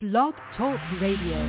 Blog Talk Radio.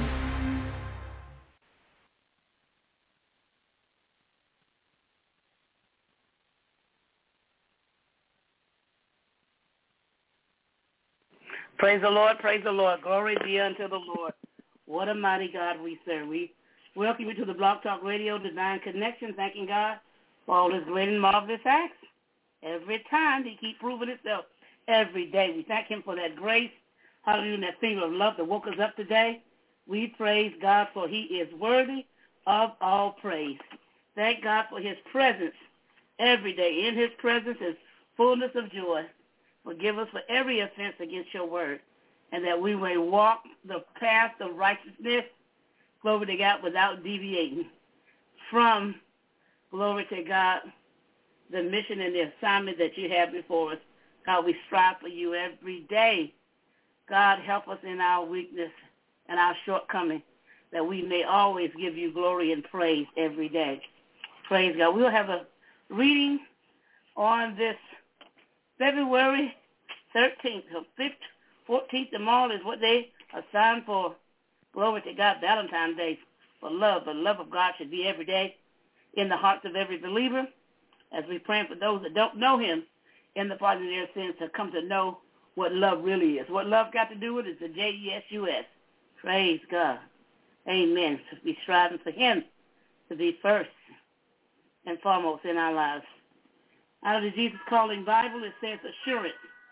Praise the Lord, praise the Lord. Glory be unto the Lord. What a mighty God we serve. We welcome you to the Blog Talk Radio Divine Connection, thanking God for all his great and marvelous acts. Every time he keeps proving himself every day. We thank him for that grace, hallelujah, and that finger of love that woke us up today. We praise God for he is worthy of all praise. Thank God for his presence every day. In his presence is fullness of joy. Forgive us for every offense against your word, and that we may walk the path of righteousness, glory to God, without deviating from, glory to God, the mission and the assignment that you have before us. God, we strive for you every day. God, help us in our weakness and our shortcoming, that we may always give you glory and praise every day. Praise God. We'll have a reading on this February 13th, so 14th tomorrow is what they assigned for, glory to God, Valentine's Day, for love. The love of God should be every day in the hearts of every believer, as we pray for those that don't know him in the pardon of their sins to come to know what love really is. What love got to do with it is the J-E-S-U-S. Praise God. Amen. So we striving for him to be first and foremost in our lives. Out of the Jesus Calling Bible, it says assurance.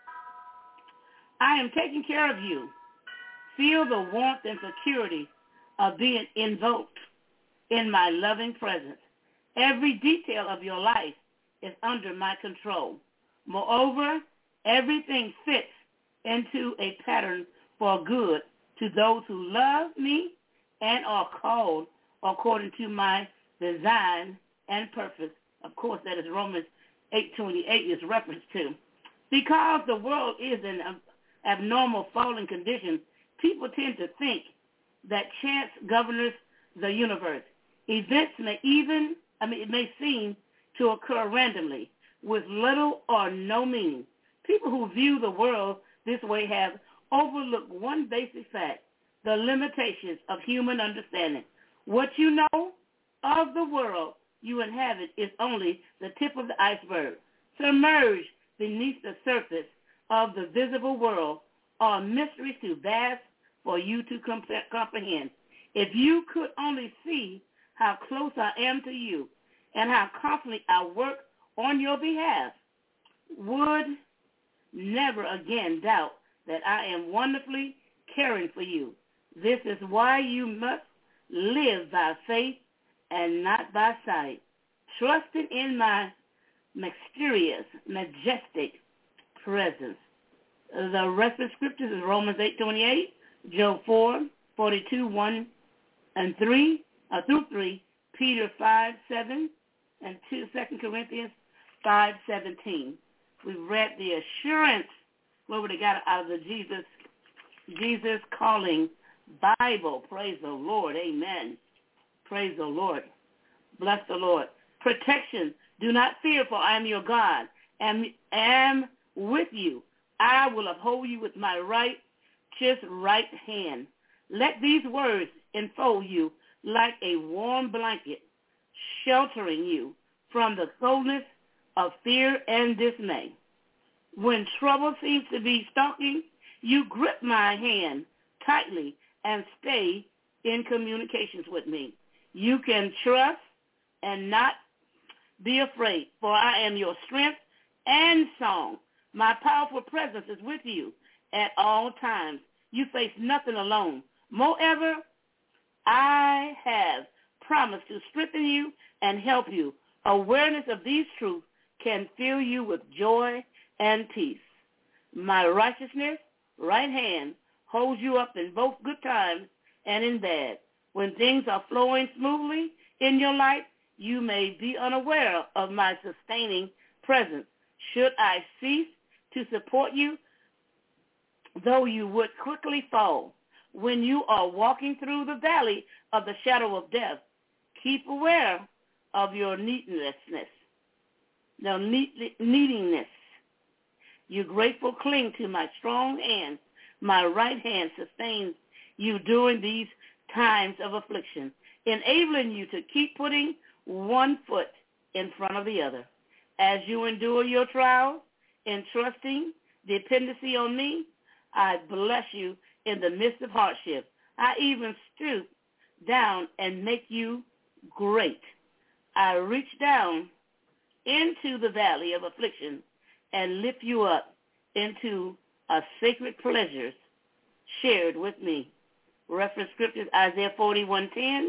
I am taking care of you. Feel the warmth and security of being invoked in my loving presence. Every detail of your life is under my control. Moreover, everything fits into a pattern for good to those who love me and are called according to my design and purpose. Of course, that is Romans 8:28 is reference to. Because the world is in an abnormal falling condition, people tend to think that chance governs the universe. Events it may seem to occur randomly with little or no meaning. People who view the world this way have overlooked one basic fact, the limitations of human understanding. What you know of the world you inhabit is only the tip of the iceberg. Submerged beneath the surface of the visible world are mysteries too vast for you to comprehend. If you could only see how close I am to you and how confidently I work on your behalf, would never again doubt that I am wonderfully caring for you. This is why you must live by faith and not by sight, trusting in my mysterious, majestic presence. The rest of the scriptures is Romans 8:28, Job 4:42, 1 and 3, through 3, Peter 5:7, and 2 Corinthians 5:17. We've read the assurance, glory to God, out of the Jesus Calling Bible. Praise the Lord. Amen. Praise the Lord. Bless the Lord. Protection. Do not fear, for I am your God, and am with you. I will uphold you with my righteous right hand. Let these words enfold you like a warm blanket, sheltering you from the coldness of fear and dismay. When trouble seems to be stalking, you grip my hand tightly and stay in communications with me. You can trust and not be afraid, for I am your strength and song. My powerful presence is with you at all times. You face nothing alone. Moreover, I have promised to strengthen you and help you. Awareness of these truths can fill you with joy and peace. My righteousness, right hand, holds you up in both good times and in bad. When things are flowing smoothly in your life, you may be unaware of my sustaining presence. Should I cease to support you, though you would quickly fall, when you are walking through the valley of the shadow of death, keep aware of your neediness. You grateful cling to my strong hand. My right hand sustains you during these times of affliction, enabling you to keep putting one foot in front of the other. As you endure your trials, entrusting dependency on me, I bless you in the midst of hardship. I even stoop down and make you great. I reach down into the valley of affliction and lift you up into a sacred pleasures shared with me. Reference scriptures, Isaiah 41:10,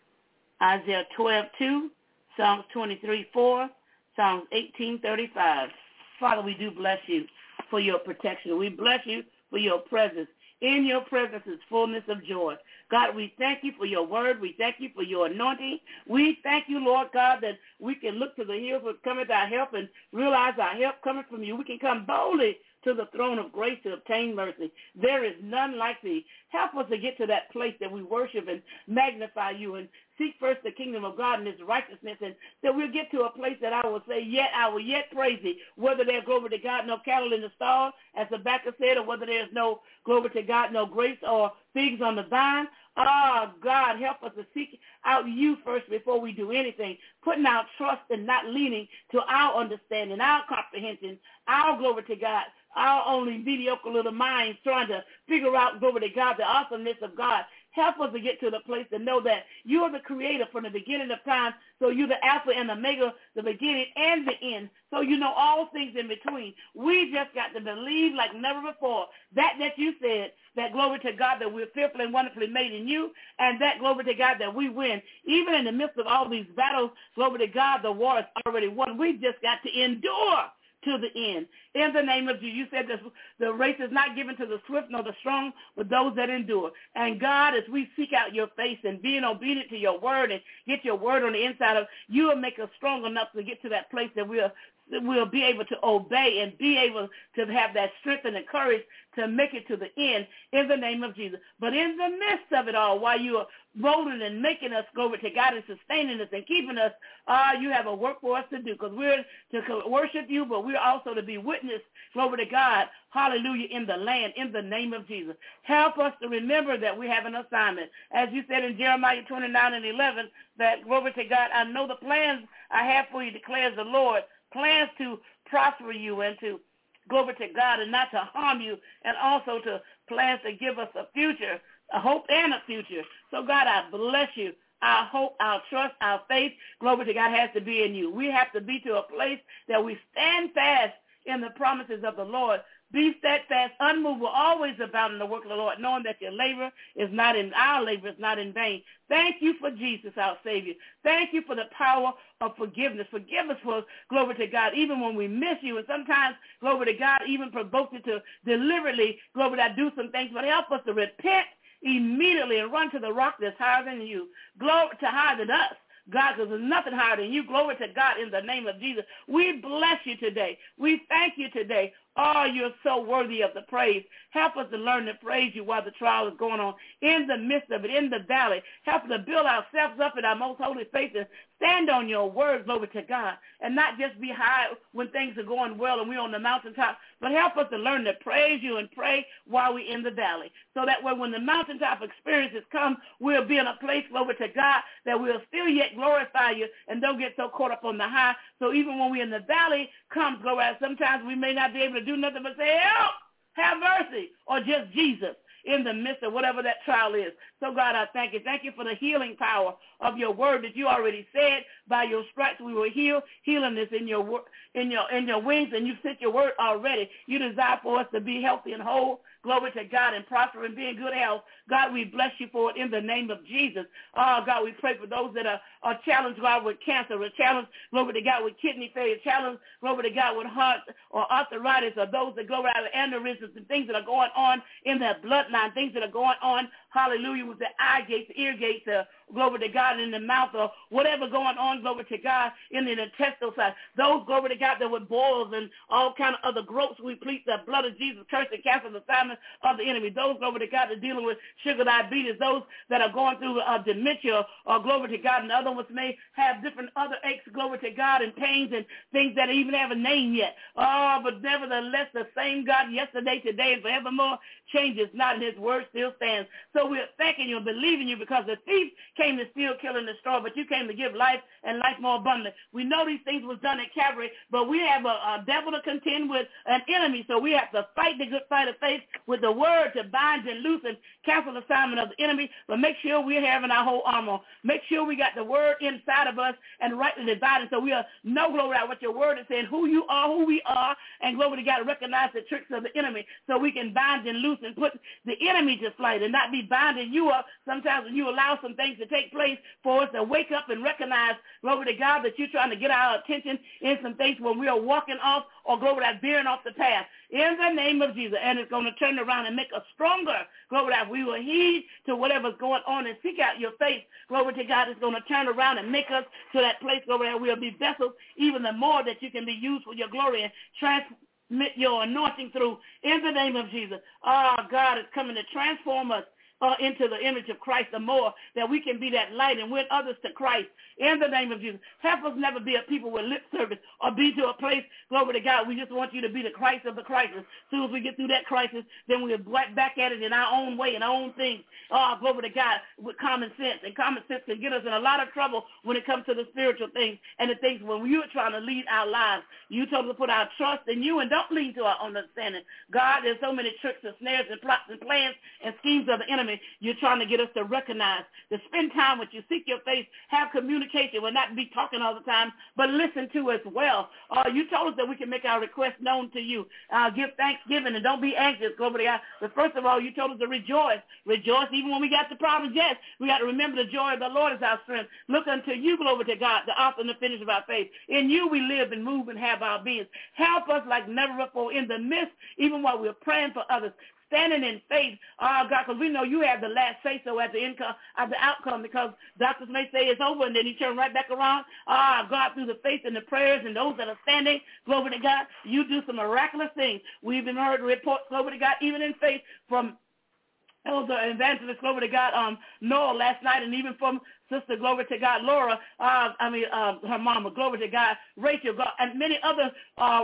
Isaiah 12:2, Psalms 23:4, Psalms 18:35. Father, we do bless you for your protection. We bless you for your presence. In your presence is fullness of joy. God, we thank you for your word. We thank you for your anointing. We thank you, Lord God, that we can look to the hills which cometh our help and realize our help cometh from you. We can come boldly to the throne of grace to obtain mercy. There is none like thee. Help us to get to that place that we worship and magnify you and seek first the kingdom of God and his righteousness, and that we'll get to a place that I will say, yet I will yet praise thee, whether there's glory to God, no cattle in the stall, as Habakkuk said, or whether there's no glory to God, no grapes or figs on the vine. Oh, God, help us to seek out you first before we do anything, putting our trust and not leaning to our understanding, our comprehension, our glory to God, our only mediocre little minds trying to figure out, glory to God, the awesomeness of God. Help us to get to the place to know that you are the creator from the beginning of time, so you're the Alpha and Omega, the beginning and the end, so you know all things in between. We just got to believe like never before that you said, that glory to God that we're fearfully and wonderfully made in you, and that glory to God that we win. Even in the midst of all these battles, glory to God, the war is already won. We just got to endure to the end. In the name of Jesus, you said that the race is not given to the swift nor the strong, but those that endure. And God, as we seek out your face and being obedient to your word and get your word on the inside of, you will make us strong enough to get to that place that we'll be able to obey and be able to have that strength and the courage to make it to the end in the name of Jesus. But in the midst of it all, while you are molding and making us glory to God and sustaining us and keeping us, you have a work for us to do, because we're to worship you, but we're also to be witness, glory to God, hallelujah, in the land, in the name of Jesus. Help us to remember that we have an assignment. As you said in Jeremiah 29:11, that, glory to God, I know the plans I have for you, declares the Lord, plans to prosper you and to, glory to God, and not to harm you, and also to plans to give us a future, a hope and a future. So, God, I bless you. Our hope, our trust, our faith, glory to God, has to be in you. We have to be to a place that we stand fast in the promises of the Lord. Be steadfast, unmovable, always abounding in the work of the Lord, knowing that your labor is not in our labor is not in vain. Thank you for Jesus, our Savior. Thank you for the power of forgiveness. Forgive us for, glory to God, even when we miss you. And sometimes, glory to God, even provoked it to deliberately, glory to God, do some things. But help us to repent immediately and run to the rock that's higher than you. Glory to higher than us. God, because there's nothing higher than you. Glory to God in the name of Jesus. We bless you today. We thank you today. Oh, you're so worthy of the praise. Help us to learn to praise you while the trial is going on, in the midst of it, in the valley. Help us to build ourselves up in our most holy faith and stand on your word, glory to God, and not just be high when things are going well and we're on the mountaintop, but help us to learn to praise you and pray while we're in the valley, so that way when the mountaintop experiences come, we'll be in a place, glory to God, that we'll still yet glorify you and don't get so caught up on the high. So even when we're in the valley comes, glory, sometimes we may not be able to do nothing but say, help, have mercy, or just Jesus in the midst of whatever that trial is. So, God, I thank you. Thank you for the healing power of your word that you already said. By your stripes we were healed. Healing is in your wings, and you sent your word already. You desire for us to be healthy and whole. Glory to God, and prosper and be in good health. God, we bless you for it in the name of Jesus. Oh, God, we pray for those that are challenged, God, with cancer, or challenged, glory to God, with kidney failure, challenged, glory to God, with heart or arthritis, or those that go out with aneurysms and things that are going on in their bloodline, things that are going on, hallelujah, with the eye gates, ear gates, glory to God, in the mouth, or whatever going on, glory to God, in the intestinal side. Those, glory to God, that with boils and all kind of other growths, we plead the blood of Jesus, curse and cancel the assignment of the enemy. Those, glory to God, that are dealing with sugar diabetes, those that are going through dementia, or glory to God, and the other ones may have different other aches, glory to God, and pains and things that even have a name yet. Oh, but nevertheless, the same God yesterday, today, and forevermore changes not, and his word still stands. So So we're thanking you and believing you, because the thief came to steal, kill, and destroy, but you came to give life and life more abundantly. We know these things was done at Calvary, but we have a devil to contend with, an enemy, so we have to fight the good fight of faith with the word to bind and loose and cancel the assignment of the enemy. But make sure we're having our whole armor. Make sure we got the word inside of us and rightly divided, so we know, glory to God, what your word is saying, who you are, who we are, and glory to God, recognize the tricks of the enemy, so we can bind and loose and put the enemy to flight and not be binding you up sometimes when you allow some things to take place for us to wake up and recognize, glory to God, that you're trying to get our attention in some things when we are walking off, or glory to God, veering off the path. In the name of Jesus, and it's going to turn around and make us stronger. Glory to God, we will heed to whatever's going on and seek out your faith. Glory to God, it's going to turn around and make us to that place, glory to God, we'll be vessels even the more that you can be used for your glory and transmit your anointing through. In the name of Jesus, God is coming to transform us into the image of Christ the more, that we can be that light and win others to Christ. In the name of Jesus, help us never be a people with lip service or be to a place, glory to God, we just want you to be the Christ of the crisis. As soon as we get through that crisis, then we'll back at it in our own way, in our own things. Glory to God, with common sense. And common sense can get us in a lot of trouble when it comes to the spiritual things and the things when you're trying to lead our lives. You told us to put our trust in you and don't lean to our own understanding. God, there's so many tricks and snares and plots and plans and schemes of the enemy. You're trying to get us to recognize, to spend time with you, seek your face, have communication, will not be talking all the time, but listen to as well. You told us that we can make our requests known to you. Give thanksgiving and don't be anxious, glory to God. But first of all, you told us to rejoice. Rejoice even when we got the problems. Yes, we got to remember the joy of the Lord is our strength. Look unto you, glory to God, the author and the finisher of our faith. In you we live and move and have our beings. Help us like never before in the midst, even while we're praying for others, standing in faith, God, because we know you have the last say-so at the outcome, because doctors may say it's over, and then you turn right back around. God, through the faith and the prayers and those that are standing, glory to God, you do some miraculous things. We've even heard reports, glory to God, even in faith, from Elder Evangelist, glory to God, Noah last night, and even from Sister, glory to God, Laura, her mama, glory to God, Rachel, God, and many other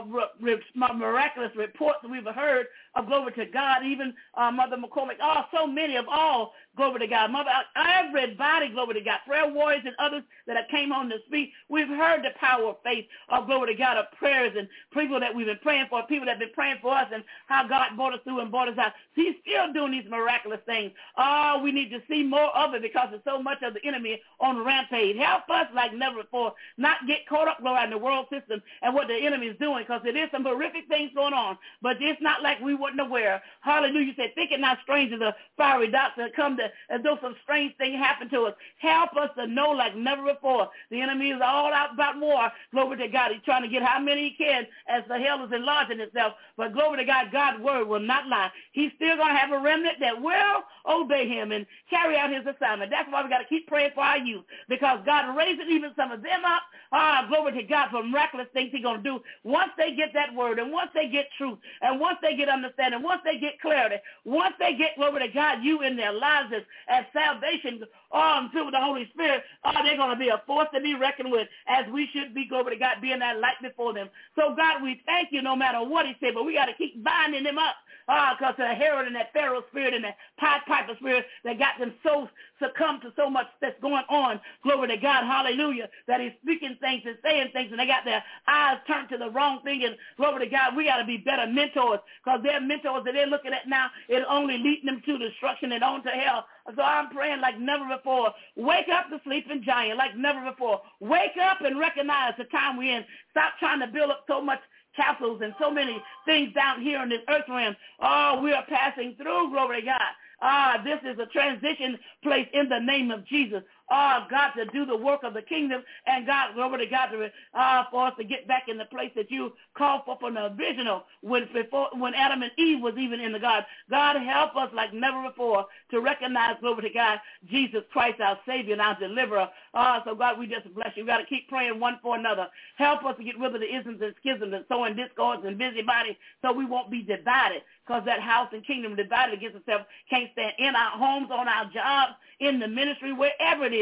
miraculous reports that we've heard of, glory to God, even Mother McCormick, so many of all, glory to God, Mother, everybody, glory to God, prayer warriors and others that have came on to speak, we've heard the power of faith, glory to God, of prayers and people that we've been praying for, people that have been praying for us, and how God brought us through and brought us out. He's still doing these miraculous things. We need to see more of it, because there's so much of the enemy on rampage. Help us like never before, not get caught up, Lord, in the world system and what the enemy is doing, because it is some horrific things going on, but it's not like we wasn't aware. Hallelujah. You said, think it not strange as a fiery doctor that come to, as though some strange thing happened to us. Help us to know like never before. The enemy is all out about war. Glory to God. He's trying to get how many he can as the hell is enlarging itself. But glory to God, God's word will not lie. He's still going to have a remnant that will obey him and carry out his assignment. That's why we got to keep praying for our youth, because God raising even some of them up. Glory to God, for miraculous things he's going to do once they get that word, and once they get truth, and once they get understanding, once they get clarity, once they get, glory to God, you in their lives as salvation through the Holy Spirit. They're going to be a force to be reckoned with, as we should be, glory to God, being that light before them. So God, we thank you no matter what he said, but we got to keep binding them up, because the Herod and that Pharaoh spirit and that Pied Piper spirit that got them so succumbed to so much that's going on, glory to God, hallelujah, that he's speaking things and saying things, and they got their eyes turned to the wrong thing, and glory to God, we got to be better mentors, because their mentors that they're looking at now, it only leading them to destruction and on to hell. So I'm praying like never before. Wake up the sleeping giant like never before. Wake up and recognize the time we're in. Stop trying to build up so much castles and so many things down here in this earth realm. We are passing through, glory to God. This is a transition place in the name of Jesus. God, to do the work of the kingdom, and God, glory to God, for us to get back in the place that you called for from the original, when Adam and Eve was even in the garden. God, help us like never before to recognize, glory to God, Jesus Christ, our Savior and our deliverer. So God, we just bless you. We got to keep praying one for another. Help us to get rid of the isms and schisms and sowing discords and busybody, so we won't be divided, because that house and kingdom divided against itself can't stand in our homes, on our jobs, in the ministry, wherever it is.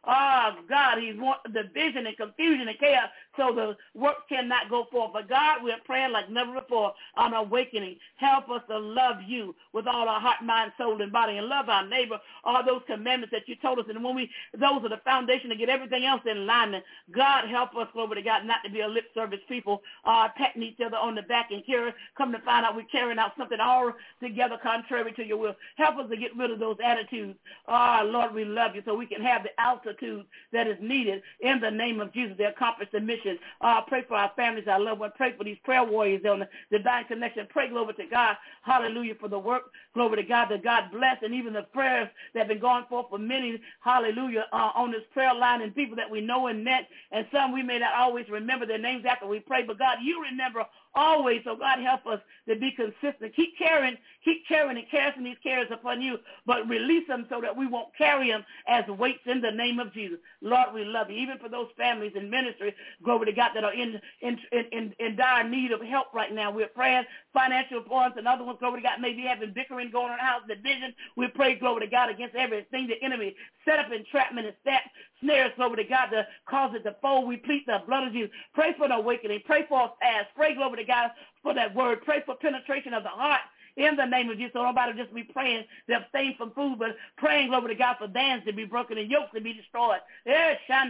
God, he's want division and confusion and chaos, so the work cannot go forth. But God, we're praying like never before on awakening. Help us to love you with all our heart, mind, soul, and body, and love our neighbor, all those commandments that you told us. And when those are the foundation to get everything else in alignment. God, help us, glory to God, not to be a lip service people, patting each other on the back and come to find out we're carrying out something all together contrary to your will. Help us to get rid of those attitudes. Lord, we love you, so we can have the altitude that is needed in the name of Jesus to accomplish the mission. Pray for our families, our loved ones. Pray for these prayer warriors on the Divine Connection. Pray, glory to God, hallelujah, for the work, glory to God, that God bless, and even the prayers that have been going forth for many, hallelujah, on this prayer line, and people that we know and met, and some we may not always remember their names after we pray, but God, you remember always. So God, help us to be consistent. Keep carrying and casting these cares upon you, but release them so that we won't carry them as weights in the name of Jesus. Lord, we love you. Even for those families in ministry, glory to God, that are in dire need of help right now. We're praying financial points, and other ones, glory to God, maybe having bickering going on in the house, division. We pray, glory to God, against everything the enemy set up, entrapment and snares, glory to God, to cause it to fold. We plead the blood of Jesus. Pray for the awakening. Pray for a fast. Pray, glory to God, for that word. Pray for penetration of the heart in the name of Jesus. So nobody just be praying to abstain from food, but praying, glory to God, for bands to be broken and yokes to be destroyed. In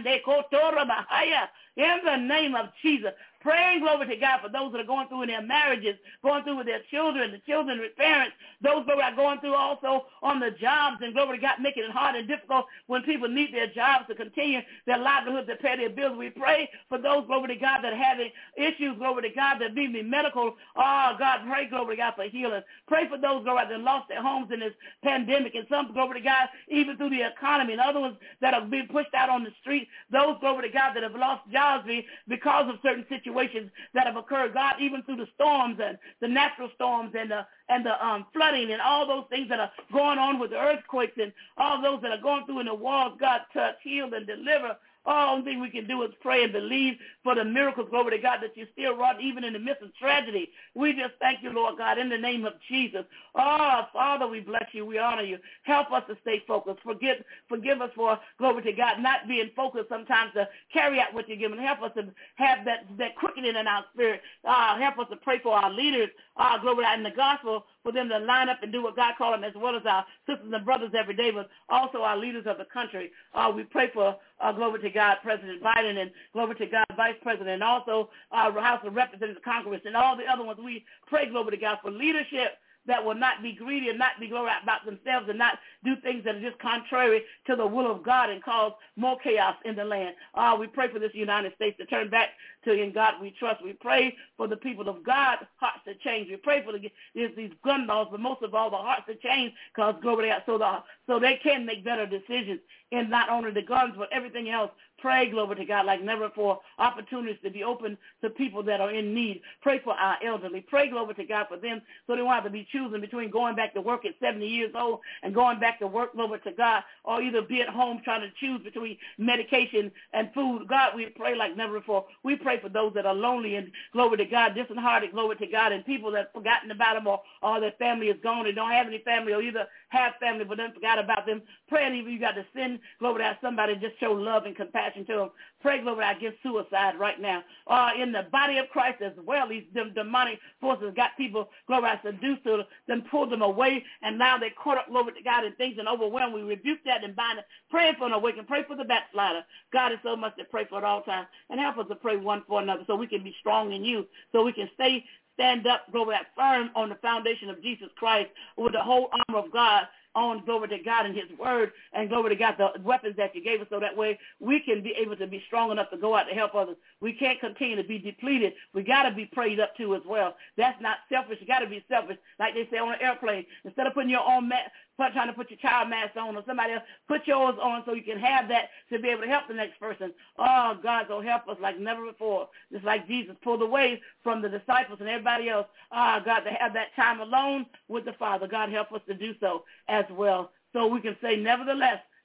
the name of Jesus. Praying, glory to God, for those that are going through in their marriages, going through with their children, the children with parents, those that are going through also on the jobs, and glory to God, making it hard and difficult when people need their jobs to continue their livelihood, to pay their bills. We pray for those, glory to God, that are having issues, glory to God, that need medical. God, pray, glory to God, for healing. Pray for those, glory to God, that lost their homes in this pandemic, and some, glory to God, even through the economy, and other ones that are being pushed out on the street. Those, glory to God, that have lost jobs because of certain situations that have occurred, God, even through the storms and the natural storms and the flooding and all those things that are going on with the earthquakes and all those that are going through in the wars. God, touch, heal, and deliver. All thing we can do is pray and believe for the miracles, glory to God, that you still wrought even in the midst of tragedy. We just thank you, Lord God, in the name of Jesus. Father, we bless you. We honor you. Help us to stay focused. Forgive us for, glory to God, not being focused sometimes to carry out what you're giving. Help us to have that quickening in our spirit. Help us to pray for our leaders, glory to God, in the gospel, for them to line up and do what God called them, as well as our sisters and brothers every day, but also our leaders of the country. We pray for, glory to God, President Biden, and glory to God, Vice President, and also our House of Representatives, Congress, and all the other ones. We pray, glory to God, for leadership that will not be greedy and not be glory about themselves and not do things that are just contrary to the will of God and cause more chaos in the land. We pray for this United States to turn back to In God We Trust. We pray for the people of God, hearts to change. We pray for these gun laws, but most of all, the hearts to change, because glory to God, so they can make better decisions in not only the guns, but everything else. Pray, glory to God, like never before, opportunities to be open to people that are in need. Pray for our elderly. Pray, glory to God, for them so they won't have to be choosing between going back to work at 70 years old and going back to work, glory to God, or either be at home trying to choose between medication and food. God, we pray like never before. We pray for those that are lonely and, glory to God, disheartened, glory to God, and people that have forgotten about them, or their family is gone and don't have any family, or either have family but then forgot about them. Pray, and even you got to send, glory to God, somebody just show love and compassion to them. Pray, glory to God, against suicide right now. In the body of Christ as well, these demonic forces got people, glory to God, seduced to them, pulled them away, and now they're caught up, glory to God, in things and overwhelmed. We rebuke that and bind it. Pray for an awakening. Pray for the backslider. God is so much to pray for at all times. And help us to pray one for another so we can be strong in you, so we can stand up, glory to God, firm on the foundation of Jesus Christ with the whole armor of God on, glory to God, and his word, and glory to God, the weapons that you gave us, so that way we can be able to be strong enough to go out to help others. We can't continue to be depleted. We got to be prayed up to as well. That's not selfish. You got to be selfish, like they say on an airplane. Instead of putting your own trying to put your child mask on, or somebody else, put yours on so you can have that to be able to help the next person. God, so help us like never before. Just like Jesus pulled away from the disciples and everybody else. God, to have that time alone with the Father. God, help us to do so as well, so we can say, nevertheless,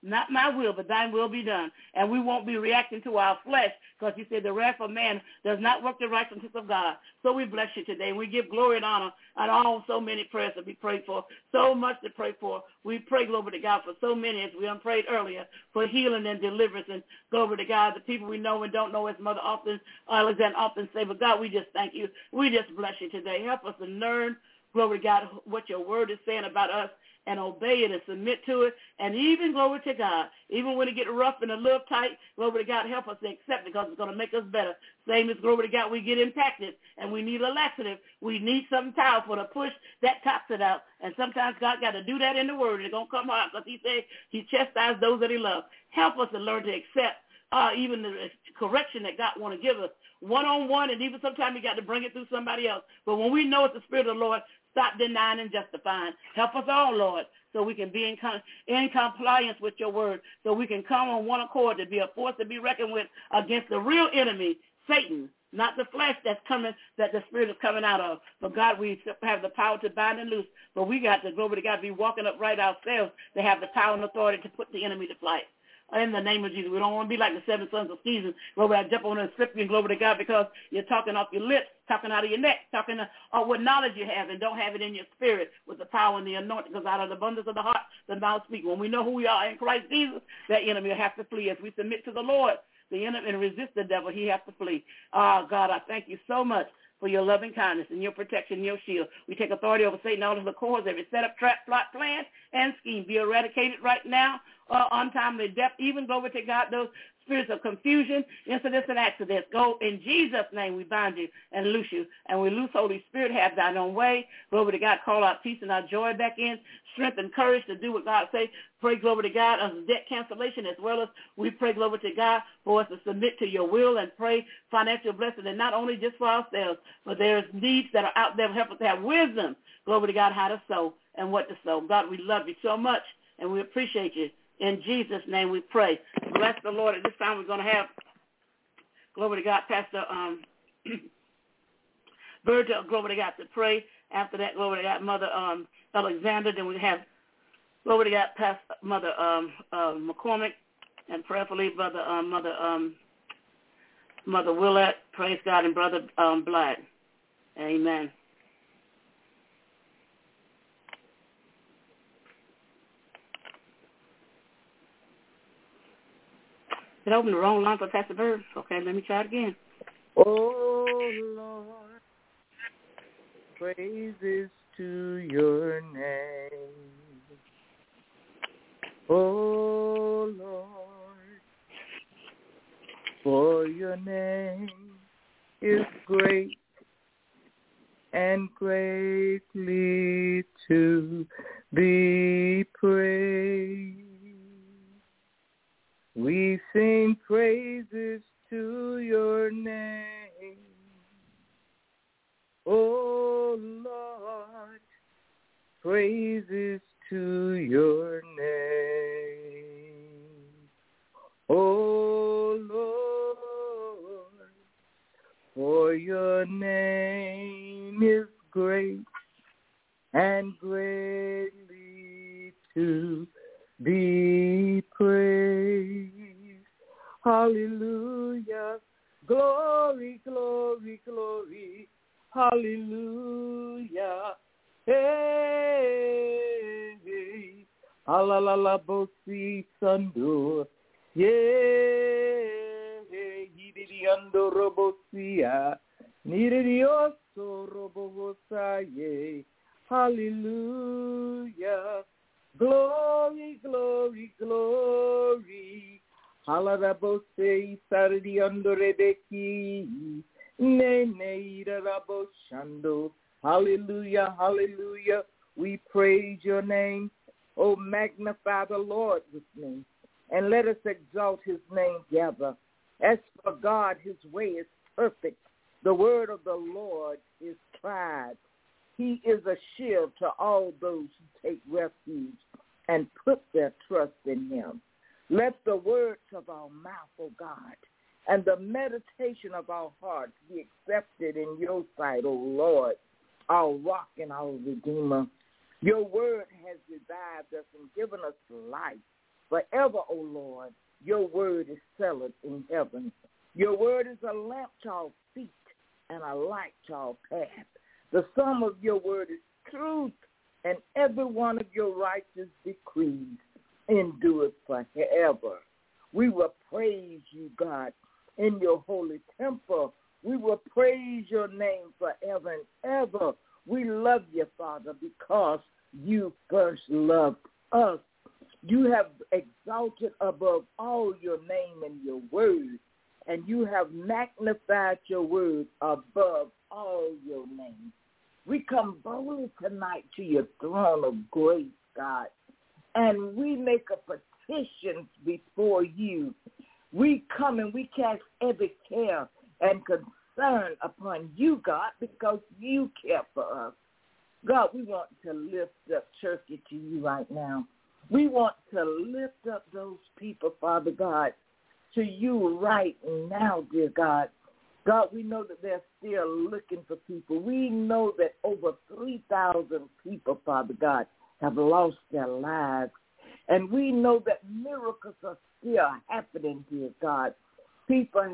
Not my will, but thine will be done. And we won't be reacting to our flesh, because you said the wrath of man does not work the righteousness of God. So we bless you today. We give glory and honor on all so many prayers to be prayed for, so much to pray for. We pray, glory to God, for so many, as we prayed earlier, for healing and deliverance. And glory to God, the people we know and don't know, as Mother Alexander often say, but God, we just thank you. We just bless you today. Help us to learn, glory to God, what your word is saying about us, and obey it and submit to it. And even, glory to God, even when it gets rough and a little tight, glory to God, help us to accept it, because it's going to make us better. Same as, glory to God, we get impacted and we need a laxative. We need something powerful to push that toxin out. And sometimes God got to do that in the word. It's going to come out, because he said he chastised those that he loves. Help us to learn to accept even the correction that God want to give us one-on-one, and even sometimes we got to bring it through somebody else. But when we know it's the Spirit of the Lord, stop denying and justifying. Help us all, Lord, so we can be in compliance with your word, so we can come on one accord to be a force to be reckoned with against the real enemy, Satan, not the flesh that's coming, that the Spirit is coming out of. But, God, we have the power to bind and loose, but we got to, glory to God, be walking upright ourselves to have the power and authority to put the enemy to flight. In the name of Jesus, we don't want to be like the 7 sons of Sceva, where I jump on and slip you and glory to God, because you're talking off your lips, talking out of your neck, talking what knowledge you have and don't have it in your spirit with the power and the anointing, because out of the abundance of the heart, the mouth speaks. When we know who we are in Christ Jesus, that enemy will have to flee. As we submit to the Lord, the enemy, and resist the devil, he has to flee. God, I thank you so much for your loving kindness and your protection and your shield. We take authority over Satan, all of the cause, every setup, trap, plot, plan, and scheme be eradicated right now. Untimely death, even, glory to God, those spirits of confusion, incidents, and accidents. Go in Jesus' name, we bind you and loose you. And we loose, Holy Spirit, have thine own way. Glory to God, call our peace and our joy back in, strength and courage to do what God say. Pray, glory to God, on debt cancellation, as well as we pray, glory to God, for us to submit to your will and pray financial blessing, and not only just for ourselves, but there's needs that are out there to help us to have wisdom, glory to God, how to sow and what to sow. God, we love you so much, and we appreciate you. In Jesus' name we pray. Bless the Lord. At this time we're going to have, glory to God, Pastor Virgil, glory to God, to pray. After that, glory to God, Mother Alexander. Then we have, glory to God, Pastor Mother McCormick, and prayerfully Mother Willett, praise God, and Brother Black. Amen. Did I open the wrong line for Pastor Bird? Okay, let me try it again. Oh, Lord, praises to your name. Oh, Lord, for your name is great and greatly to be praised. We sing praises to your name, oh Lord, praises to your name, oh Lord, for your name is great and greatly to be praised. Hallelujah. Glory, glory, glory. Hallelujah. Hey, hey. Alalala bosi sandu. Yeah, yididi ando robosia. Nididioso robosaye. Hallelujah. Glory, glory, glory. Halarabose sardi andorebeki. Ne raboshando. Hallelujah, hallelujah. We praise your name. Oh, magnify the Lord with me, and let us exalt his name together. As for God, his way is perfect. The word of the Lord is tried. He is a shield to all those who take refuge and put their trust in him. Let the words of our mouth, O God, and the meditation of our hearts be accepted in your sight, O Lord, our rock and our redeemer. Your word has revived us and given us life forever, O Lord. Your word is settled in heaven. Your word is a lamp to our feet and a light to our path. The sum of your word is truth, and every one of your righteous decrees endureth forever. We will praise you, God, in your holy temple. We will praise your name forever and ever. We love you, Father, because you first loved us. You have exalted above all your name and your word, and you have magnified your word above all your name. We come boldly tonight to your throne of grace, God, and we make a petition before you. We come and we cast every care and concern upon you, God, because you care for us. God, we want to lift up Turkey to you right now. We want to lift up those people, Father God, to you right now, dear God. God, we know that they're still looking for people. We know that over 3,000 people, Father God, have lost their lives. And we know that miracles are still happening, dear God. People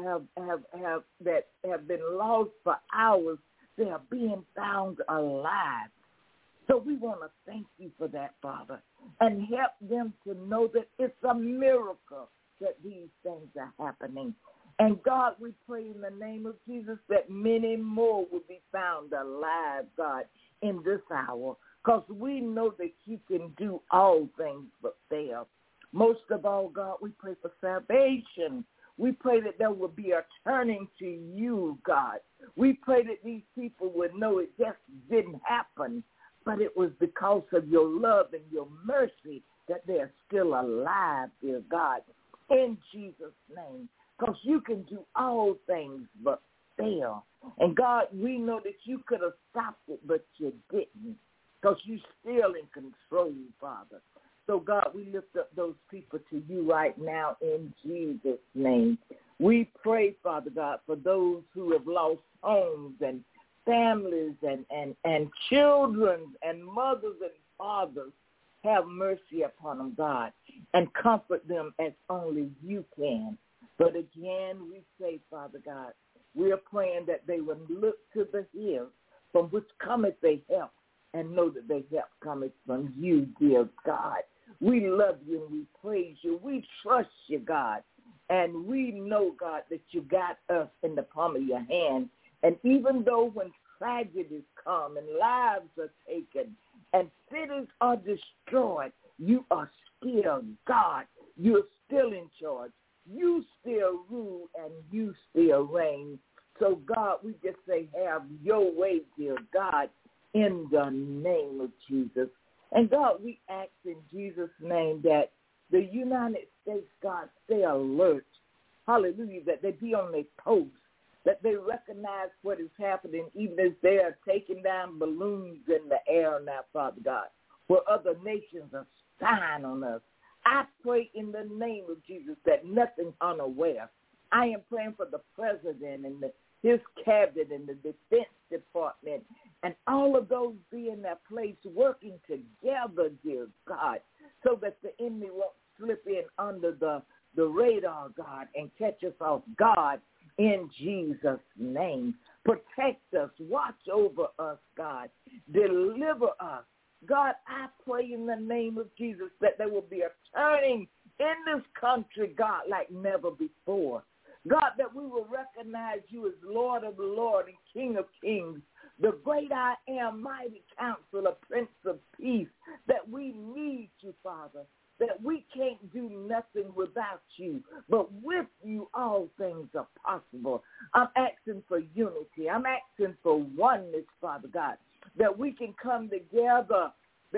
that have been lost for hours, they are being found alive. So we want to thank you for that, Father, and help them to know that it's a miracle that these things are happening. And God, we pray in the name of Jesus that many more will be found alive, God, in this hour, because we know that you can do all things but fail. Most of all, God, we pray for salvation. We pray that there will be a turning to you, God. We pray that these people would know it just didn't happen, but it was because of your love and your mercy that they're still alive, dear God, in Jesus' name. Because you can do all things but fail. And God, we know that you could have stopped it, but you didn't, because you're still in control, Father. So, God, we lift up those people to you right now in Jesus' name. We pray, Father God, for those who have lost homes and families and children and mothers and fathers. Have mercy upon them, God, and comfort them as only you can. But again, we say, Father God, we are praying that they will look to the hills from which cometh their help and know that their help cometh from you, dear God. We love you and we praise you. We trust you, God. And we know, God, that you got us in the palm of your hand. And even though when tragedies come and lives are taken and cities are destroyed, you are still God. You're still in charge. You still rule and you still reign. So, God, we just say, have your way, dear God, in the name of Jesus. And, God, we ask in Jesus' name that the United States, God, stay alert. Hallelujah, that they be on their post, that they recognize what is happening, even as they are taking down balloons in the air now, Father God, where other nations are spying on us. I pray in the name of Jesus that nothing unaware. I am praying for the president and his cabinet and the Defense Department and all of those be in their place working together, dear God, so that the enemy won't slip in under the radar, God, and catch us off guard in Jesus' name. Protect us. Watch over us, God. Deliver us. God, I pray in the name of Jesus that there will be a turning in this country, God, like never before. God, that we will recognize you as Lord of Lords and King of Kings, the great I am, mighty counselor, Prince of Peace, that we need you, Father, that we can't do nothing without you, but with you all things are possible. I'm asking for unity. I'm asking for oneness, Father God, that we can come together,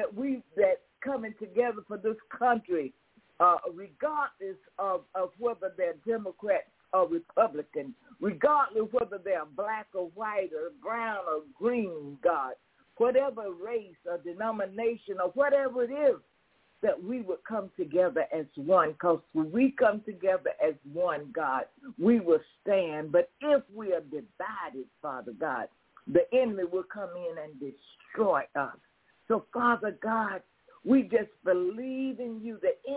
that coming together for this country, regardless of whether they're Democrats or Republican, regardless whether they're black or white or brown or green, God, whatever race or denomination or whatever it is, that we would come together as one, because when we come together as one, God, we will stand. But if we are divided, Father God, the enemy will come in and destroy us. So, Father God, we just believe in you that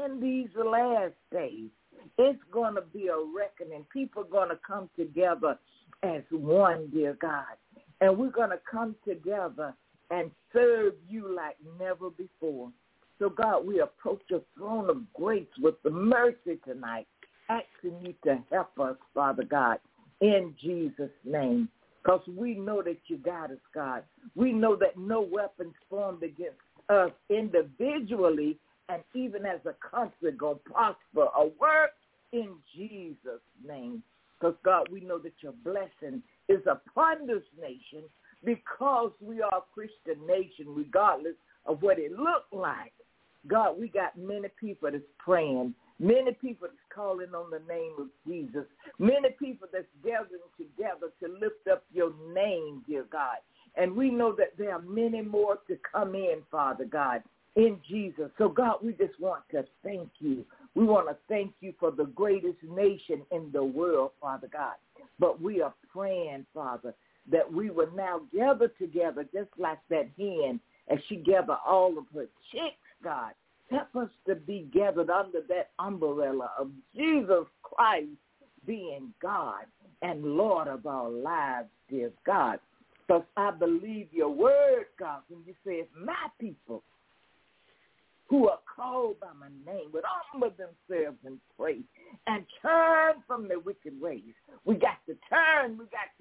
in these last days, it's going to be a reckoning. People are going to come together as one, dear God. And we're going to come together and serve you like never before. So, God, we approach your throne of grace with the mercy tonight, asking you to help us, Father God, in Jesus' name. Because we know that you got us, God. We know that no weapons formed against us individually and even as a country going to prosper or work in Jesus' name. Because, God, we know that your blessing is upon this nation because we are a Christian nation regardless of what it looked like. God, we got many people that's praying, many people that's calling on the name of Jesus, many people that's gathering together to lift up your name, dear God. And we know that there are many more to come in, Father God, in Jesus. So, God, we just want to thank you. We want to thank you for the greatest nation in the world, Father God. But we are praying, Father, that we will now gather together just like that hen as she gathered all of her chicks, God. Help us to be gathered under that umbrella of Jesus Christ being God and Lord of our lives, dear God. Because I believe your word, God, when you say it's my people who are called by my name would humble themselves and pray and turn from their wicked ways. We got to turn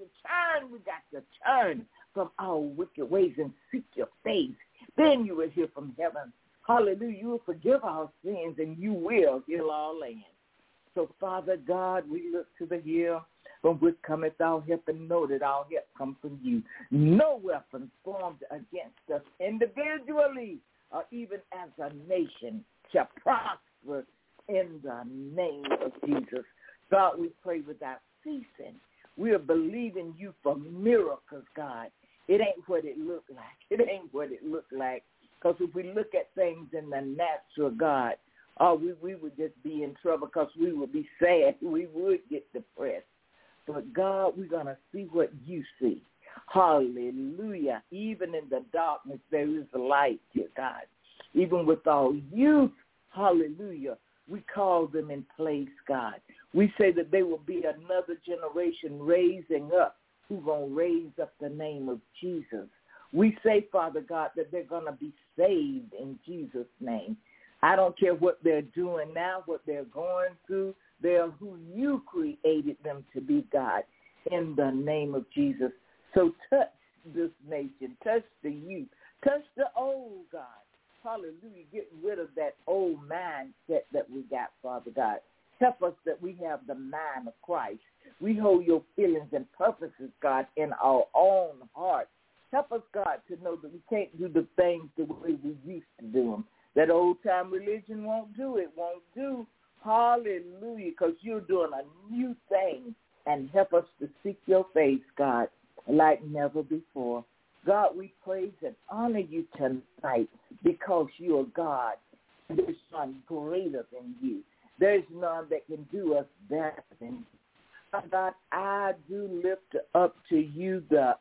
from our wicked ways and seek your face. Then you will hear from heaven. Hallelujah. You will forgive our sins and you will heal our land. So, Father God, we look to the hill from which cometh our help and know that our help comes from you. No weapon formed against us individually or even as a nation shall prosper in the name of Jesus. God, we pray without ceasing. We are believing you for miracles, God. It ain't what it looked like. Because if we look at things in the natural, God, we would just be in trouble because we would be sad. We would get depressed. But, God, we're going to see what you see. Hallelujah. Even in the darkness, there is light, dear God. Even with our youth, hallelujah, we call them in place, God. We say that there will be another generation raising up who's going to raise up the name of Jesus. We say, Father God, that they're going to be saved in Jesus' name. I don't care what they're doing now, what they're going through. They're who you created them to be, God, in the name of Jesus. So touch this nation, touch the youth, touch the old, God. Hallelujah, get rid of that old mindset that we got, Father God. Help us that we have the mind of Christ. We hold your feelings and purposes, God, in our own heart. Help us, God, to know that we can't do the things the way we used to do them. That old-time religion won't do. Hallelujah, because you're doing a new thing. And help us to seek your face, God, like never before. God, we praise and honor you tonight because you are God. There's none greater than you. There's none that can do us better than you. God, I do lift up to you the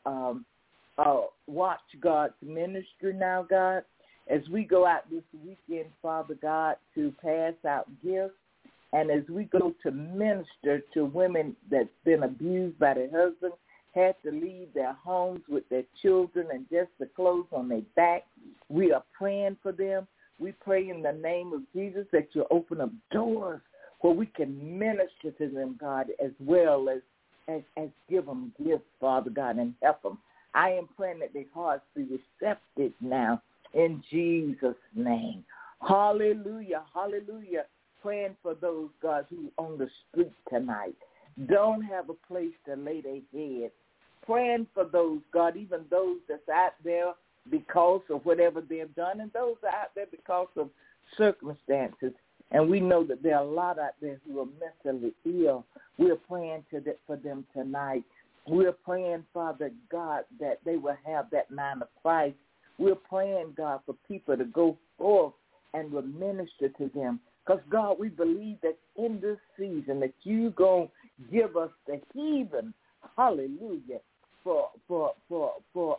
Watch God's ministry now, God, as we go out this weekend, Father God, to pass out gifts, and as we go to minister to women that's been abused by their husband, had to leave their homes with their children and just the clothes on their back. We are praying for them. We pray in the name of Jesus that you open up doors where we can minister to them, God, as well as give them gifts, Father God, and help them. I am praying that their hearts be receptive now in Jesus' name. Hallelujah, hallelujah. Praying for those, God, who on the street tonight don't have a place to lay their heads. Praying for those, God, even those that's out there because of whatever they've done, and those out there because of circumstances. And we know that there are a lot out there who are mentally ill. We're praying for them tonight. We're praying, Father God, that they will have that mind of Christ. We're praying, God, for people to go forth and will minister to them. Because, God, we believe that in this season that you're going to give us the heathen, hallelujah, for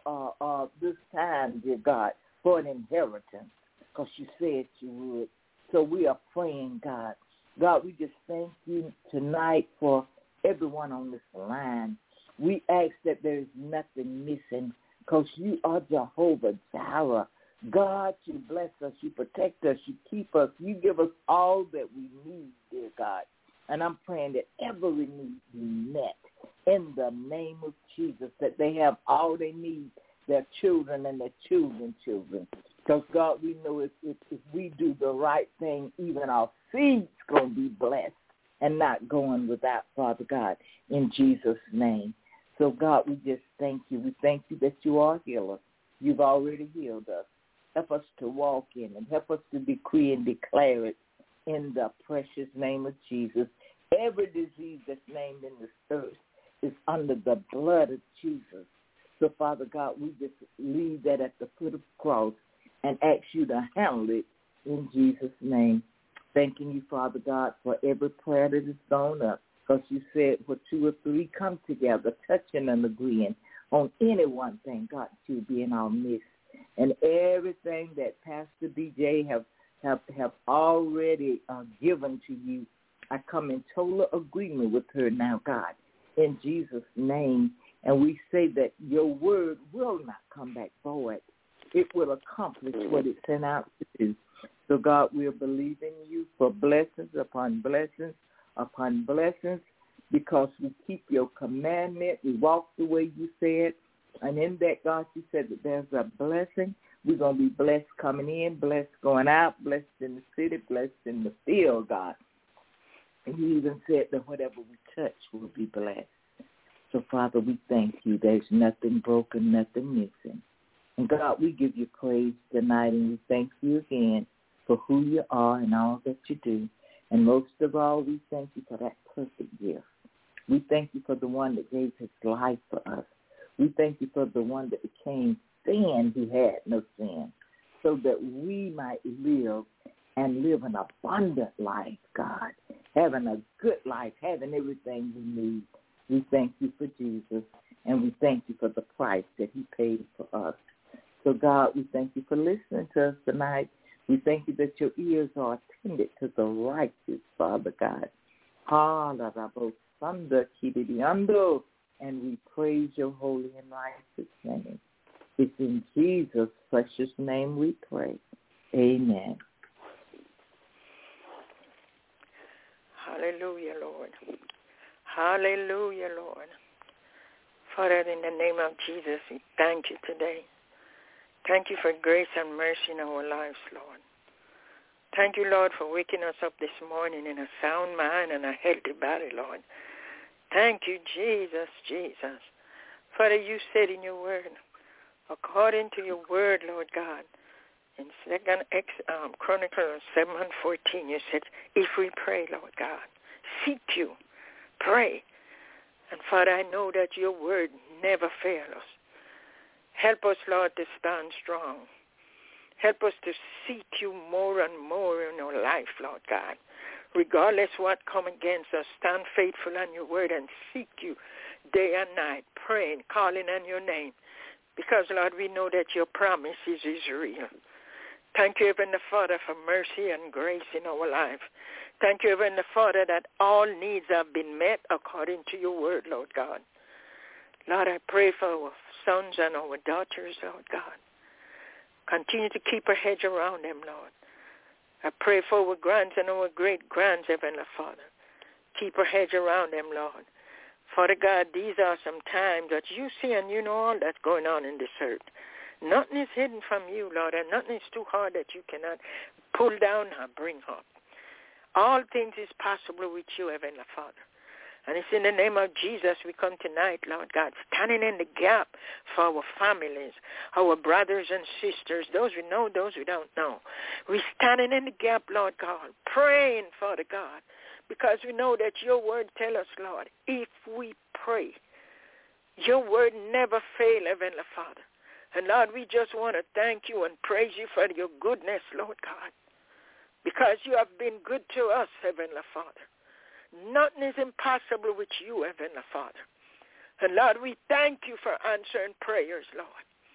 this time, dear God, for an inheritance. Because you said you would. So we are praying, God. God, we just thank you tonight for everyone on this line. We ask that there is nothing missing because you are Jehovah Jireh. God, you bless us, you protect us, you keep us, you give us all that we need, dear God. And I'm praying that every need be met in the name of Jesus, that they have all they need, their children and their children's children. Because, God, we know if we do the right thing, even our seed's going to be blessed and not going without, Father God, in Jesus' name. So, God, we just thank you. We thank you that you are a healer. You've already healed us. Help us to walk in and help us to decree and declare it in the precious name of Jesus. Every disease that's named in this earth is under the blood of Jesus. So, Father God, we just leave that at the foot of the cross and ask you to handle it in Jesus' name. Thanking you, Father God, for every prayer that has gone up, because you said where 2 or 3 come together, touching and agreeing on any one thing, God, you'll be in our midst. And everything that Pastor DJ have already given to you, I come in total agreement with her now, God, in Jesus' name. And we say that your word will not come back void. It will accomplish what it sent out to do. So, God, we're believing you for blessings upon blessings upon blessings because we keep your commandment. We walk the way you said. And in that, God, you said that there's a blessing. We're going to be blessed coming in, blessed going out, blessed in the city, blessed in the field, God. And you even said that whatever we touch will be blessed. So, Father, we thank you. There's nothing broken, nothing missing. And, God, we give you praise tonight, and we thank you again for who you are and all that you do. And most of all, we thank you for that perfect gift. We thank you for the one that gave his life for us. We thank you for the one that became sin who had no sin, so that we might live and live an abundant life, God, having a good life, having everything we need. We thank you for Jesus, and we thank you for the price that he paid for us. So, God, we thank you for listening to us tonight. We thank you that your ears are attended to the righteous, Father God. And we praise your holy and righteous name. It's in Jesus' precious name we pray. Amen. Hallelujah, Lord. Hallelujah, Lord. Father, in the name of Jesus, we thank you today. Thank you for grace and mercy in our lives, Lord. Thank you, Lord, for waking us up this morning in a sound mind and a healthy body, Lord. Thank you, Jesus, Jesus. Father, you said in your word, according to your word, Lord God, in 2nd Chronicles 7:14, you said, if we pray, Lord God, seek you, pray. And Father, I know that your word never fails us. Help us, Lord, to stand strong. Help us to seek you more and more in our life, Lord God. Regardless what come against us, stand faithful on your word and seek you day and night, praying, calling on your name. Because, Lord, we know that your promise is real. Thank you, Heavenly Father, for mercy and grace in our life. Thank you, Heavenly Father, that all needs have been met according to your word, Lord God. Lord, I pray for our sons and our daughters, Lord God. Continue to keep a hedge around them, Lord. I pray for our grands and our great-grands, Heavenly Father. Keep a hedge around them, Lord. Father God, these are some times that you see and you know all that's going on in this earth. Nothing is hidden from you, Lord, and nothing is too hard that you cannot pull down or bring up. All things is possible with you, Heavenly Father. And it's in the name of Jesus we come tonight, Lord God, standing in the gap for our families, our brothers and sisters, those we know, those we don't know. We're standing in the gap, Lord God, praying, Father God, because we know that your word tells us, Lord, if we pray, your word never fails, Heavenly Father. And, Lord, we just want to thank you and praise you for your goodness, Lord God, because you have been good to us, Heavenly Father. Nothing is impossible with you, Heavenly Father. And, Lord, we thank you for answering prayers, Lord.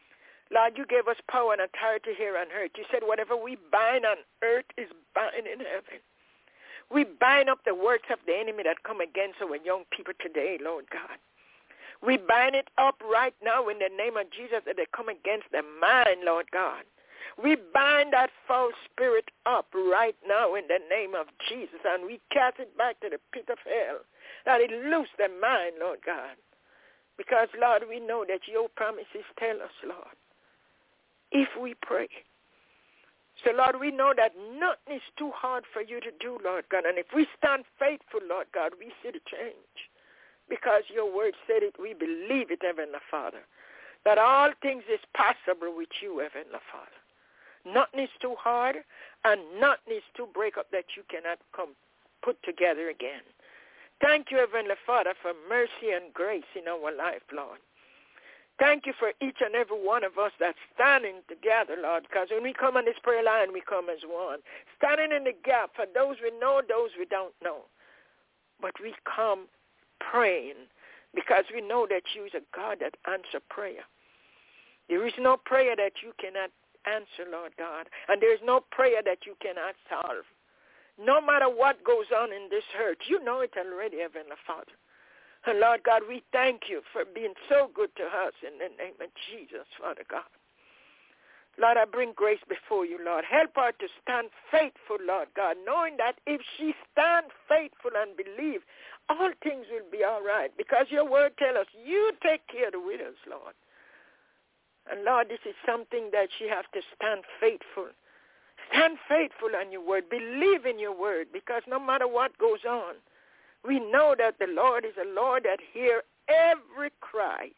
Lord, you gave us power and authority here on earth. You said whatever we bind on earth is bound in heaven. We bind up the works of the enemy that come against our young people today, Lord God. We bind it up right now in the name of Jesus that they come against the mind, Lord God. We bind that foul spirit up right now in the name of Jesus, and we cast it back to the pit of hell, that it loose the mind, Lord God. Because, Lord, we know that your promises tell us, Lord, if we pray. So, Lord, we know that nothing is too hard for you to do, Lord God. And if we stand faithful, Lord God, we see the change. Because your word said it, we believe it, Heavenly Father, that all things is possible with you, Heavenly Father. Nothing is too hard, and nothing is too break up that you cannot come put together again. Thank you, Heavenly Father, for mercy and grace in our life, Lord. Thank you for each and every one of us that's standing together, Lord, because when we come on this prayer line, we come as one. Standing in the gap for those we know, those we don't know. But we come praying because we know that you is a God that answers prayer. There is no prayer that you cannot answer, Lord God, and there is no prayer that you cannot solve. No matter what goes on in this earth, you know it already, Heavenly Father. And Lord God, we thank you for being so good to us in the name of Jesus, Father God. Lord, I bring Grace before you, Lord. Help her to stand faithful, Lord God, knowing that if she stands faithful and believe, all things will be all right. Because your word tells us you take care of the widows, Lord. And Lord, this is something that she has to stand faithful. Stand faithful on your word. Believe in your word, because no matter what goes on, we know that the Lord is a Lord that hears every cry.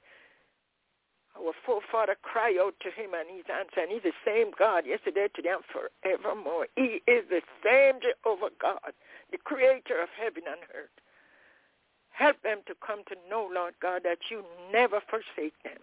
Our forefather cried out to him, and he's answered. And he's the same God yesterday, today, and forevermore. He is the same Jehovah God, the creator of heaven and earth. Help them to come to know, Lord God, that you never forsake them.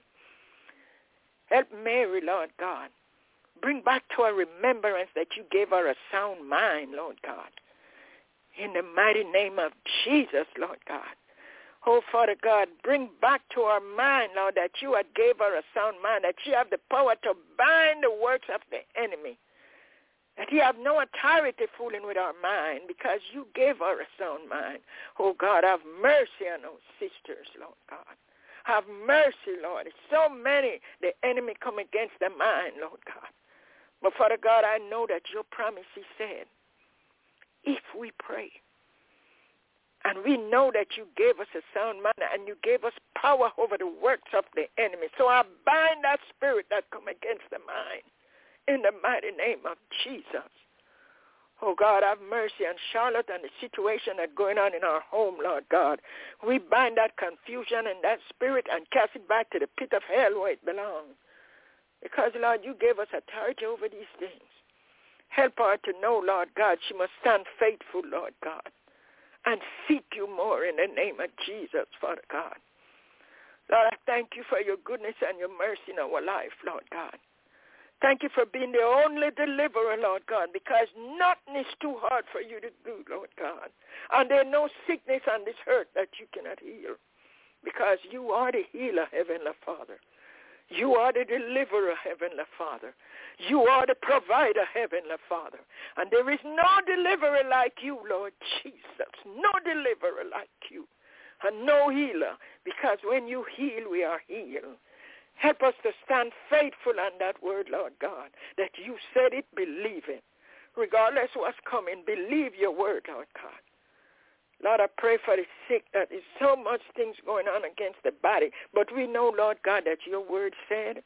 Help Mary, Lord God. Bring back to our remembrance that you gave her a sound mind, Lord God. In the mighty name of Jesus, Lord God. Oh, Father God, bring back to our mind, Lord, that you had gave her a sound mind, that you have the power to bind the works of the enemy, that you have no authority fooling with our mind because you gave her a sound mind. Oh, God, have mercy on our sisters, Lord God. Have mercy, Lord. It's so many the enemy come against the mind, Lord God. But, Father God, I know that your promise is said, if we pray, and we know that you gave us a sound mind and you gave us power over the works of the enemy. So I bind that spirit that come against the mind in the mighty name of Jesus. Oh, God, have mercy on Charlotte and the situation that's going on in our home, Lord God. We bind that confusion and that spirit and cast it back to the pit of hell where it belongs. Because, Lord, you gave us authority over these things. Help her to know, Lord God, she must stand faithful, Lord God, and seek you more in the name of Jesus, Father God. Lord, I thank you for your goodness and your mercy in our life, Lord God. Thank you for being the only deliverer, Lord God, because nothing is too hard for you to do, Lord God. And there's no sickness on this earth that you cannot heal, because you are the healer, Heavenly Father. You are the deliverer, Heavenly Father. You are the provider, Heavenly Father. And there is no deliverer like you, Lord Jesus. No deliverer like you. And no healer, because when you heal, we are healed. Help us to stand faithful on that word, Lord God, that you said it, believe it. Regardless of what's coming, believe your word, Lord God. Lord, I pray for the sick. That is so much things going on against the body. But we know, Lord God, that your word said,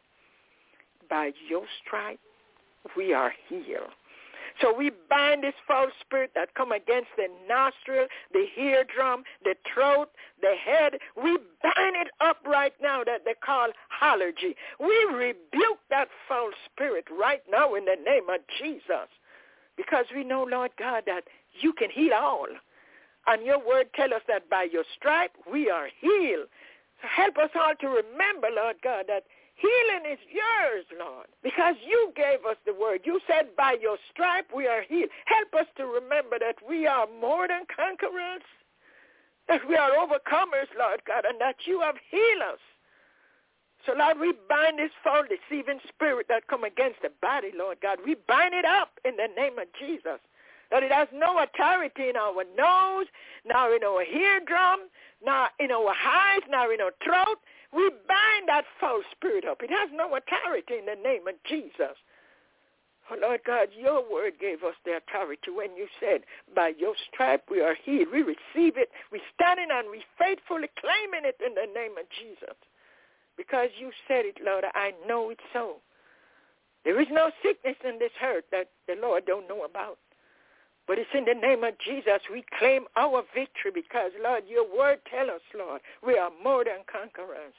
by your stripe, we are healed. So we bind this foul spirit that come against the nostril, the eardrum, the throat, the head. We bind it up right now that they call allergy. We rebuke that foul spirit right now in the name of Jesus. Because we know, Lord God, that you can heal all. And your word tells us that by your stripe we are healed. So help us all to remember, Lord God, that healing is yours, Lord, because you gave us the word. You said by your stripe we are healed. Help us to remember that we are more than conquerors, that we are overcomers, Lord God, and that you have healed us. So, Lord, we bind this false deceiving spirit that come against the body, Lord God. We bind it up in the name of Jesus. That it has no authority in our nose, nor in our eardrum, nor in our eyes, nor in our throat. We bind that false spirit up. It has no authority in the name of Jesus. Oh, Lord God, your word gave us the authority when you said, by your stripe we are healed. We receive it. We stand in and we faithfully claiming it in the name of Jesus. Because you said it, Lord, I know it's so. There is no sickness in this earth that the Lord don't know about. But it's in the name of Jesus we claim our victory because, Lord, your word tell us, Lord, we are more than conquerors.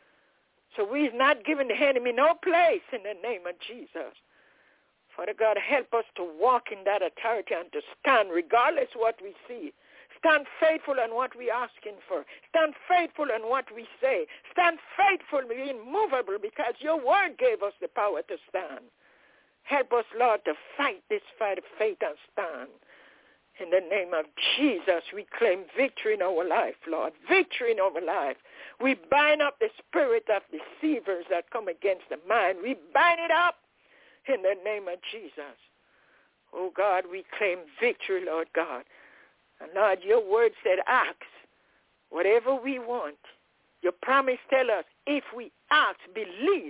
So we're not giving the enemy no place in the name of Jesus. Father God, help us to walk in that authority and to stand regardless what we see. Stand faithful in what we're asking for. Stand faithful in what we say. Stand faithful, be immovable, because your word gave us the power to stand. Help us, Lord, to fight this fight of faith and stand. In the name of Jesus, we claim victory in our life, Lord. Victory in our life. We bind up the spirit of deceivers that come against the mind. We bind it up in the name of Jesus. Oh, God, we claim victory, Lord God. And, Lord, your word said, ask whatever we want. Your promise tell us, if we ask, believe,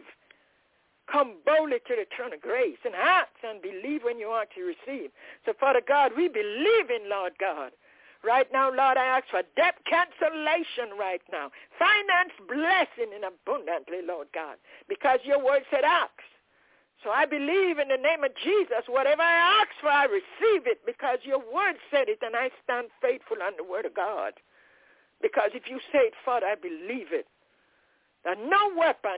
come boldly to the throne of grace and ask and believe when you are to receive. So, Father God, we believe in, Lord God. Right now, Lord, I ask for debt cancellation right now. Finance blessing in abundantly, Lord God, because your word said ask. So I believe in the name of Jesus, whatever I ask for, I receive it because your word said it, and I stand faithful on the word of God. Because if you say it, Father, I believe it. That no weapon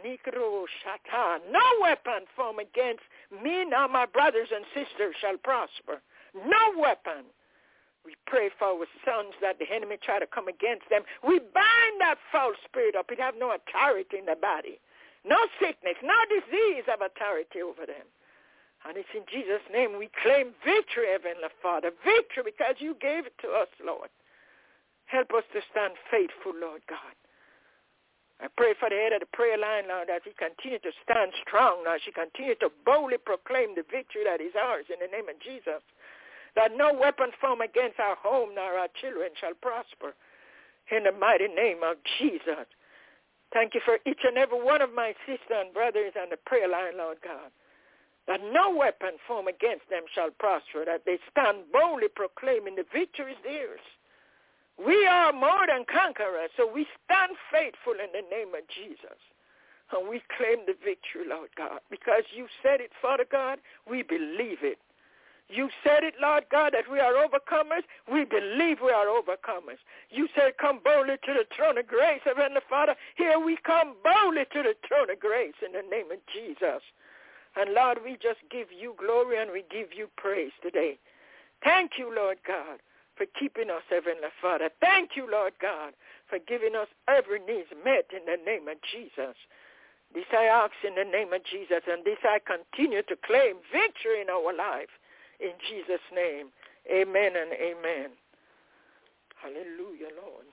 formed against me nor my brothers and sisters shall prosper. No weapon. We pray for our sons that the enemy try to come against them. We bind that foul spirit up. It have no authority in the body. No sickness, no disease have authority over them. And it's in Jesus' name we claim victory, Heavenly Father. Victory because you gave it to us, Lord. Help us to stand faithful, Lord God. I pray for the head of the prayer line, Lord, that he continue to stand strong, Lord. She continue to boldly proclaim the victory that is ours in the name of Jesus. That no weapon formed against our home nor our children shall prosper. In the mighty name of Jesus. Thank you for each and every one of my sisters and brothers on the prayer line, Lord God. That no weapon formed against them shall prosper. That they stand boldly proclaiming the victory is theirs. We are more than conquerors, so we stand faithful in the name of Jesus. And we claim the victory, Lord God. Because you said it, Father God, we believe it. You said it, Lord God, that we are overcomers. We believe we are overcomers. You said come boldly to the throne of grace, Heavenly Father. Here we come boldly to the throne of grace in the name of Jesus. And, Lord, we just give you glory and we give you praise today. Thank you, Lord God, for keeping us, Heavenly Father. Thank you, Lord God, for giving us every need met in the name of Jesus. This I ask in the name of Jesus, and this I continue to claim victory in our life. In Jesus' name, amen and amen. Hallelujah,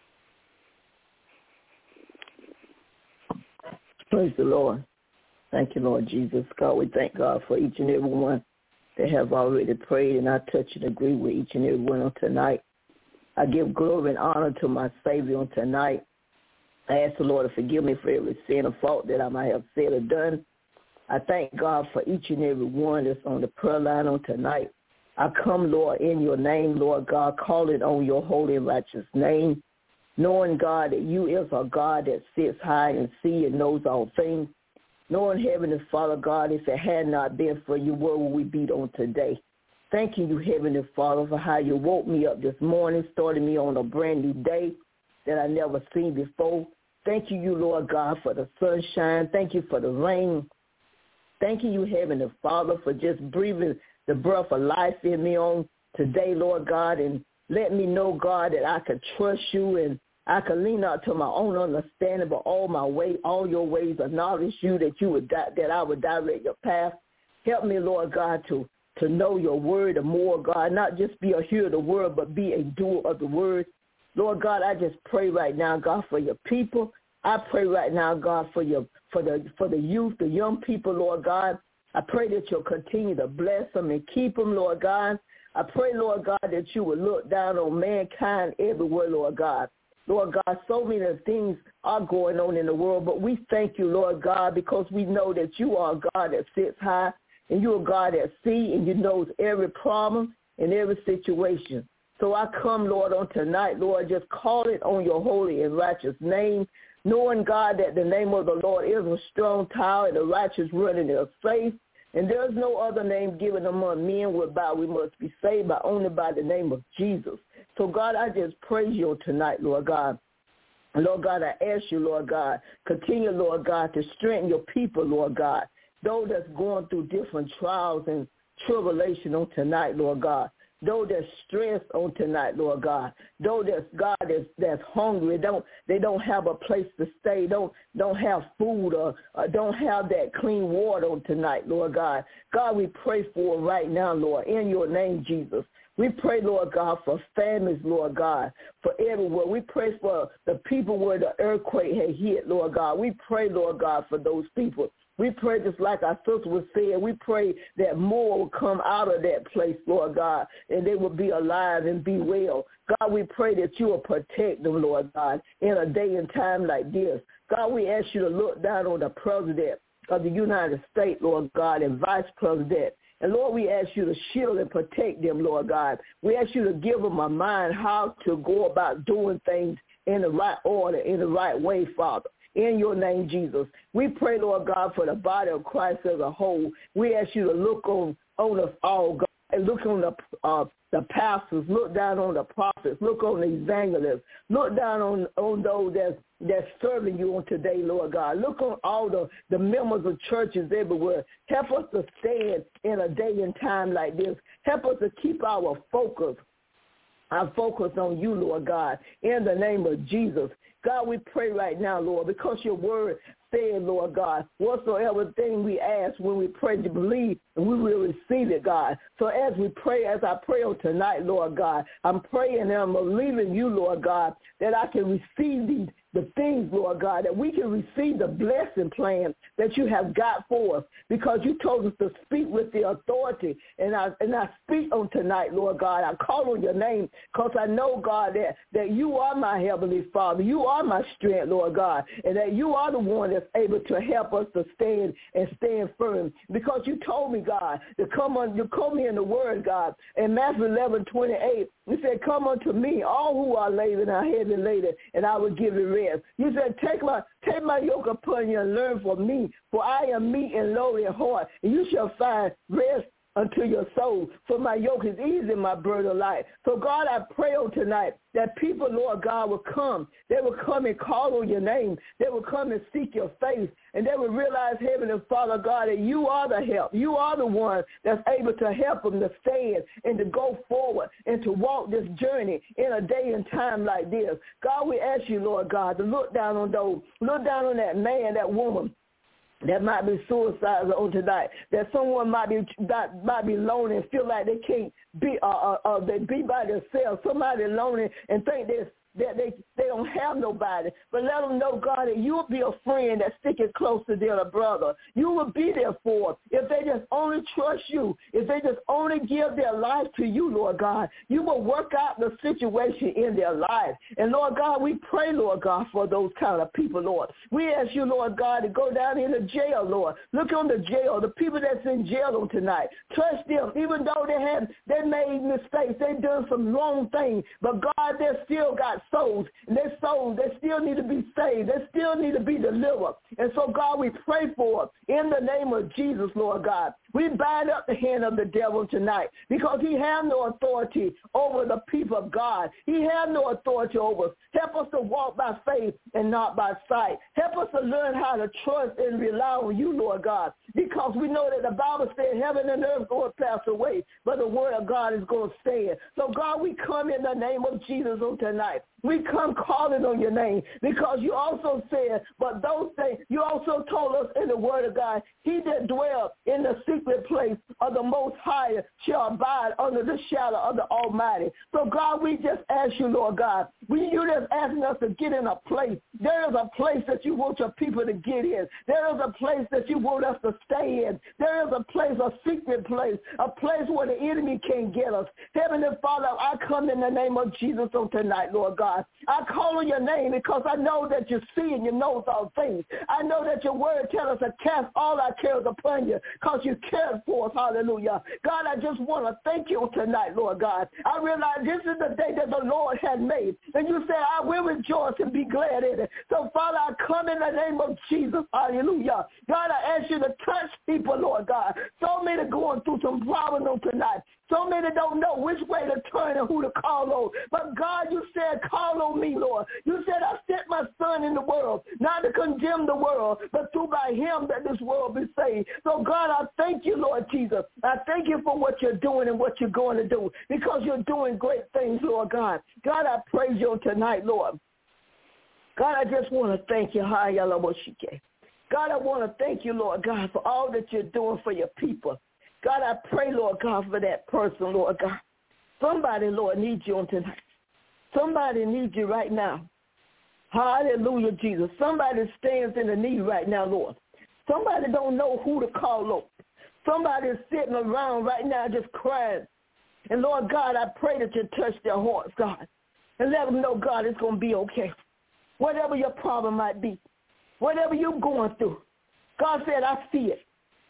Lord. Praise the Lord. Thank you, Lord Jesus. God, we thank God for each and every one that have already prayed, and I touch and agree with each and every one on tonight. I give glory and honor to my Savior on tonight. I ask the Lord to forgive me for every sin or fault that I might have said or done. I thank God for each and every one that's on the prayer line on tonight. I come, Lord, in your name, Lord God, calling on your holy and righteous name, knowing, God, that you is a God that sits high and sees and knows all things. Knowing, Heavenly Father, God, if it had not been for you, where would we be on today? Thanking you, Heavenly Father, for how you woke me up this morning, started me on a brand new day that I never seen before. Thank you, Lord God, for the sunshine. Thank you for the rain. Thank you, Heavenly Father, for just breathing the breath of life in me on today, Lord God, and let me know, God, that I can trust you and I can lean out to my own understanding, but all your ways acknowledge you, that I would direct your path. Help me, Lord God, to know your word more, God, not just be a hearer of the word, but be a doer of the word. Lord God, I just pray right now, God, for your people. I pray right now, God, for the youth, the young people, Lord God. I pray that you'll continue to bless them and keep them, Lord God. I pray, Lord God, that you will look down on mankind everywhere, Lord God. Lord God, so many things are going on in the world, but we thank you, Lord God, because we know that you are a God that sits high, and you're a God that sees, and you knows every problem and every situation. So I come, Lord, on tonight, Lord, just call it on your holy and righteous name, knowing, God, that the name of the Lord is a strong tower, and the righteous run in their safe. And there is no other name given among men whereby we must be saved, but only by the name of Jesus. So, God, I just praise you tonight, Lord God. Lord God, I ask you, Lord God, continue, Lord God, to strengthen your people, Lord God. Those that's going through different trials and tribulation on tonight, Lord God. Those that's stressed on tonight, Lord God. Those that's hungry, they don't have a place to stay, don't have food or don't have that clean water on tonight, Lord God. God, we pray for them right now, Lord, in your name, Jesus. We pray, Lord God, for families, Lord God, for everywhere. We pray for the people where the earthquake had hit, Lord God. We pray, Lord God, for those people. We pray just like our sister was saying, we pray that more will come out of that place, Lord God, and they will be alive and be well. God, we pray that you will protect them, Lord God, in a day and time like this. God, we ask you to look down on the president of the United States, Lord God, and vice president. And, Lord, we ask you to shield and protect them, Lord God. We ask you to give them a mind how to go about doing things in the right order, in the right way, Father. In your name, Jesus. We pray, Lord God, for the body of Christ as a whole. We ask you to look on us all, God, and look on the pastors, look down on the prophets, look on the evangelists, look down on those that's serving you on today, Lord God. Look on all the members of churches everywhere. Help us to stand in a day and time like this. Help us to keep our focus on you, Lord God, in the name of Jesus. God, we pray right now, Lord, because your word said, Lord God, whatsoever thing we ask when we pray to believe, and we will receive it, God. So as I pray on tonight, Lord God, I'm praying and I'm believing you, Lord God, that I can receive the things, Lord God, that we can receive the blessing plan that you have got for us, because you told us to speak with the authority, and I speak on tonight, Lord God. I call on your name because I know, God, that you are my Heavenly Father. You are my strength, Lord God, and that you are the one that's able to help us to stand firm, because you told me, God, you called me in the word, God, in Matthew 11:28, you said, come unto me, all who are laboring and are heavy laden, and I will give you rest. You said, take my yoke upon you and learn from me, for I am meek and lowly in heart, and you shall find rest unto your soul. For my yoke is easy and my burden light. So, God, I pray on tonight that people, Lord God, will come. They will come and call on your name. They will come and seek your face. And they will realize, Heavenly Father, God, that you are the help. You are the one that's able to help them to stand and to go forward and to walk this journey in a day and time like this. God, we ask you, Lord God, to look down on those. Look down on that man, that woman that might be suicidal on tonight, that someone might be lonely and feel like they can't be they be by themselves. Somebody lonely and think that they don't have nobody. But let them know, God, that you will be a friend that's sticking close to their brother. You will be there for them. If they just only trust you, if they just only give their life to you, Lord God, you will work out the situation in their life. And, Lord God, we pray, Lord God, for those kind of people, Lord. We ask you, Lord God, to go down into jail, Lord. Look on the jail, the people that's in jail on tonight. Touch them, even though they made mistakes. They done some wrong things. But, God, they still got souls. Their souls, they still need to be saved. They still need to be delivered. And so, God, we pray for it in the name of Jesus, Lord God. We bind up the hand of the devil tonight, because he has no authority over the people of God. He has no authority over us. Help us to walk by faith and not by sight. Help us to learn how to trust and rely on you, Lord God, because we know that the Bible said heaven and earth going to pass away, but the word of God is going to stand. So, God, we come in the name of Jesus on tonight. We come calling on your name, because you also said, but those things, you also told us in the word of God, he that dwells in the secret place of the Most High shall abide under the shadow of the Almighty. So, God, we just ask you, Lord God, You're just asking us to get in a place. There is a place that you want your people to get in. There is a place that you want us to stay in. There is a place, a secret place, a place where the enemy can't get us. Heavenly Father, I come in the name of Jesus on tonight, Lord God. I call on your name because I know that you see and you know all things. I know that your word tells us to cast all our cares upon you because you cared for us. Hallelujah. God, I just want to thank you tonight, Lord God. I realize this is the day that the Lord had made. And you said, I will rejoice and be glad in it. So, Father, I come in the name of Jesus. Hallelujah. God, I ask you to touch people, Lord God. So many going through some problems on tonight. So many don't know which way to turn and who to call on. But God, you said, call on me, Lord. You said, I sent my son in the world, not to condemn the world, but through by him that this world be saved. So God, I thank you, Lord Jesus. I thank you for what you're doing and what you're going to do because you're doing great things, Lord God. God, I praise you tonight, Lord. God, I just want to thank you. God, I want to thank you, Lord God, for all that you're doing for your people. God, I pray, Lord God, for that person, Lord God. Somebody, Lord, needs you on tonight. Somebody needs you right now. Hallelujah, Jesus. Somebody stands in the need right now, Lord. Somebody don't know who to call on. Somebody is sitting around right now just crying. And, Lord God, I pray that you touch their hearts, God, and let them know, God, it's going to be okay. Whatever your problem might be, whatever you're going through, God said, I see it.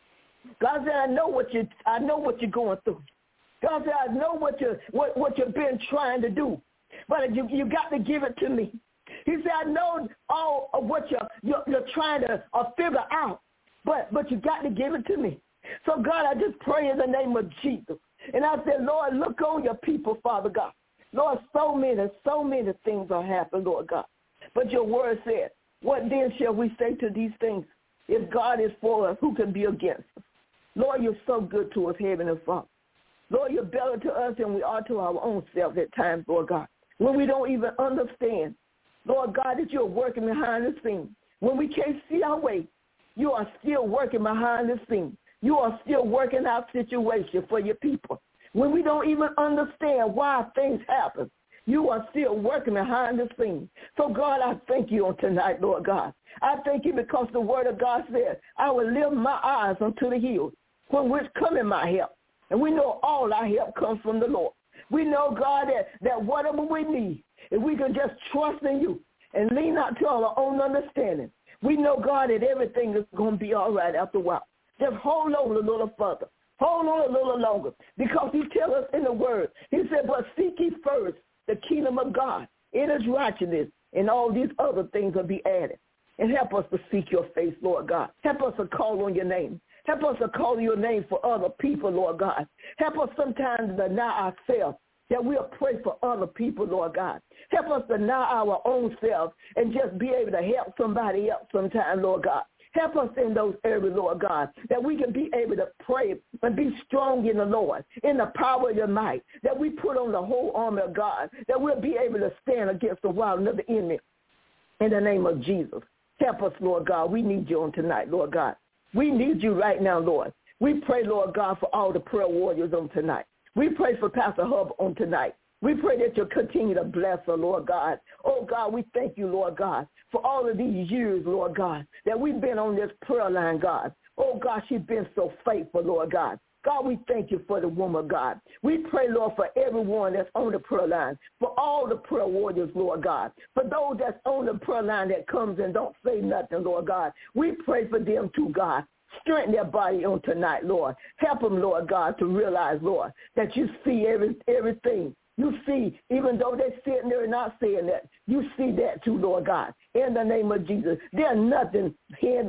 God said, I know what you're going through. God said, I know what you've been trying to do, but you got to give it to me. He said, I know all of what you're trying to figure out, but you got to give it to me. So, God, I just pray in the name of Jesus. And I said, Lord, look on your people, Father God. Lord, so many things are happening, Lord God. But your word said, what then shall we say to these things? If God is for us, who can be against us? Lord, you're so good to us, Heavenly Father. Lord, you're better to us than we are to our own selves at times, Lord God, when we don't even understand, Lord God, that you're working behind the scenes. When we can't see our way, you are still working behind the scenes. You are still working out situation for your people. When we don't even understand why things happen, you are still working behind the scenes. So, God, I thank you on tonight, Lord God. I thank you because the word of God said, I will lift my eyes unto the hills, from which cometh my help. And we know all our help comes from the Lord. We know, God, that whatever we need, if we can just trust in you and lean not to our own understanding, we know, God, that everything is going to be all right after a while. Just hold on a little further. Hold on a little longer. Because he tells us in the word, he said, but seek ye first the kingdom of God, in his righteousness, and all these other things will be added. And help us to seek your face, Lord God. Help us to call on your name. Help us to call your name for other people, Lord God. Help us sometimes to deny ourselves, that we'll pray for other people, Lord God. Help us to deny our own selves and just be able to help somebody else sometime, Lord God. Help us in those areas, Lord God, that we can be able to pray and be strong in the Lord, in the power of your might, that we put on the whole armor of God, that we'll be able to stand against the wild of the enemy in the name of Jesus. Help us, Lord God. We need you on tonight, Lord God. We need you right now, Lord. We pray, Lord God, for all the prayer warriors on tonight. We pray for Pastor Hub on tonight. We pray that you'll continue to bless her, Lord God. Oh, God, we thank you, Lord God, for all of these years, Lord God, that we've been on this prayer line, God. Oh, God, she's been so faithful, Lord God. God, we thank you for the woman of God. We pray, Lord, for everyone that's on the prayer line, for all the prayer warriors, Lord God, for those that's on the prayer line that comes and don't say nothing, Lord God. We pray for them too, God. Strengthen their body on tonight, Lord. Help them, Lord God, to realize, Lord, that you see everything. You see, even though they're sitting there and not saying that, you see that too, Lord God. In the name of Jesus, there's nothing hid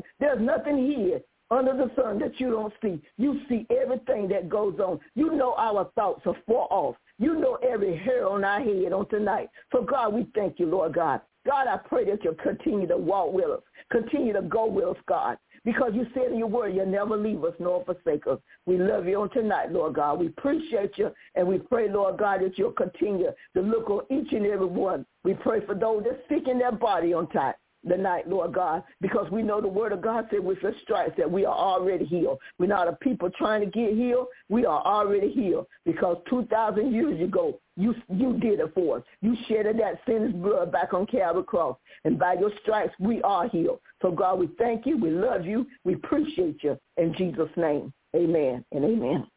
under the sun that you don't see. You see everything that goes on. You know our thoughts are far off. You know every hair on our head on tonight. So, God, we thank you, Lord God. God, I pray that you'll continue to walk with us, continue to go with us, God, because you said in your word you'll never leave us nor forsake us. We love you on tonight, Lord God. We appreciate you, and we pray, Lord God, that you'll continue to look on each and every one. We pray for those that's sick in their body on tonight, Lord God, because we know the word of God said with the stripes that we are already healed. We're not a people trying to get healed. We are already healed because 2,000 years ago, You did it for us. You shedded that sin's blood back on Calvary cross. And by your stripes, we are healed. So, God, we thank you. We love you. We appreciate you. In Jesus' name, amen and amen.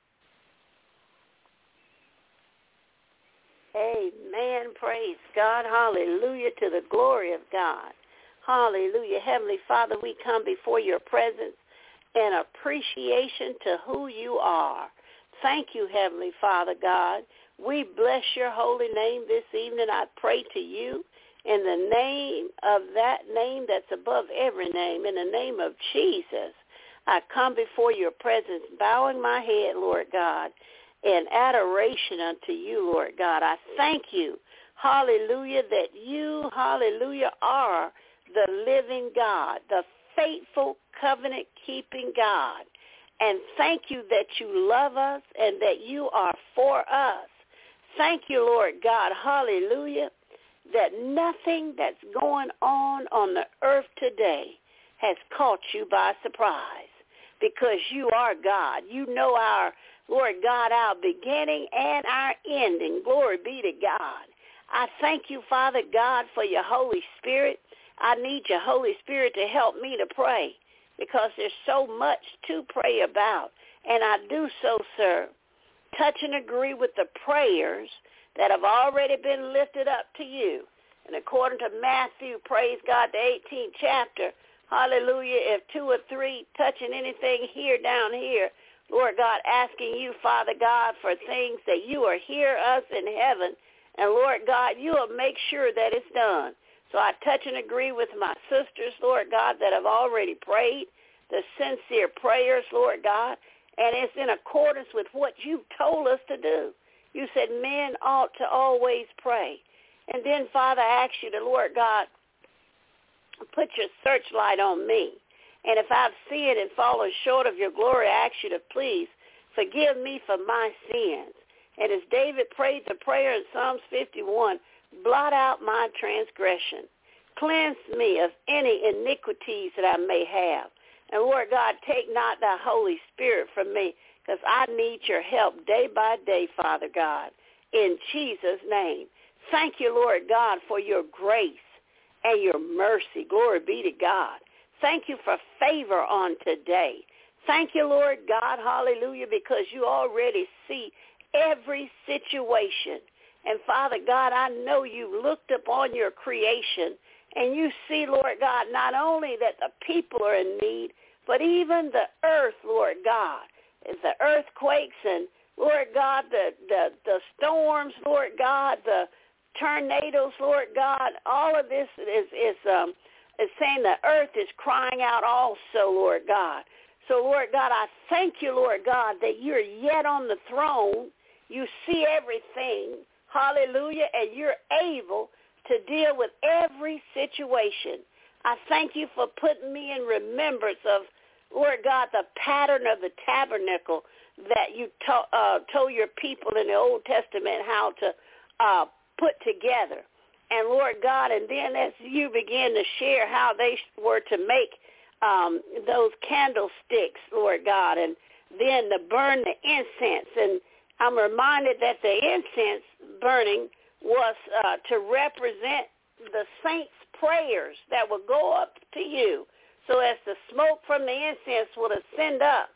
Amen. Praise God. Hallelujah to the glory of God. Hallelujah. Heavenly Father, we come before your presence in appreciation to who you are. Thank you, Heavenly Father God. We bless your holy name this evening. I pray to you in the name of that name that's above every name, in the name of Jesus. I come before your presence, bowing my head, Lord God, in adoration unto you, Lord God. I thank you, hallelujah, that you, hallelujah, are the living God, the faithful covenant-keeping God. And thank you that you love us and that you are for us. Thank you, Lord God, hallelujah, that nothing that's going on the earth today has caught you by surprise, because you are God. You know our, Lord God, our beginning and our ending. Glory be to God. I thank you, Father God, for your Holy Spirit. I need your Holy Spirit to help me to pray, because there's so much to pray about. And I do so, sir, touch and agree with the prayers that have already been lifted up to you. And according to Matthew, praise God, the 18th chapter, hallelujah, if 2 or 3 touching anything here, down here, Lord God, asking you, Father God, for things that you will hear us in heaven. And Lord God, you will make sure that it's done. So I touch and agree with my sisters, Lord God, that have already prayed, the sincere prayers, Lord God, and it's in accordance with what you told us to do. You said men ought to always pray. And then, Father, I ask you to, Lord God, put your searchlight on me. And if I've sinned and fallen short of your glory, I ask you to please forgive me for my sins. And as David prayed the prayer in Psalms 51, blot out my transgression. Cleanse me of any iniquities that I may have. And Lord God, take not thy Holy Spirit from me, because I need your help day by day, Father God, in Jesus' name. Thank you, Lord God, for your grace and your mercy. Glory be to God. Thank you for favor on today. Thank you, Lord God, hallelujah, because you already see every situation. And Father God, I know you looked upon your creation, and you see, Lord God, not only that the people are in need, but even the earth, Lord God, the earthquakes and, Lord God, the storms, Lord God, the tornadoes, Lord God, all of this is saying the earth is crying out also, Lord God. So, Lord God, I thank you, Lord God, that you're yet on the throne. You see everything, hallelujah, and you're able to deal with every situation. I thank you for putting me in remembrance of, Lord God, the pattern of the tabernacle that you told your people in the Old Testament how to put together. And Lord God, and then as you begin to share how they were to make those candlesticks, Lord God, and then to burn the incense. And I'm reminded that the incense burning was to represent the saints' prayers that would go up to you. So as the smoke from the incense would ascend up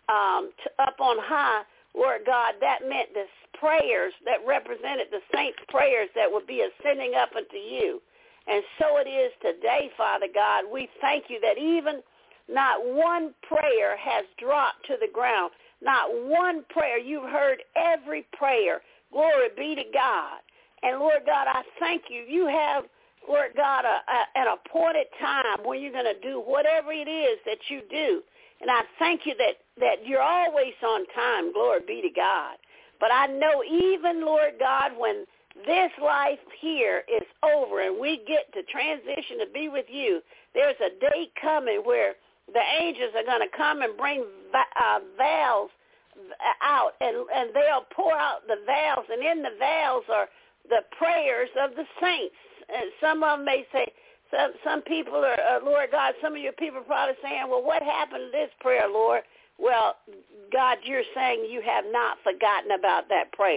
on high, Lord God, that meant the prayers that represented the saints' prayers that would be ascending up unto you. And so it is today, Father God. We thank you that even not one prayer has dropped to the ground. Not one prayer. You've heard every prayer. Glory be to God. And Lord God, I thank you. You have, Lord God, an appointed time when you're going to do whatever it is that you do. And I thank you that you're always on time. Glory be to God. But I know even, Lord God, when this life here is over and we get to transition to be with you, there's a day coming where the angels are going to come and bring veils out, and they'll pour out the veils, and in the veils are the prayers of the saints. And some of them may say, some people are, Lord God, some of your people are probably saying, well, what happened to this prayer, Lord? Well, God, you're saying you have not forgotten about that prayer.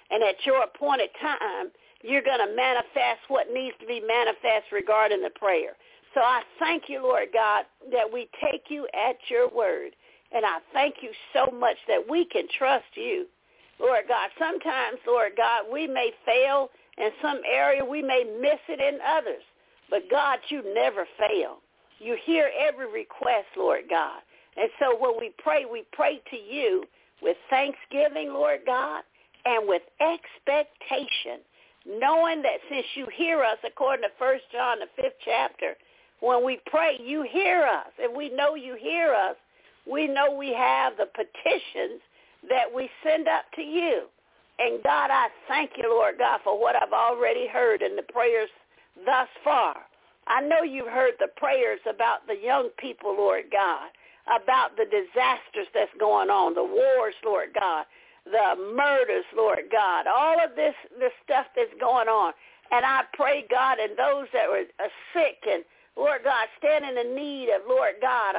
And at your appointed time, you're going to manifest what needs to be manifest regarding the prayer. So I thank you, Lord God, that we take you at your word. And I thank you so much that we can trust you, Lord God. Sometimes, Lord God, we may fail in some area. We may miss it in others. But, God, you never fail. You hear every request, Lord God. And so when we pray to you with thanksgiving, Lord God, and with expectation, knowing that since you hear us, according to 1 John, the 5th chapter, when we pray, you hear us. And we know you hear us. We know we have the petitions that we send up to you. And, God, I thank you, Lord God, for what I've already heard in the prayers thus far. I know you've heard the prayers about the young people, Lord God, about the disasters that's going on, the wars, Lord God, the murders, Lord God, all of this stuff that's going on. And I pray, God, and those that are sick and, Lord God, standing in need of, Lord God,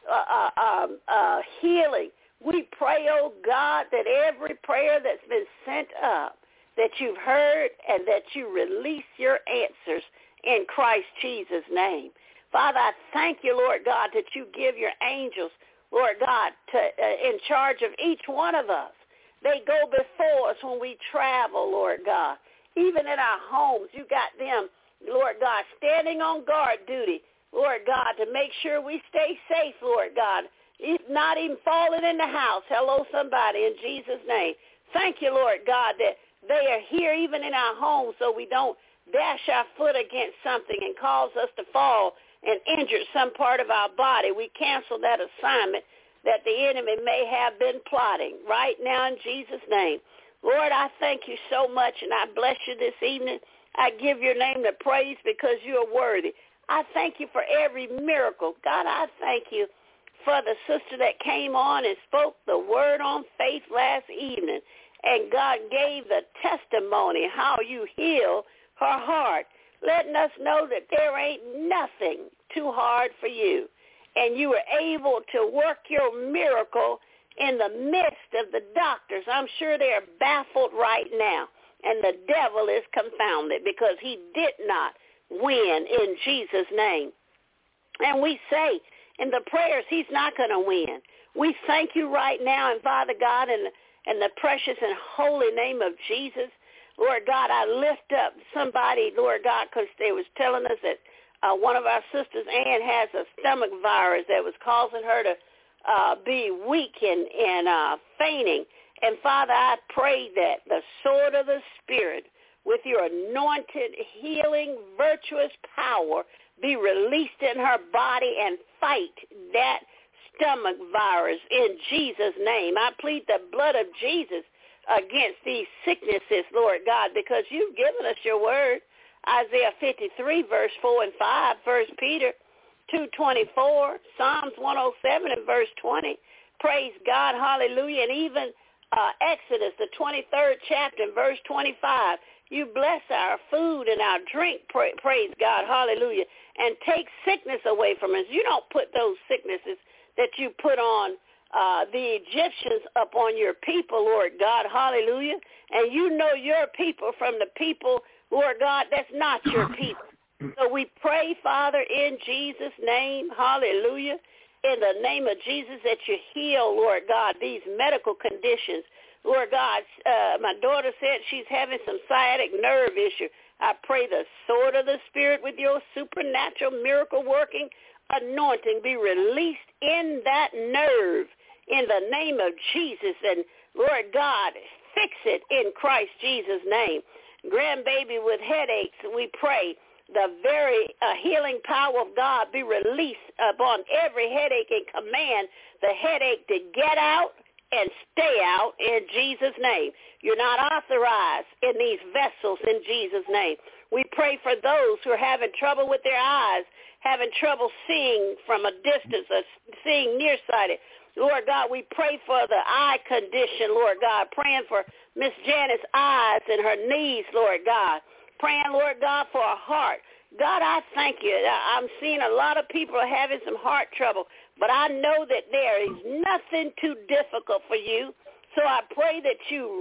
healing. We pray, oh God, that every prayer that's been sent up, that you've heard and that you release your answers in Christ Jesus' name. Father, I thank you, Lord God, that you give your angels, Lord God, in charge of each one of us. They go before us when we travel, Lord God. Even in our homes, you got them, Lord God, standing on guard duty, Lord God, to make sure we stay safe, Lord God, not even falling in the house. Hello, somebody, in Jesus' name. Thank you, Lord God, that they are here even in our homes so we don't dash our foot against something and cause us to fall and injure some part of our body. We cancel that assignment that the enemy may have been plotting right now in Jesus' name. Lord, I thank you so much, and I bless you this evening. I give your name the praise because you are worthy. I thank you for every miracle. God, I thank you for the sister that came on and spoke the word on faith last evening. And God gave the testimony how you heal her heart, letting us know that there ain't nothing too hard for you. And you were able to work your miracle in the midst of the doctors. I'm sure they're baffled right now. And the devil is confounded because he did not win in Jesus' name. And we say in the prayers, he's not going to win. We thank you right now, and Father God, in the precious and holy name of Jesus, Lord God, I lift up somebody, Lord God, because they was telling us that one of our sisters, Ann, has a stomach virus that was causing her to be weak and fainting. And, Father, I pray that the sword of the Spirit with your anointed, healing, virtuous power be released in her body and fight that stomach virus in Jesus' name. I plead the blood of Jesus against these sicknesses, Lord God, because you've given us your word. Isaiah 53, verse 4 and 5, 1 Peter 2:24, Psalms 107 and verse 20. Praise God, hallelujah. And even Exodus, the 23rd chapter, verse 25. You bless our food and our drink, praise God, hallelujah, and take sickness away from us. You don't put those sicknesses that you put on the Egyptians upon your people, Lord God, hallelujah. And you know your people from the people, Lord God, that's not your people. So we pray, Father, in Jesus' name, hallelujah, in the name of Jesus, that you heal, Lord God, these medical conditions. Lord God, my daughter said she's having some sciatic nerve issue. I pray the sword of the Spirit with your supernatural miracle-working anointing be released in that nerve in the name of Jesus. And, Lord God, fix it in Christ Jesus' name. Grandbaby with headaches, we pray the very healing power of God be released upon every headache and command the headache to get out and stay out in Jesus' name. You're not authorized in these vessels in Jesus' name. We pray for those who are having trouble with their eyes, having trouble seeing from a distance or seeing nearsighted. Lord God, we pray for the eye condition, Lord God, praying for Miss Janet's eyes and her knees, Lord God, praying, Lord God, for her heart. God, I thank you. I'm seeing a lot of people are having some heart trouble, but I know that there is nothing too difficult for you. So I pray that you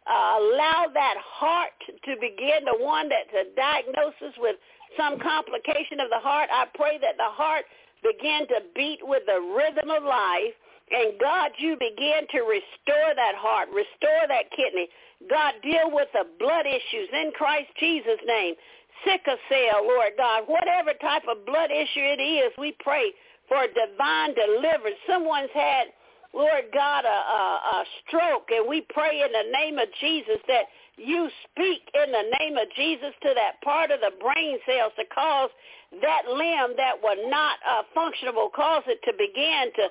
allow that heart to begin, the one that's a diagnosis with some complication of the heart. I pray that the heart begin to beat with the rhythm of life. And God, you begin to restore that heart, restore that kidney. God, deal with the blood issues in Christ Jesus' name. Sickle cell, Lord God, whatever type of blood issue it is, we pray for divine deliverance. Someone's had, Lord God, a stroke, and we pray in the name of Jesus that you speak in the name of Jesus to that part of the brain cells to cause that limb that was not functional, cause it to begin to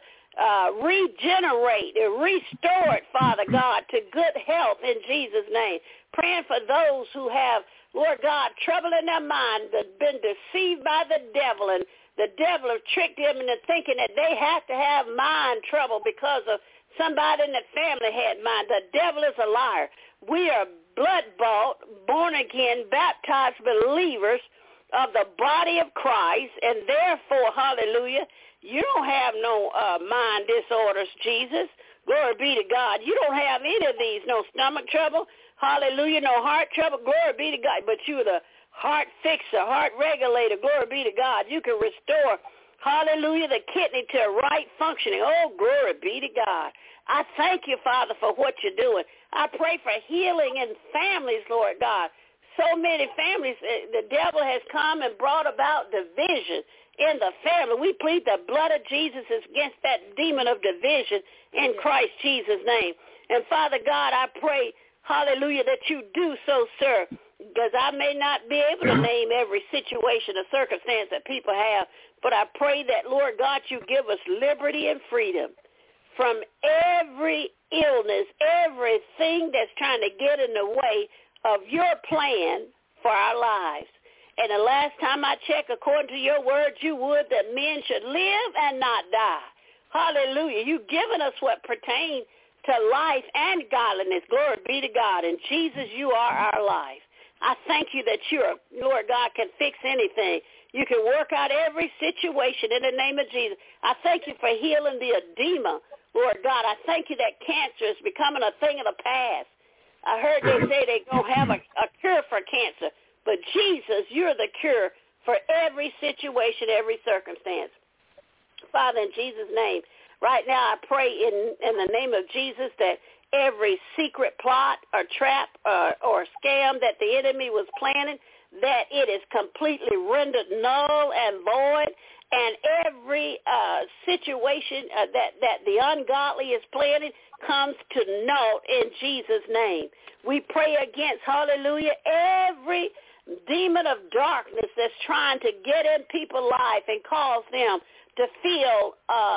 regenerate and restore it, Father God, to good health in Jesus' name. Praying for those who have, Lord God, trouble in their mind, that been deceived by the devil, and the devil have tricked them into thinking that they have to have mind trouble because of somebody in the family had mind. The devil is a liar. We are blood-bought, born-again, baptized believers of the body of Christ, and therefore, hallelujah, you don't have no mind disorders, Jesus. Glory be to God. You don't have any of these, no stomach trouble, hallelujah, no heart trouble, glory be to God. But you're the heart fixer, heart regulator, glory be to God. You can restore, hallelujah, the kidney to right functioning. Oh, glory be to God. I thank you, Father, for what you're doing. I pray for healing in families, Lord God. So many families, the devil has come and brought about division in the family. We plead the blood of Jesus against that demon of division in Christ Jesus' name. And Father God, I pray, hallelujah, that you do so, sir, because I may not be able to name every situation or circumstance that people have, but I pray that, Lord God, you give us liberty and freedom from every illness, everything that's trying to get in the way of your plan for our lives. And the last time I checked, according to your words, you would that men should live and not die. Hallelujah. You've given us what pertains to life and godliness. Glory be to God. And Jesus, you are our life. I thank you that you're, Lord God, can fix anything. You can work out every situation in the name of Jesus. I thank you for healing the edema, Lord God. I thank you that cancer is becoming a thing of the past. I heard they say they're going to have a cure for cancer. But Jesus, you're the cure for every situation, every circumstance. Father, in Jesus' name, right now I pray in the name of Jesus that every secret plot or trap or scam that the enemy was planning, that it is completely rendered null and void, and every situation that the ungodly is planning comes to naught in Jesus' name. We pray against, hallelujah, every demon of darkness that's trying to get in people's life and cause them to feel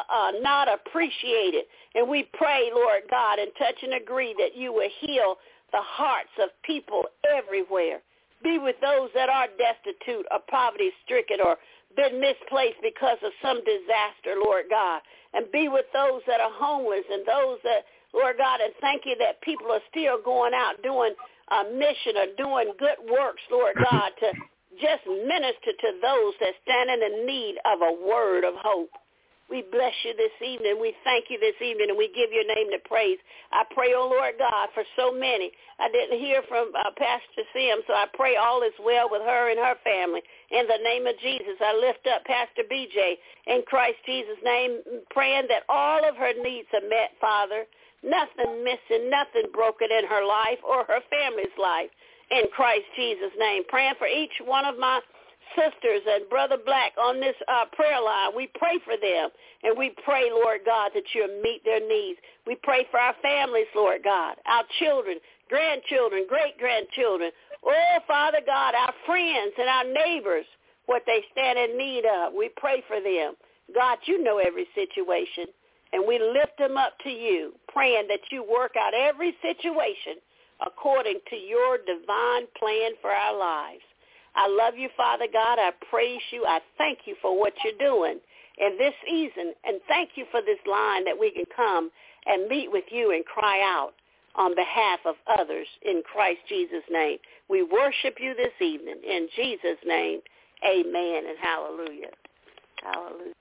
not appreciated. And we pray, Lord God, and touch and agree that you will heal the hearts of people everywhere. Be with those that are destitute or poverty-stricken or been misplaced because of some disaster, Lord God. And be with those that are homeless and those that, Lord God, and thank you that people are still going out doing a mission or doing good works, Lord God, to just minister to those that stand in need of a word of hope. We bless you this evening. We thank you this evening, and we give your name the praise. I pray, oh, Lord God, for so many. I didn't hear from Pastor Sim, so I pray all is well with her and her family. In the name of Jesus, I lift up Pastor BJ in Christ Jesus' name, praying that all of her needs are met, Father. Nothing missing, nothing broken in her life or her family's life. In Christ Jesus' name, praying for each one of my sisters and Brother Black on this prayer line. We pray for them, and we pray, Lord God, that you'll meet their needs. We pray for our families, Lord God, our children, grandchildren, great-grandchildren. Oh, Father God, our friends and our neighbors, what they stand in need of. We pray for them. God, you know every situation, and we lift them up to you, praying that you work out every situation according to your divine plan for our lives. I love you, Father God. I praise you. I thank you for what you're doing in this season, and thank you for this line that we can come and meet with you and cry out on behalf of others in Christ Jesus' name. We worship you this evening. In Jesus' name, amen and hallelujah. Hallelujah.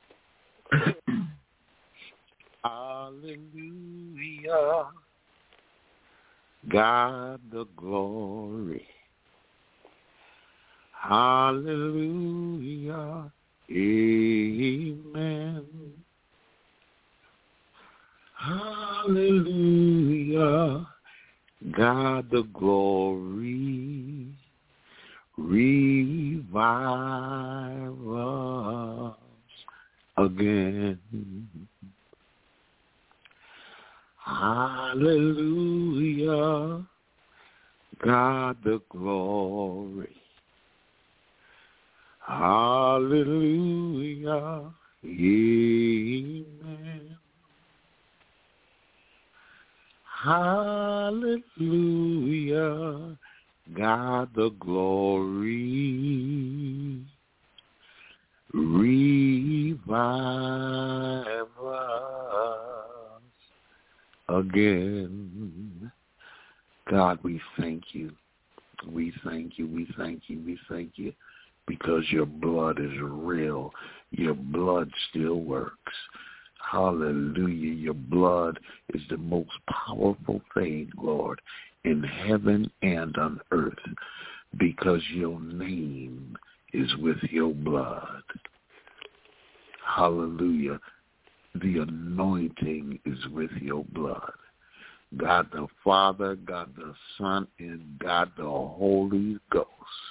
Hallelujah. God the glory. Hallelujah. Amen. Hallelujah. God the glory. Revive us again. Hallelujah. God the glory. Hallelujah. Amen. Hallelujah. God the glory. Revive us again. God, we thank you. We thank you. We thank you. We thank you. Because your blood is real. Your blood still works. Hallelujah. Your blood is the most powerful thing, Lord, in heaven and on earth, because your name is with your blood. Hallelujah. The anointing is with your blood. God the Father, God the Son, and God the Holy Ghost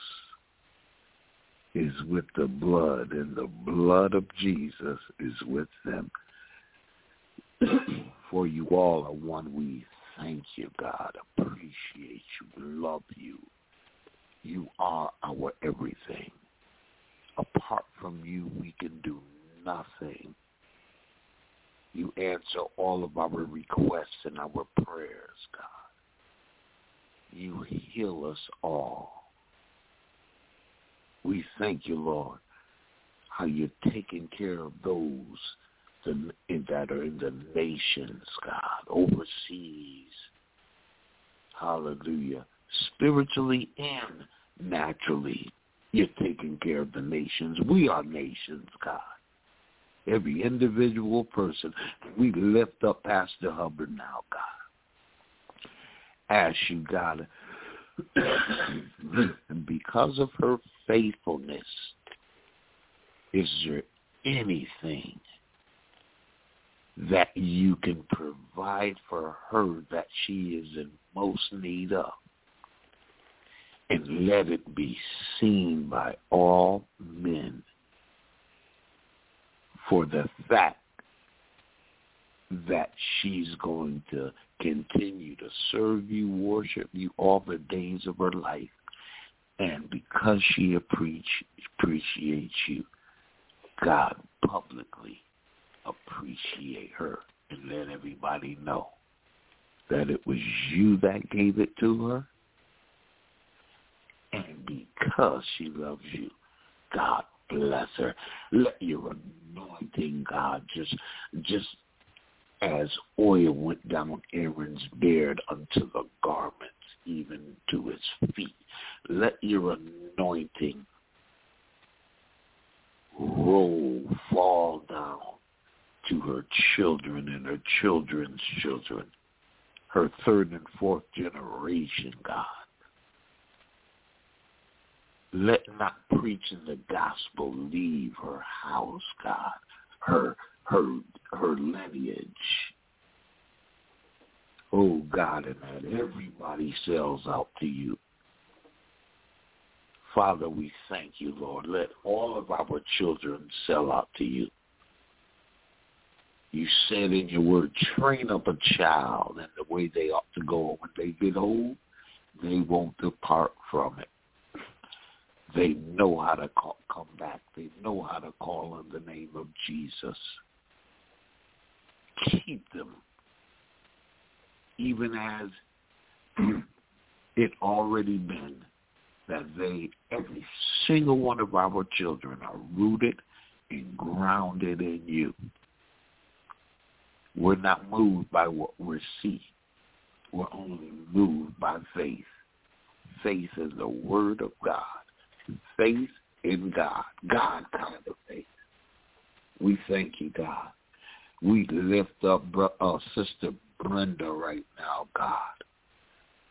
is with the blood, and the blood of Jesus is with them. For you all are one. We thank you, God, appreciate you, love you. You are our everything. Apart from you, we can do nothing. You answer all of our requests and our prayers, God. You heal us all. We thank you, Lord, how you're taking care of those that are in the nations, God, overseas. Hallelujah. Spiritually and naturally, you're taking care of the nations. We are nations, God. Every individual person. We lift up Pastor Hubbard now, God. Ask you, God, and because of her faithfulness, is there anything that you can provide for her that she is in most need of? And let it be seen by all men for the fact that she's going to continue to serve you, worship you all the days of her life. And because she appreciates you, God publicly appreciate her and let everybody know that it was you that gave it to her. And because she loves you, God bless her. Let your anointing, God, just as oil went down Aaron's beard unto the garments, even to his feet. Let your anointing fall down to her children and her children's children, her third and fourth generation, God. Let not preaching the gospel leave her house, God, her lineage. Oh, God, and that everybody sells out to you. Father, we thank you, Lord. Let all of our children sell out to you. You said in your word, train up a child in the way they ought to go. When they get old, they won't depart from it. They know how to come back. They know how to call on the name of Jesus. Keep them, even as it already been, that every single one of our children are rooted and grounded in you. We're not moved by what we see. We're only moved by faith. Faith is the word of God. Faith in God. God kind of faith. We thank you, God. We lift up Sister Brenda right now, God.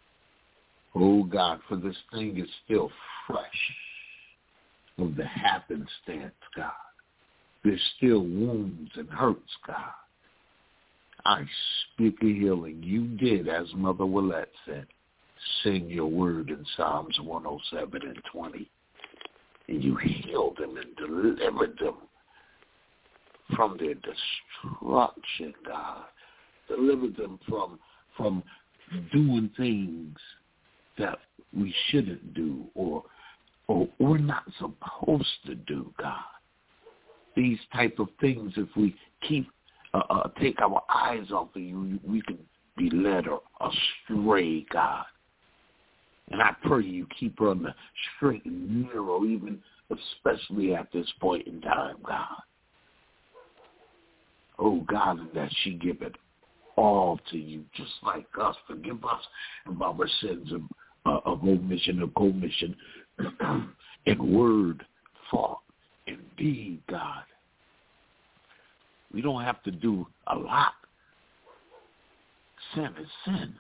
Oh, God, for this thing is still fresh of the happenstance, God. There's still wounds and hurts, God. I speak a healing. You did, as Mother Willette said, sing your word in Psalms 107 and 20. And you healed them and delivered them from their destruction, God. Delivered them from doing things that we shouldn't do or we're not supposed to do, God. These type of things, if we keep take our eyes off of you, we can be led astray, God. And I pray you keep her on the straight and narrow, even especially at this point in time, God. Oh, God, and that she give it all to you, just like us. Forgive us of our sins of omission or commission in word, thought, and deed, God. We don't have to do a lot. Sin is sin.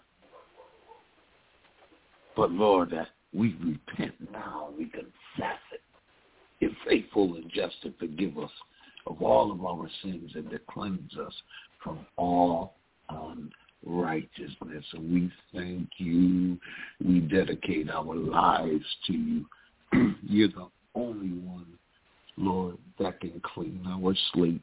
But, Lord, that we repent now, we confess it. You're faithful and just to forgive us of all of our sins and to cleanse us from all unrighteousness. And we thank you. We dedicate our lives to you. You're the only one, Lord, that can clean our slate.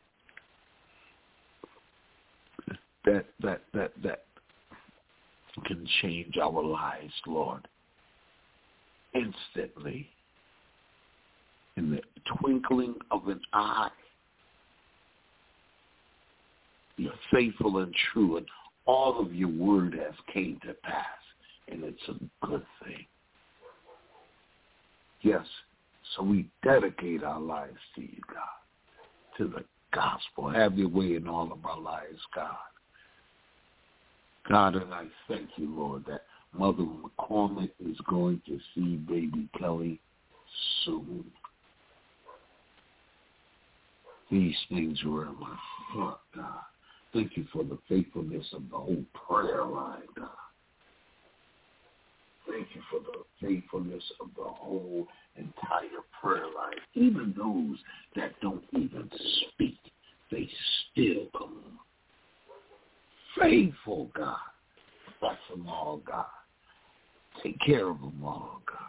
That can change our lives, Lord, instantly, in the twinkling of an eye. You're faithful and true, and all of your word has came to pass, and it's a good thing. Yes, so we dedicate our lives to you, God, to the gospel. Have your way in all of our lives, God. God, and I thank you, Lord, that Mother McCormick is going to see baby Kelly soon. These things were in my heart, God. Thank you for the faithfulness of the whole prayer line, God. Thank you for the faithfulness of the whole entire prayer line. Even those that don't even speak, they still come on. Faithful God. Bless them all, God. Take care of them all, God.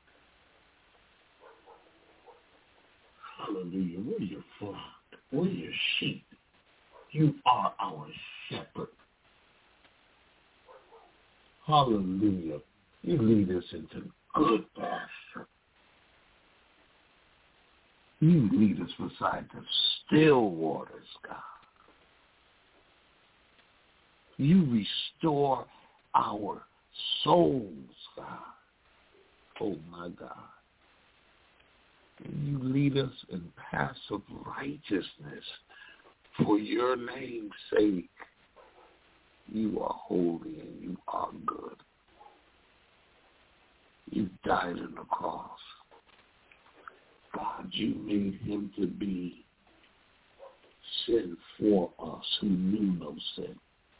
Hallelujah. We're your flock. We're your sheep. You are our shepherd. Hallelujah. You lead us into good pasture. You lead us beside the still waters, God. You restore our souls, God. Oh, my God. And you lead us in paths of righteousness for your name's sake. You are holy and you are good. You died on the cross. God, you made him to be sin for us who knew no sin,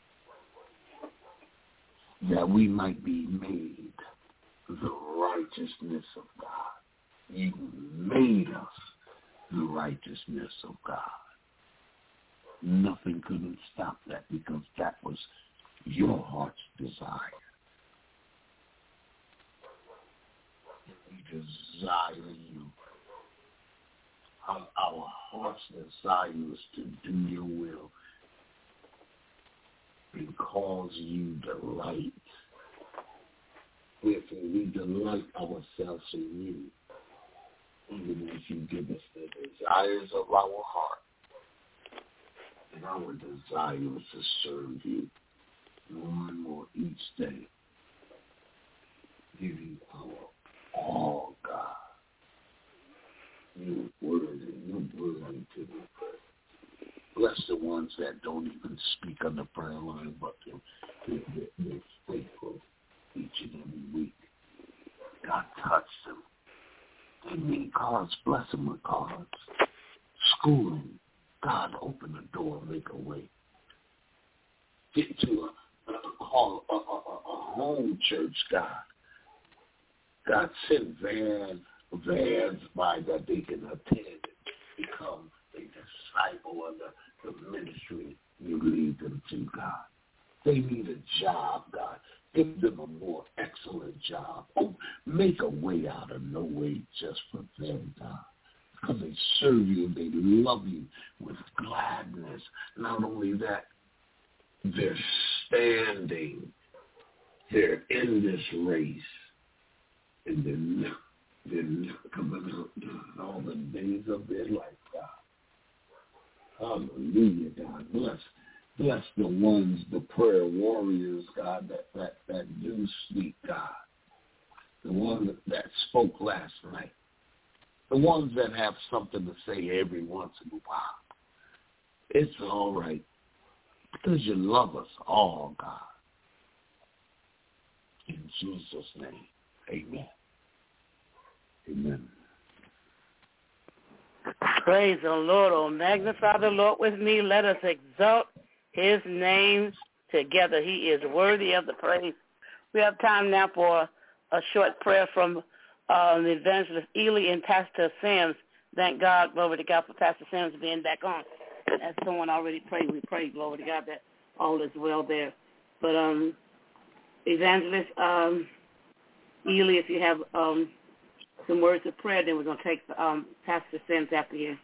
that we might be made the righteousness of God. You made us the righteousness of God. Nothing couldn't stop that because that was your heart's desire. We desire you. Our heart's desire is to do your will and cause you delight. Therefore, we delight ourselves in you, even as you give us the desires of our heart. And our desire is to serve you more and more each day, giving our all, God. You're worthy to be praised. Bless the ones that don't even speak on the prayer line, but they're faithful each and every week. God, touch them. They need cards. Bless them with cards. Schooling. God, open the door, make a way. Get to a home church, God. God, send vans by that they can attend and become a disciple of the ministry you lead them to, God. They need a job, God. Give them a more excellent job. Oh, make a way out of no way just for them, God. Because they serve you, they love you with gladness. Not only that, they're standing. They're in this race. And they're not coming out all the days of their life, God. Hallelujah, God. Bless the ones, the prayer warriors, God, that do speak, God. The one that spoke last night. The ones that have something to say every once in a while. It's all right. Because you love us all, God. In Jesus' name, amen. Amen. Praise the Lord. Oh, magnify the Lord with me. Let us exalt his name together. He is worthy of the praise. We have time now for a short prayer from the evangelist Ely and Pastor Sims. Thank God, glory to God, for Pastor Sims being back on. As someone already prayed, we pray, glory to God, that all is well there. But evangelist Ely, if you have some words of prayer, then we're going to take Pastor Sims after you.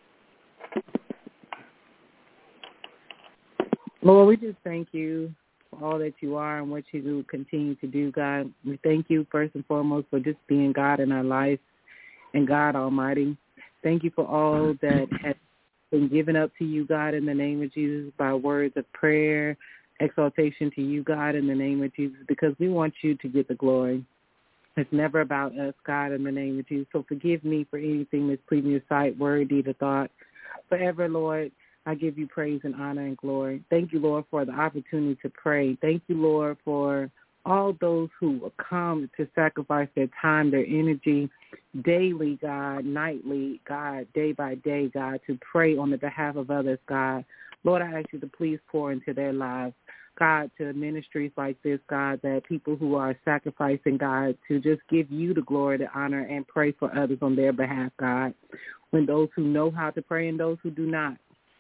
Lord, we just thank you for all that you are and what you do continue to do, God. We thank you first and foremost for just being God in our life and God Almighty. Thank you for all that has been given up to you, God, in the name of Jesus, by words of prayer, exaltation to you, God, in the name of Jesus, because we want you to get the glory. It's never about us, God, in the name of Jesus. So forgive me for anything that's pleasing your sight, word, deed, or thought. Forever, Lord, I give you praise and honor and glory. Thank you, Lord, for the opportunity to pray. Thank you, Lord, for all those who will come to sacrifice their time, their energy, daily, God, nightly, God, day by day, God, to pray on the behalf of others, God. Lord, I ask you to please pour into their lives, God, to ministries like this, God, that people who are sacrificing, God, to just give you the glory, the honor, and pray for others on their behalf, God. When those who know how to pray and those who do not,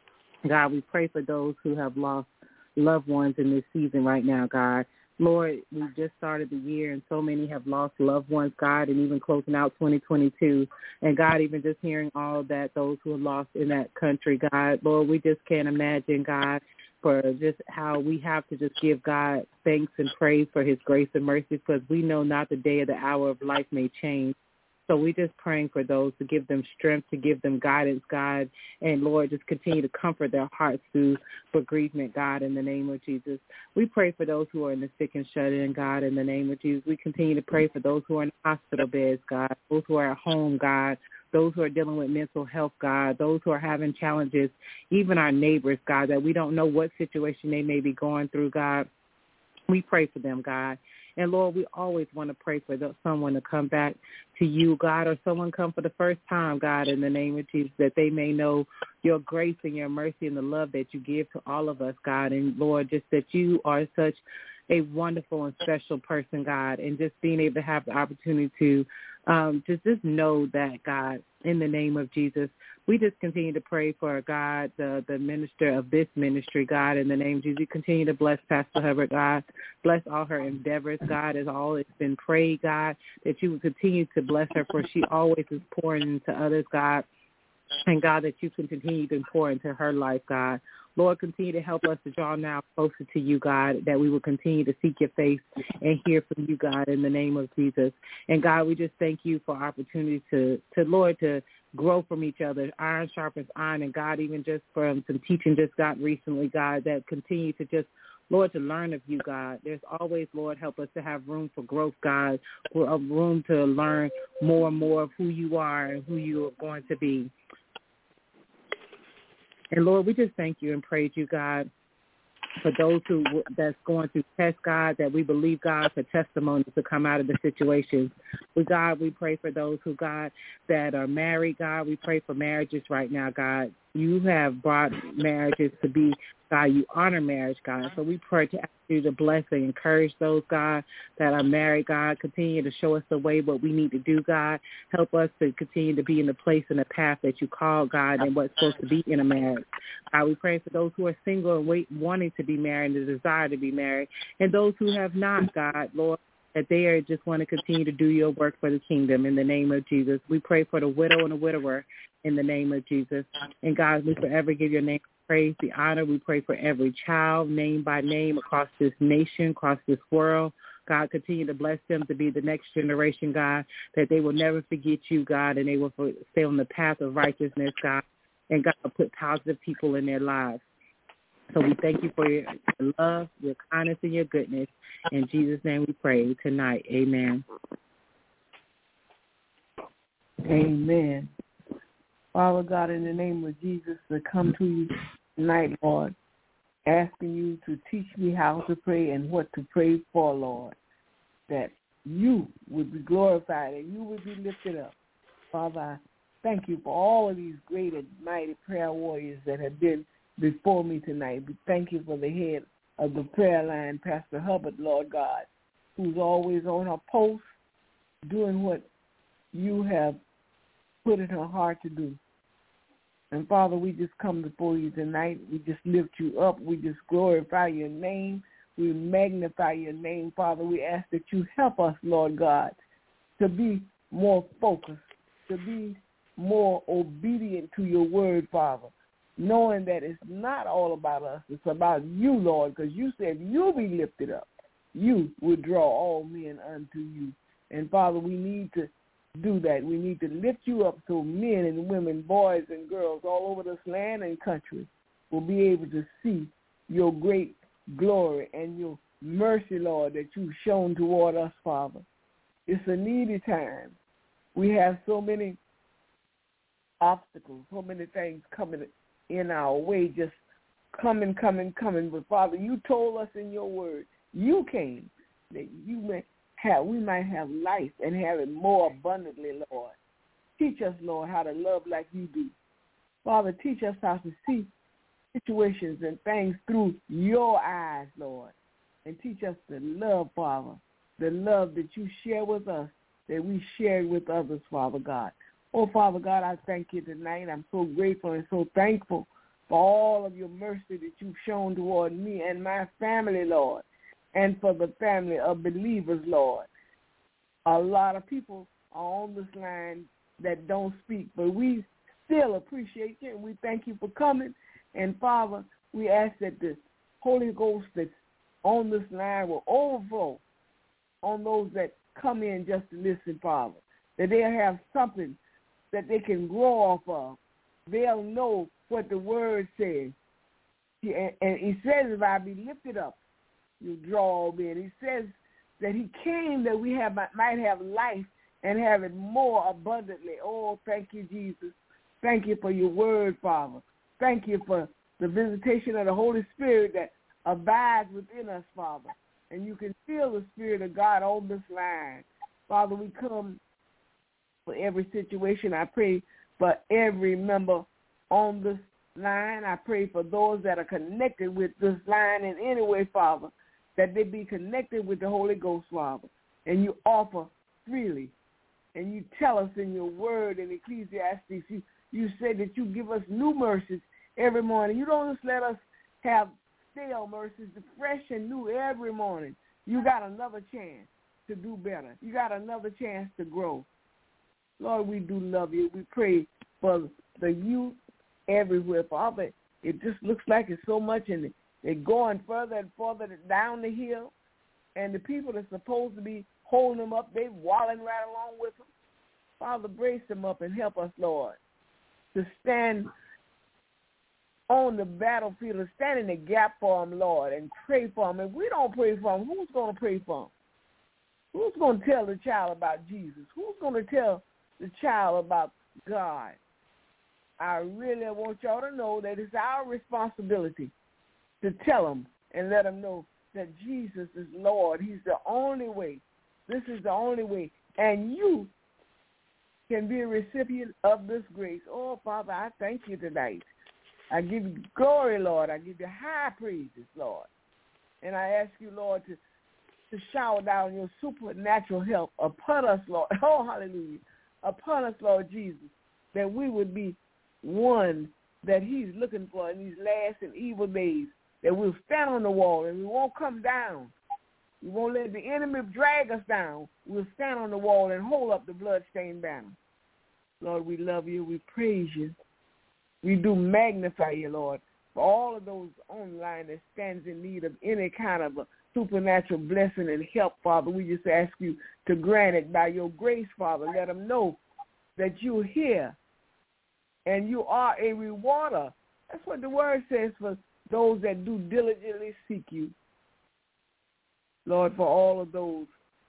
God, we pray for those who have lost loved ones in this season right now, God. Lord, we've just started the year, and so many have lost loved ones, God, and even closing out 2022. And, God, even just hearing all of that, those who have lost in that country, God, Lord, we just can't imagine, God, for just how we have to just give God thanks and praise for his grace and mercy, because we know not the day or the hour of life may change. So we're just praying for those to give them strength, to give them guidance, God. And, Lord, just continue to comfort their hearts through bereavement, God, in the name of Jesus. We pray for those who are in the sick and shut in, God, in the name of Jesus. We continue to pray for those who are in hospital beds, God, those who are at home, God, those who are dealing with mental health, God, those who are having challenges, even our neighbors, God, that we don't know what situation they may be going through, God. We pray for them, God. And, Lord, we always want to pray for someone to come back to you, God, or someone come for the first time, God, in the name of Jesus, that they may know your grace and your mercy and the love that you give to all of us, God. And, Lord, just that you are such a wonderful and special person, God, and just being able to have the opportunity to just know that, God, in the name of Jesus. We just continue to pray for, God, the minister of this ministry, God, in the name of Jesus. You continue to bless Pastor Hubbard, God. Bless all her endeavors, God, as all it's been prayed, God, that you would continue to bless her, for she always is pouring into others, God. And, God, that you can continue to pour into her life, God. Lord, continue to help us to draw now closer to you, God, that we will continue to seek your face and hear from you, God, in the name of Jesus. And, God, we just thank you for opportunity to Lord, to grow from each other. Iron sharpens iron, and, God, even just from some teaching just got recently, God, that continue to just, Lord, to learn of you, God. There's always, Lord, help us to have room for growth, God, room to learn more and more of who you are and who you are going to be. And, Lord, we just thank you and praise you, God, for those who that's going through tests, God, that we believe, God, for testimonies to come out of the situations. God, we pray for those who, God, that are married, God. We pray for marriages right now, God. you have brought marriages to be, God, you honor marriage, God. So we pray to ask you to bless and encourage those, God, that are married, God. Continue to show us the way what we need to do, God. Help us to continue to be in the place and the path that you call, God, and what's supposed to be in a marriage. God, we pray for those who are single and wanting to be married and the desire to be married, and those who have not, God, Lord, that they are just want to continue to do your work for the kingdom in the name of Jesus. We pray for the widow and the widower in the name of Jesus. And God, we forever give your name praise, the honor. We pray for every child, name by name, across this nation, across this world. God, continue to bless them to be the next generation, God, that they will never forget you, God, and they will stay on the path of righteousness, God. And God, put positive people in their lives. So we thank you for your love, your kindness, and your goodness. In Jesus' name we pray tonight. Amen. Amen. Father God, in the name of Jesus, I come to you tonight, Lord, asking you to teach me how to pray and what to pray for, Lord, that you would be glorified and you would be lifted up. Father, I thank you for all of these great and mighty prayer warriors that have been before me tonight. We thank you for the head of the prayer line, Pastor Hubbard, Lord God, who's always on her post doing what you have put in her heart to do. And Father, we just come before you tonight. We just lift you up. We just glorify your name. We magnify your name, Father. We ask that you help us, Lord God, to be more focused, to be more obedient to your word, Father, knowing that it's not all about us. It's about you, Lord, because you said you'll be lifted up. You will draw all men unto you. And, Father, we need to do that. We need to lift you up so men and women, boys and girls all over this land and country will be able to see your great glory and your mercy, Lord, that you've shown toward us, Father. It's a needy time. We have so many obstacles, so many things coming in our way, just coming. But, Father, you told us in your word, you came that we might have life and have it more abundantly, Lord. Teach us, Lord, how to love like you do. Father, teach us how to see situations and things through your eyes, Lord. And teach us to love, Father, the love that you share with us, that we share with others, Father God. Oh, Father God, I thank you tonight. I'm so grateful and so thankful for all of your mercy that you've shown toward me and my family, Lord, and for the family of believers, Lord. A lot of people are on this line that don't speak, but we still appreciate you, and we thank you for coming. And, Father, we ask that the Holy Ghost that's on this line will overflow on those that come in just to listen, Father, that they'll have something that they can grow off of. They'll know what the word says. And he says, if I be lifted up, you draw all men. He says that he came that we might have life and have it more abundantly. Oh, thank you, Jesus. Thank you for your word, Father. Thank you for the visitation of the Holy Spirit that abides within us, Father. And you can feel the Spirit of God on this line. Father, we come for every situation. I pray for every member on this line. I pray for those that are connected with this line in any way, Father, that they be connected with the Holy Ghost, Father. And you offer freely. And you tell us in your word in Ecclesiastes, you said that you give us new mercies every morning. You don't just let us have stale mercies, fresh and new every morning. You got another chance to do better. You got another chance to grow. Lord, we do love you. We pray for the youth everywhere, Father. It just looks like it's so much, and they're going further and further down the hill, and the people that's supposed to be holding them up, they're walling right along with them. Father, brace them up and help us, Lord, to stand on the battlefield and stand in the gap for them, Lord, and pray for them. If we don't pray for them, who's going to pray for them? Who's going to tell the child about Jesus? Who's going to tell the child about God? I really want y'all to know that it's our responsibility to tell them and let them know that Jesus is Lord. He's the only way. This is the only way. And you can be a recipient of this grace. Oh, Father, I thank you tonight. I give you glory, Lord. I give you high praises, Lord. And I ask you, Lord, to shower down your supernatural help upon us, Lord. Oh, hallelujah. Upon us, Lord Jesus, that we would be one that he's looking for in these last and evil days, that we'll stand on the wall and we won't come down. We won't let the enemy drag us down. We'll stand on the wall and hold up the bloodstained banner. Lord, we love you. We praise you. We do magnify you, Lord, for all of those online that stands in need of any kind of a supernatural blessing and help, Father. We just ask you to grant it by your grace, Father. Let them know that you're here and you are a rewarder. That's what the word says for those that do diligently seek you. Lord, for all of those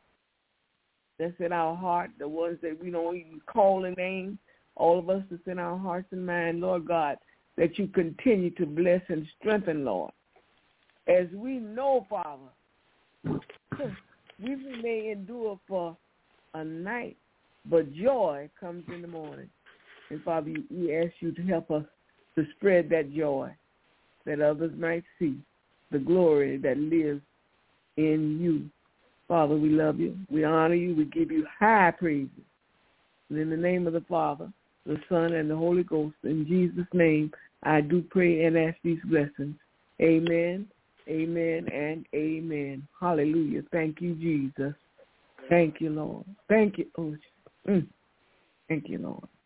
that's in our heart, the ones that we don't even call a name, all of us that's in our hearts and minds, Lord God, that you continue to bless and strengthen, Lord. As we know, Father, we may endure for a night, but joy comes in the morning. And, Father, we ask you to help us to spread that joy, that others might see the glory that lives in you. Father, we love you. We honor you. We give you high praises. And in the name of the Father, the Son, and the Holy Ghost, in Jesus' name, I do pray and ask these blessings. Amen, amen, and amen. Hallelujah. Thank you, Jesus. Thank you, Lord. Thank you. Thank you,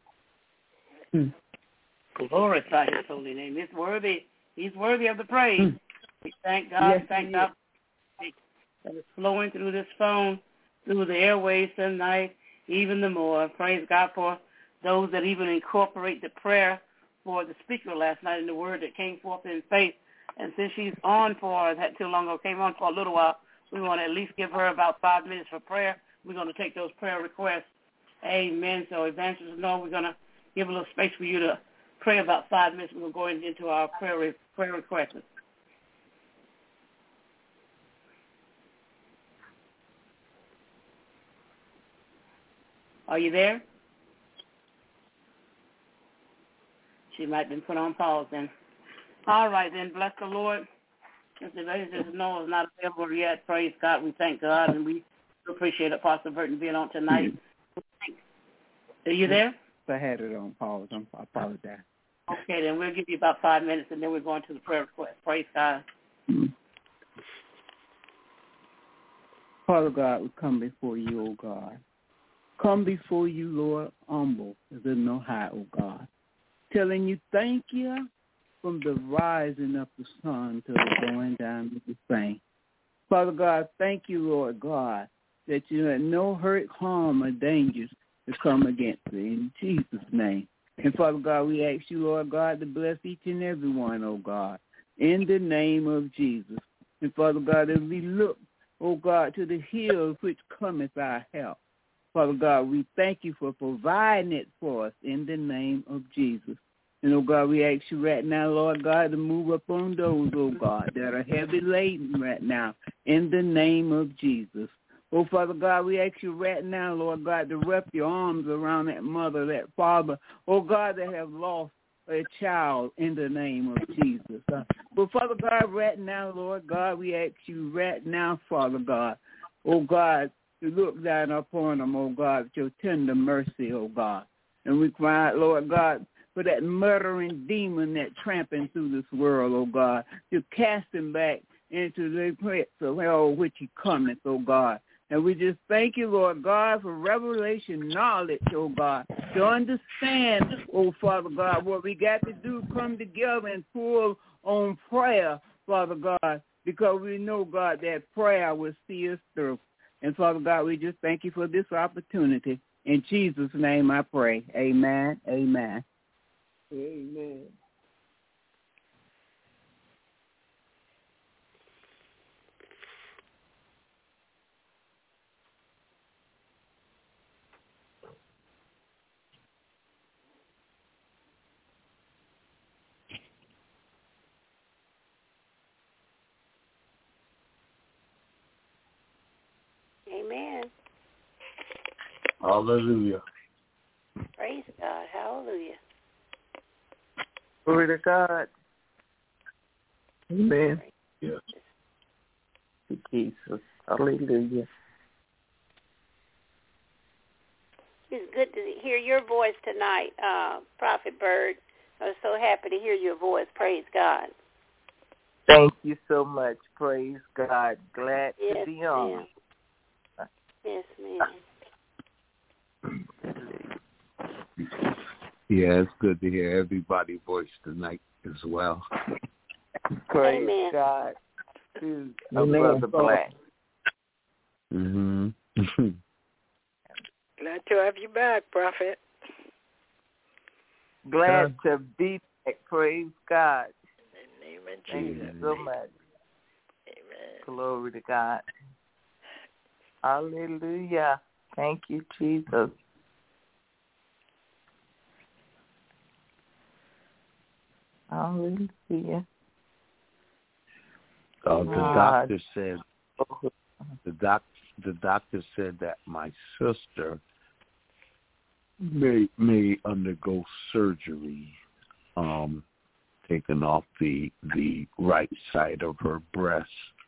Lord. Glorify his holy name. He's worthy. He's worthy of the praise. We thank God. Yes, thank God that is flowing through this phone, through the airways tonight, even the more. Praise God for those that even incorporate the prayer for the speaker last night and the word that came forth in faith. And since she's on for that too long ago, came on for a little while, we want to at least give her about 5 minutes for prayer. We're going to take those prayer requests. Amen. So Evangelist Noah, we're going to give a little space for you to pray about 5 minutes. We're going to go into our prayer requests. Are you there? She might have been put on pause then. All right, then. Bless the Lord. Since the Evangelist Noah is not available yet, praise God. We thank God, and we appreciate Apostle Burton being on tonight. Are you there? I had it on pause. I apologize. Okay, then we'll give you about 5 minutes, and then we're going to the prayer request. Praise God. Father God, we come before you, O God. Come before you, Lord, humble as in no high, O God. Telling you thank you from the rising of the sun to the going down of the same. Father God, thank you, Lord God, that you had no hurt, harm, or dangers to come against me in Jesus' name. And Father God, we ask you, Lord God, to bless each and every one, oh God, in the name of Jesus. And Father God, as we look, oh God, to the hills which cometh our help, Father God, we thank you for providing it for us in the name of Jesus. And, oh God, we ask you right now, Lord God, to move upon those, oh God, that are heavy laden right now in the name of Jesus. Oh, Father God, we ask you right now, Lord God, to wrap your arms around that mother, that father, oh God, that have lost a child in the name of Jesus. But, Father God, right now, Lord God, we ask you right now, Father God, oh God, to look down upon them, oh God, with your tender mercy, oh God. And we cry out, Lord God, for that murdering demon that tramping through this world, oh God, to cast him back into the pits of hell which he cometh, oh God. And we just thank you, Lord God, for revelation knowledge, oh God, to understand, oh Father God, what we got to do, come together and pull on prayer, Father God, because we know, God, that prayer will see us through. And Father God, we just thank you for this opportunity. In Jesus' name I pray. Amen. Amen. Amen. Amen. Hallelujah. Praise God. Hallelujah. Glory to God. Amen. Yes. Jesus. Hallelujah. It's good to hear your voice tonight, Prophet Bird. I'm so happy to hear your voice. Praise God. Thank you so much. Praise God. Glad to be on. Yes, ma'am. Yeah, it's good to hear everybody's voice tonight as well. Praise Amen. God. To Brother Black. Mm-hmm. Glad to have you back, Prophet. Glad to be back. Praise God. In the name of Thank Jesus. you so much. Amen. Glory to God. Hallelujah. Thank you, Jesus. Hallelujah. The doctor said that my sister may undergo surgery, taking off the right side of her breast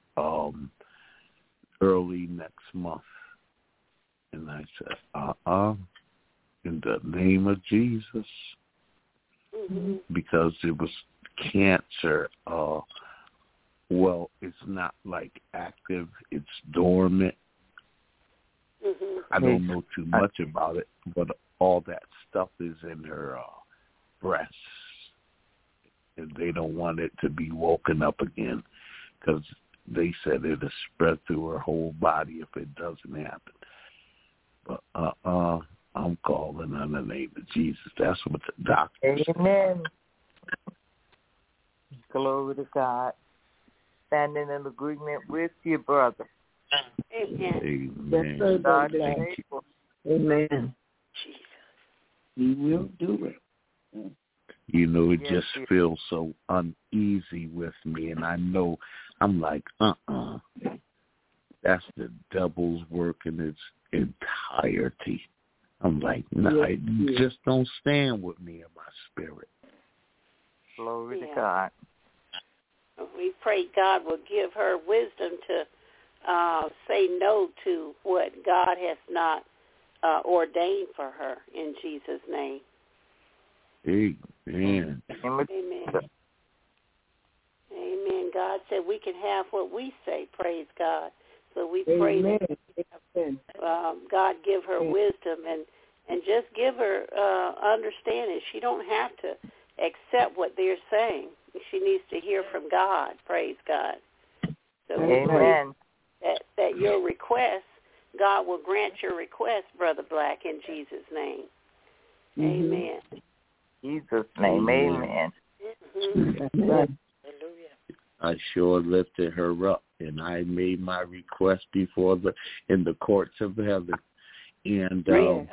early next month. And I said, in the name of Jesus, because it was cancer. Well, it's not like active; it's dormant. I don't know too much about it, but all that stuff is in her breasts, and they don't want it to be woken up again because they said it'll spread through her whole body if it doesn't happen. But I'm calling on the name of Jesus. That's what the doctor said. Amen. Glory to God. Standing in agreement with you, brother. Amen. Yes, God is sir. able. Amen. Jesus. He will do it. You know, it just feels so uneasy with me, and I know I'm like, that's the devil's work in its entirety. I'm like, no, it just don't stand with me in my spirit. Glory to God. We pray God will give her wisdom to say no to what God has not ordained for her in Jesus' name. Amen. Amen. Amen. God said we can have what we say, praise God. So we pray that God give her wisdom and just give her understanding. She don't have to accept what they're saying. She needs to hear from God, praise God. So we pray that your request, God will grant your request, Brother Black, in Jesus' name. Amen. Jesus' name, amen. Hallelujah. I sure lifted her up, and I made my request before in the courts of heaven. And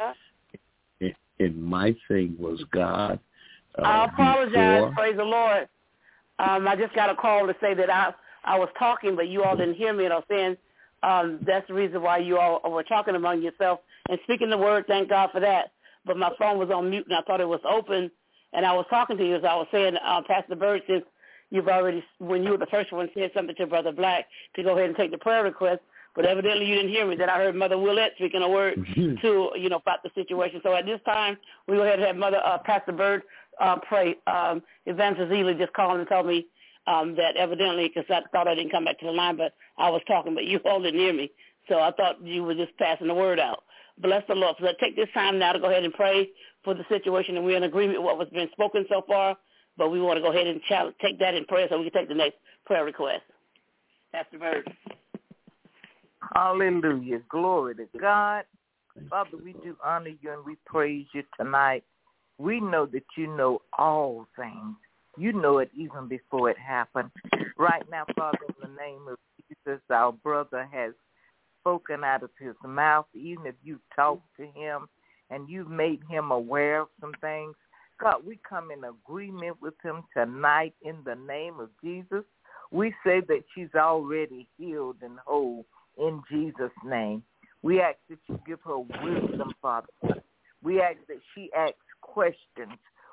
and my thing was God. I apologize. Praise the Lord. I just got a call to say that I was talking, but you all didn't hear me, and I was saying that's the reason why you all were talking among yourself and speaking the word. Thank God for that. But my phone was on mute, and I thought it was open, and I was talking to you as I was saying, Pastor Bird, since you've already, when you were the first one, said something to Brother Black to go ahead and take the prayer request, but evidently you didn't hear me. Then I heard Mother Willette speaking a word to, about the situation. So at this time, we go ahead and have Mother Pastor Bird pray. Evangelist Ely just called and told me that evidently, because I thought I didn't come back to the line, but I was talking, but you all didn't hear me. So I thought you were just passing the word out. Bless the Lord. So let's take this time now to go ahead and pray for the situation, and we're in agreement with what was been spoken so far, but we want to go ahead and take that in prayer so we can take the next prayer request. Pastor Bird. Hallelujah. Glory to God. Father, we do honor you and we praise you tonight. We know that you know all things. You know it even before it happened. Right now, Father, in the name of Jesus, our brother has spoken out of his mouth, even if you talked to him and you've made him aware of some things. God, we come in agreement with him tonight in the name of Jesus. We say that she's already healed and whole in Jesus' name. We ask that you give her wisdom, Father. We ask that she asks questions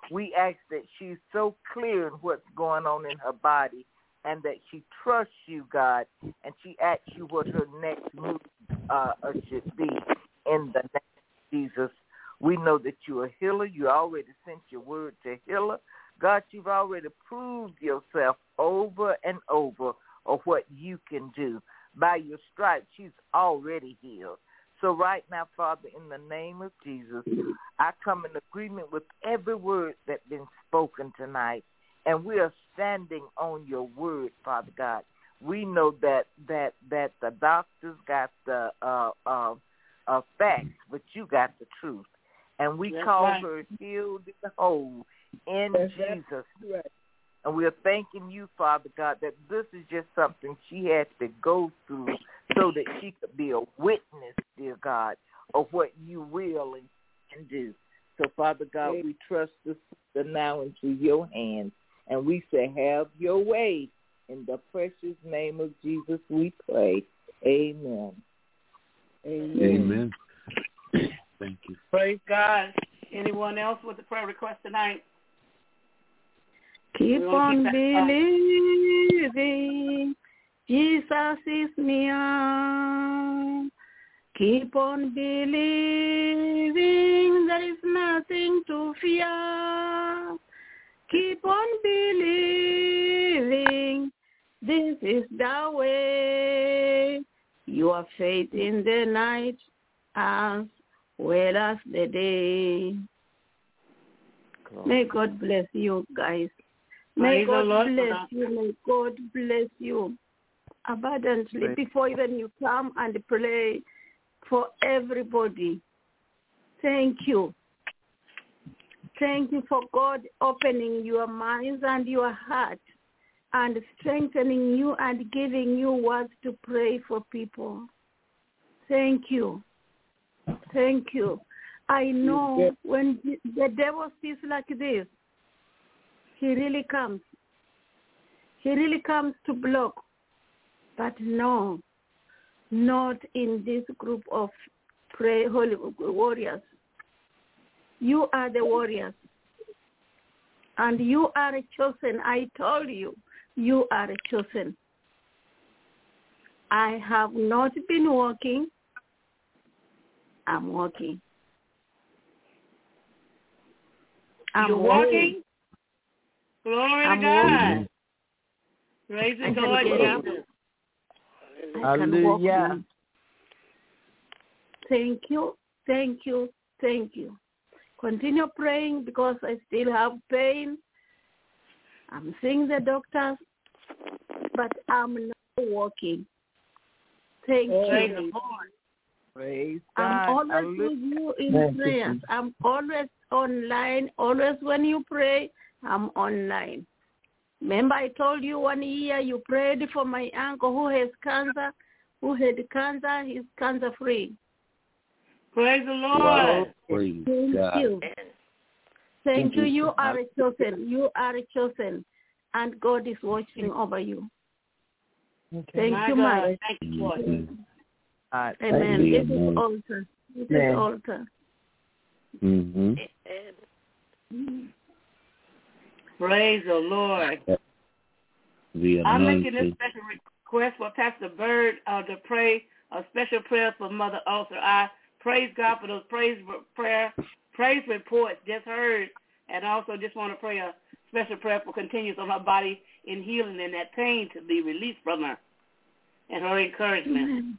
We ask that she's so clear in what's going on in her body and that she trusts you, God, and she asks you what her next move should be in the name of Jesus. We know that you're a healer. You already sent your word to heal her. God, you've already proved yourself over and over of what you can do. By your stripes, she's already healed. So right now, Father, in the name of Jesus, I come in agreement with every word that's been spoken tonight, and we are standing on your word, Father God. We know that the doctors got the facts, but you got the truth. And we call her healed and whole in Jesus. Right. And we are thanking you, Father God, that this is just something she had to go through so that she could be a witness, dear God, of what you will and can do. So, Father God, we trust this sister now into your hands. And we say, have your way. In the precious name of Jesus, we pray. Amen. Amen. Thank you. Praise God. Anyone else with a prayer request tonight? Keep on believing. Jesus is near. Keep on believing. There is nothing to fear. Keep on believing. This is the way. Your faith in the night as well as the day. May God bless you guys. May God bless you. May God bless you abundantly before even you come and pray for everybody. Thank you. Thank you for God opening your minds and your heart and strengthening you and giving you words to pray for people. Thank you. Thank you. I know when the devil sees like this, he really comes. He really comes to block. But no, not in this group of holy warriors. You are the warriors. And you are chosen. I told you, you are chosen. I have not been walking. I'm walking. You're walking? Glory to God. Praise the Lord Jesus. Hallelujah. Thank you. Thank you. Thank you. Continue praying because I still have pain. I'm seeing the doctors, but I'm not walking. Thank you. Praise God. I'm always with you in prayers. I'm always online. Always when you pray, I'm online. Remember I told you 1 year you prayed for my uncle who has cancer, he's cancer free. Praise the Lord. Wow. Praise Thank God. you. Thank you. You are chosen. You are chosen. And God is watching over you. Thank you, my. Thank you, Lord. Amen. This is altar. This is altar. Mm-hmm. Praise the Lord. I'm making this special request for Pastor Bird to pray a special prayer for Mother Ulcer. I praise God for those praise reports just heard, and also just want to pray a special prayer for continues on her body in healing and that pain to be released from her and her encouragement.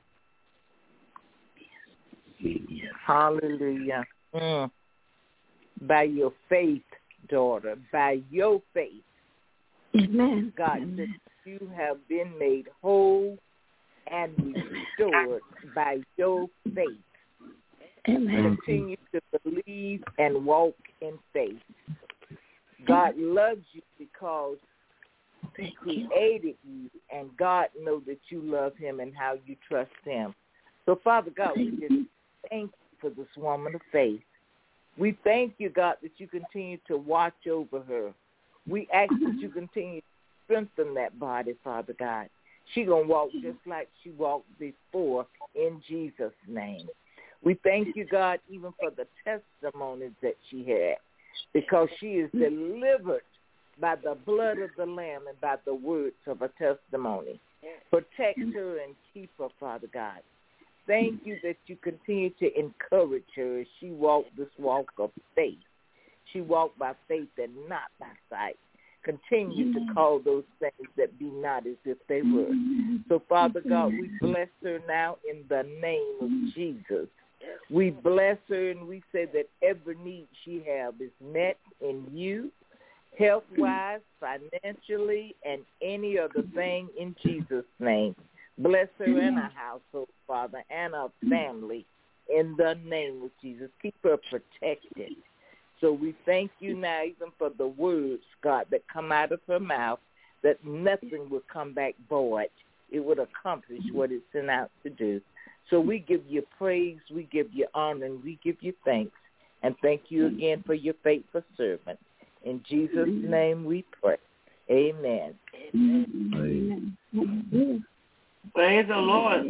Hallelujah. By your faith, daughter, by your faith, Amen. God, that you have been made whole and restored by your faith. Amen. Continue to believe and walk in faith. God loves you because He created you, and God knows that you love Him and how you trust Him. So, Father God, we just thank you for this woman of faith. We thank you, God, that you continue to watch over her. We ask that you continue to strengthen that body, Father God. She's going to walk just like she walked before in Jesus' name. We thank you, God, even for the testimonies that she had. because she is delivered by the blood of the Lamb and by the words of her testimony. Protect her and keep her, Father God. Thank you that you continue to encourage her as she walked this walk of faith. She walked by faith and not by sight. Continue to call those things that be not as if they were. So, Father God, we bless her now in the name of Jesus. We bless her and we say that every need she has is met in you, health-wise, financially, and any other thing in Jesus' name. Bless her and her household, Father, and her family in the name of Jesus. Keep her protected. So we thank you now even for the words, God, that come out of her mouth, that nothing will come back void. It would accomplish what it's sent out to do. So we give you praise, we give you honor, and we give you thanks. And thank you again for your faithful servant. In Jesus' name we pray. Amen. Amen. Praise the Lord.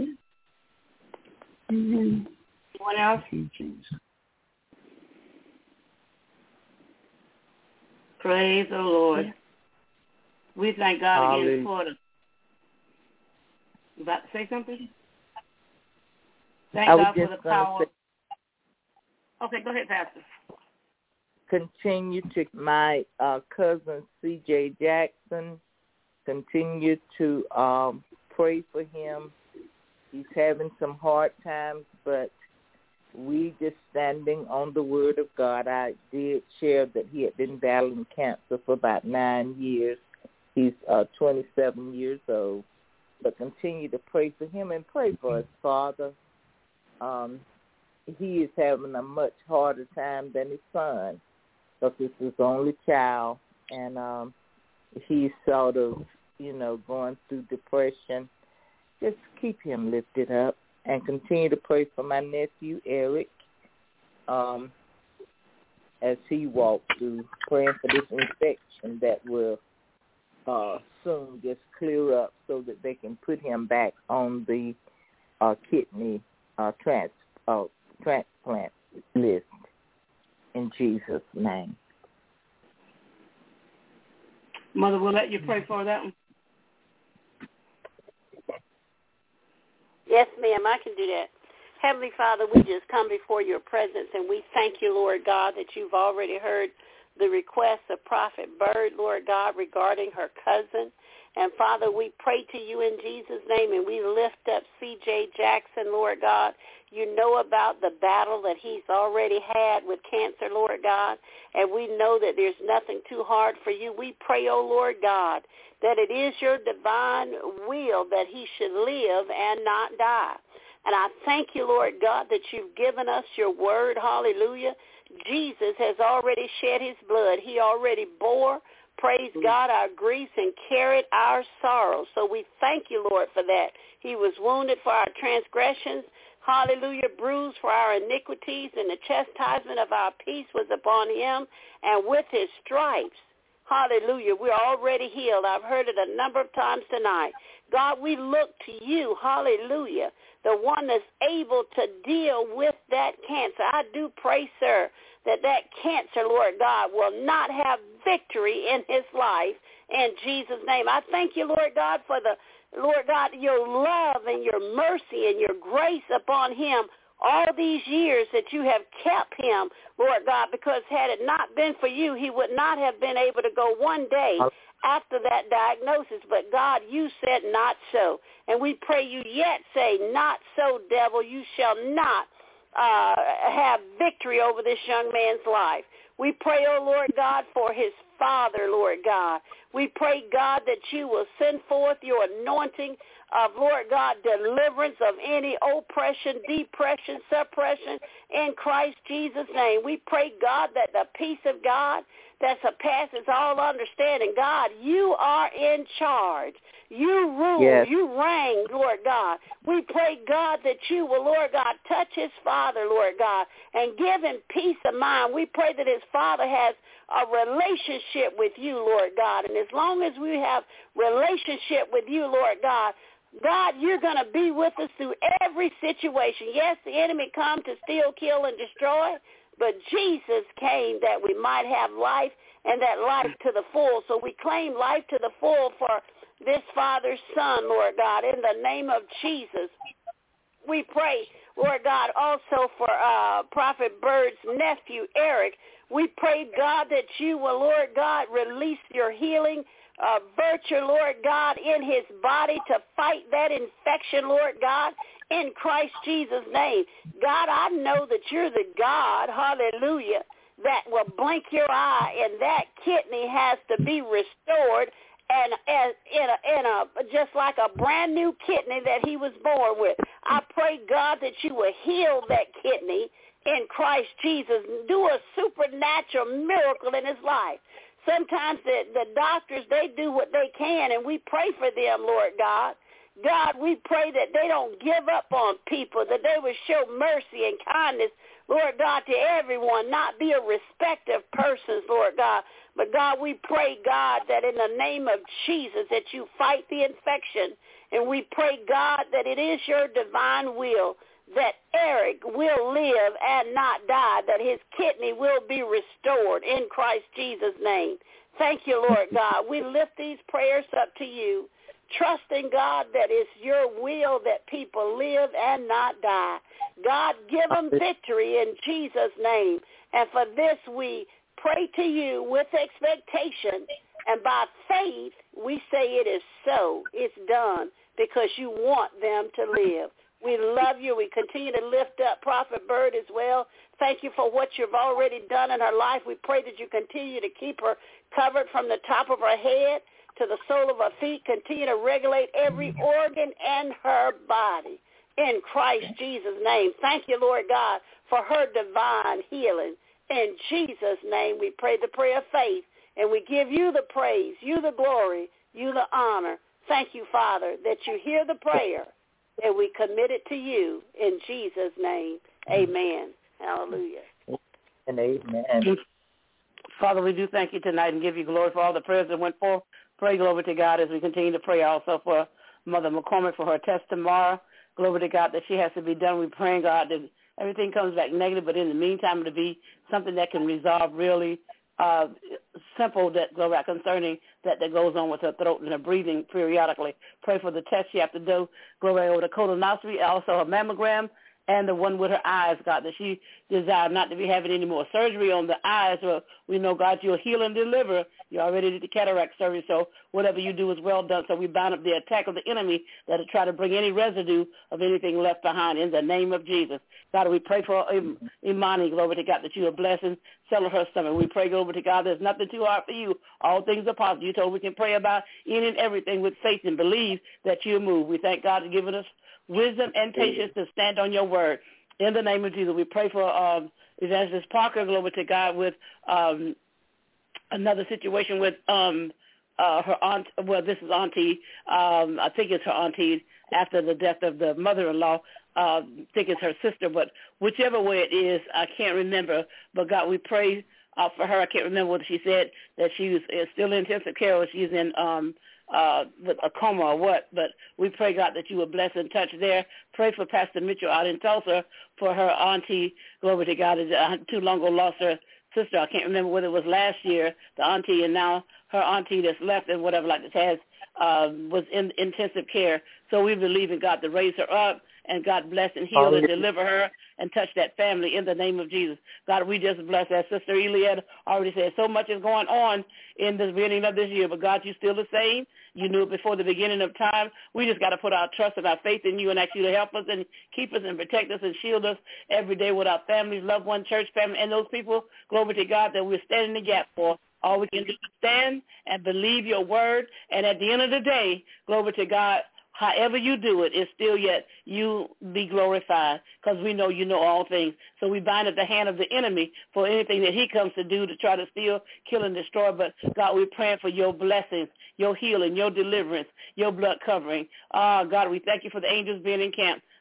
Anyone else? Praise the Lord. We thank God again for the... You about to say something? Thank God for the power. Okay, go ahead, Pastor. Continue to my cousin C.J. Jackson. Continue to pray for him. He's having some hard times, but we just standing on the word of God. I did share that he had been battling cancer for about 9 years. He's 27 years old. But continue to pray for him and pray for his father. He is having a much harder time than his son, because it's his only child, and he's sort of, going through depression. Just keep him lifted up and continue to pray for my nephew, Eric, as he walks through, praying for this infection that will soon just clear up so that they can put him back on the kidney transplant list in Jesus' name. Mother, we'll let you pray for that one. Yes, ma'am, I can do that. Heavenly Father, we just come before your presence, and we thank you, Lord God, that you've already heard the request of Prophet Bird, Lord God, regarding her cousin. And, Father, we pray to you in Jesus' name, and we lift up C.J. Jackson, Lord God. You know about the battle that he's already had with cancer, Lord God, and we know that there's nothing too hard for you. We pray, oh, Lord God, that it is your divine will that he should live and not die. And I thank you, Lord God, that you've given us your word. Hallelujah. Jesus has already shed his blood. He already bore, praise God, our griefs and carried our sorrows. So we thank you, Lord, for that. He was wounded for our transgressions. Hallelujah, bruised for our iniquities, and the chastisement of our peace was upon him. And with his stripes, hallelujah, we're already healed. I've heard it a number of times tonight. God, we look to you, hallelujah, the one that's able to deal with that cancer. I do pray, sir, that cancer, Lord God, will not have victory in his life in Jesus' name. I thank you, Lord God, for Lord God, your love and your mercy and your grace upon him all these years that you have kept him, Lord God, because had it not been for you, he would not have been able to go one day after that diagnosis. But God, you said not so. And we pray you yet say, not so, devil, you shall not have victory over this young man's life. We pray, oh Lord God, for his father, Lord God. We pray, God, that you will send forth your anointing of, Lord God, deliverance of any oppression, depression, suppression in Christ Jesus' name. We pray, God, that the peace of God that surpasses all understanding, God, you are in charge. You rule, yes. You reign, Lord God. We pray, God, that you will, Lord God, touch his father, Lord God, and give him peace of mind. We pray that his father has a relationship with you, Lord God. And as long as we have relationship with you, Lord God, God, you're going to be with us through every situation. Yes, the enemy comes to steal, kill, and destroy, but Jesus came that we might have life and that life to the full. So we claim life to the full for this Father's Son, Lord God, in the name of Jesus. We pray, Lord God, also for Prophet Bird's nephew, Eric. We pray, God, that you will, Lord God, release your healing virtue, Lord God, in his body to fight that infection, Lord God, in Christ Jesus' name. God, I know that you're the God, hallelujah, that will blink your eye, and that kidney has to be restored and just like a brand new kidney that he was born with. I pray, God, that you will heal that kidney in Christ Jesus. Do a supernatural miracle in his life. Sometimes the doctors, they do what they can, and we pray for them, Lord God. God, we pray that they don't give up on people, that they will show mercy and kindness, Lord God, to everyone, not be a respecter of persons, Lord God. But, God, we pray, God, that in the name of Jesus that you fight the infection. And we pray, God, that it is your divine will that Eric will live and not die, that his kidney will be restored in Christ Jesus' name. Thank you, Lord God. We lift these prayers up to you, trusting, God, that it's your will that people live and not die. God, give them victory in Jesus' name. And for this we pray to you with expectation, and by faith we say it is so. It's done because you want them to live. We love you. We continue to lift up Prophet Bird as well. Thank you for what you've already done in her life. We pray that you continue to keep her covered from the top of her head to the sole of her feet. Continue to regulate every organ in her body. In Christ Jesus' name. Thank you, Lord God, for her divine healing. In Jesus' name, we pray the prayer of faith, and we give you the praise, you the glory, you the honor. Thank you, Father, that you hear the prayer, and we commit it to you in Jesus' name. Amen. Hallelujah. And amen. Father, we do thank you tonight and give you glory for all the prayers that went forth. Pray glory to God as we continue to pray also for Mother McCormick for her test tomorrow. Glory to God that she has to be done. We're praying, God, that everything comes back negative, but in the meantime, it'll be something that can resolve really simple that go back concerning that goes on with her throat and her breathing periodically. Pray for the test she has to do. Glory over the colonoscopy, also her mammogram, and the one with her eyes, God, that she desired not to be having any more surgery on the eyes. Well, we know, God, you'll heal and deliver. You already did the cataract surgery, so whatever you do is well done. So we bind up the attack of the enemy that will try to bring any residue of anything left behind in the name of Jesus. God, we pray for Imani, glory to God, that you are blessing, settle her stomach. We pray, glory to God, there's nothing too hard for you. All things are possible. You told we can pray about any and everything with faith and believe that you'll move. We thank God for giving us wisdom and patience to stand on your word. In the name of Jesus, we pray for Evangelist Parker, glory to God, with another situation with her aunt. Well, this is auntie. I think it's her auntie after the death of the mother-in-law. I think it's her sister, but whichever way it is, I can't remember. But God, we pray for her. I can't remember whether she said that she was still in intensive care or she's in with a coma or what, but we pray, God, that you would bless and touch there. Pray for Pastor Mitchell out in Tulsa for her auntie, glory to God, too long ago lost her sister. I can't remember whether it was last year, the auntie, and now her auntie that's left and whatever like this has was in intensive care. So we believe in God to raise her up, and God bless and heal and deliver her and touch that family in the name of Jesus. God, we just bless that. Sister Eliad already said so much is going on in the beginning of this year, but God, you're still the same. You knew it before the beginning of time. We just got to put our trust and our faith in you and ask you to help us and keep us and protect us and shield us every day with our families, loved one, church family, and those people, glory to God, that we're standing in the gap for. All we can do is stand and believe your word, and at the end of the day, glory to God, however you do it, it's still yet you be glorified, because we know you know all things. So we bind up the hand of the enemy for anything that he comes to do to try to steal, kill, and destroy. But, God, we're praying for your blessings, your healing, your deliverance, your blood covering. God, we thank you for the angels being encamped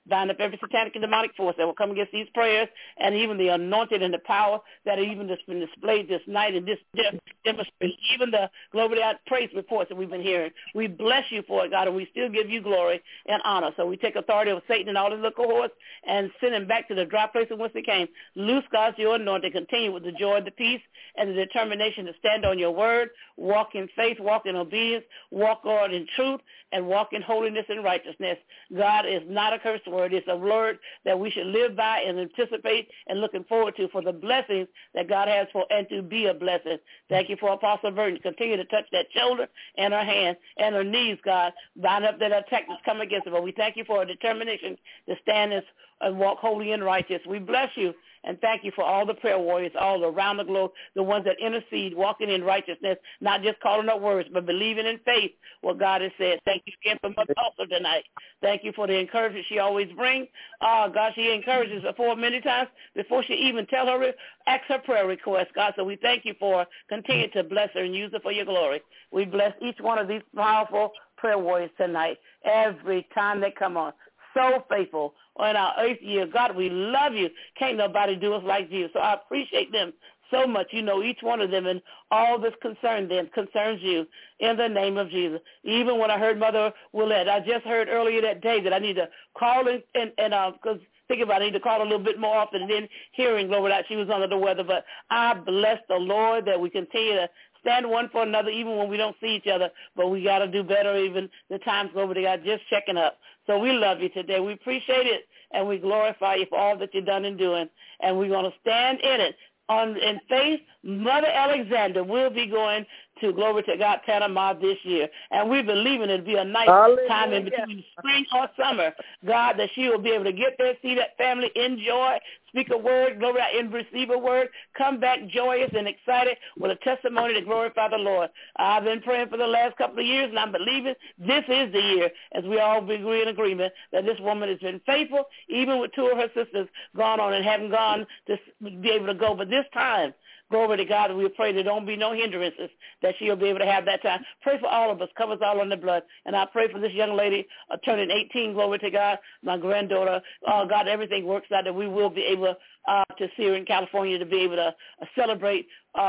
bind up every satanic and demonic force that will come against these prayers, and even the anointing and the power that are even just been displayed this night and this demonstration, even the glory to God praise reports that we've been hearing. We bless you for it, God, and we still give you glory and honor. So we take authority over Satan and all his little cohorts and send him back to the dry place from whence he came. Loose, God, your anointing. Continue with the joy, the peace, and the determination to stand on your word, walk in faith, walk in obedience, walk, God, in truth, and walk in holiness and righteousness. God is not a curse word. It's a word that we should live by and anticipate and looking forward to for the blessings that God has for and to be a blessing. Thank you for Apostle Burton. Continue to touch that shoulder and her hand and her knees, God. Bind up that attack that's come against her. But we thank you for her determination to stand and walk holy and righteous. We bless you and thank you for all the prayer warriors all around the globe, the ones that intercede, walking in righteousness, not just calling up words, but believing in faith what God has said. Thank you again for Mother also tonight. Thank you for the encouragement she always brings. God, she encourages her for many times before she even ask her prayer request, God. So we thank you for her. Continue to bless her and use her for your glory. We bless each one of these powerful prayer warriors tonight every time they come on. So faithful in our 8th year. God, we love you. Can't nobody do us like you. So I appreciate them so much. You know each one of them and all that's concerned them concerns you in the name of Jesus. Even when I heard Mother Willette, I just heard earlier that day that I need to call and because think about it, I need to call a little bit more often than hearing, glory, that she was under the weather. But I bless the Lord that we continue to stand one for another even when we don't see each other, but we got to do better even the times over there just checking up. So we love you today. We appreciate it, and we glorify you for all that you've done and doing, and we're going to stand in it. In faith, Mother Alexander will be going to, glory to God, Panama this year. And we believe it'll be a nice time in between spring or summer, God, that she will be able to get there, see that family, enjoy, speak a word, glory, and receive a word, come back joyous and excited with a testimony to glorify the Lord. I've been praying for the last couple of years, and I'm believing this is the year, as we all agree in agreement, that this woman has been faithful, even with 2 of her sisters gone on and haven't gone to be able to go. But this time, glory to God, we pray there don't be no hindrances, that she'll be able to have that time. Pray for all of us, covers all in the blood. And I pray for this young lady turning 18, glory to God, my granddaughter. God, everything works out that we will be able to see her in California to be able to celebrate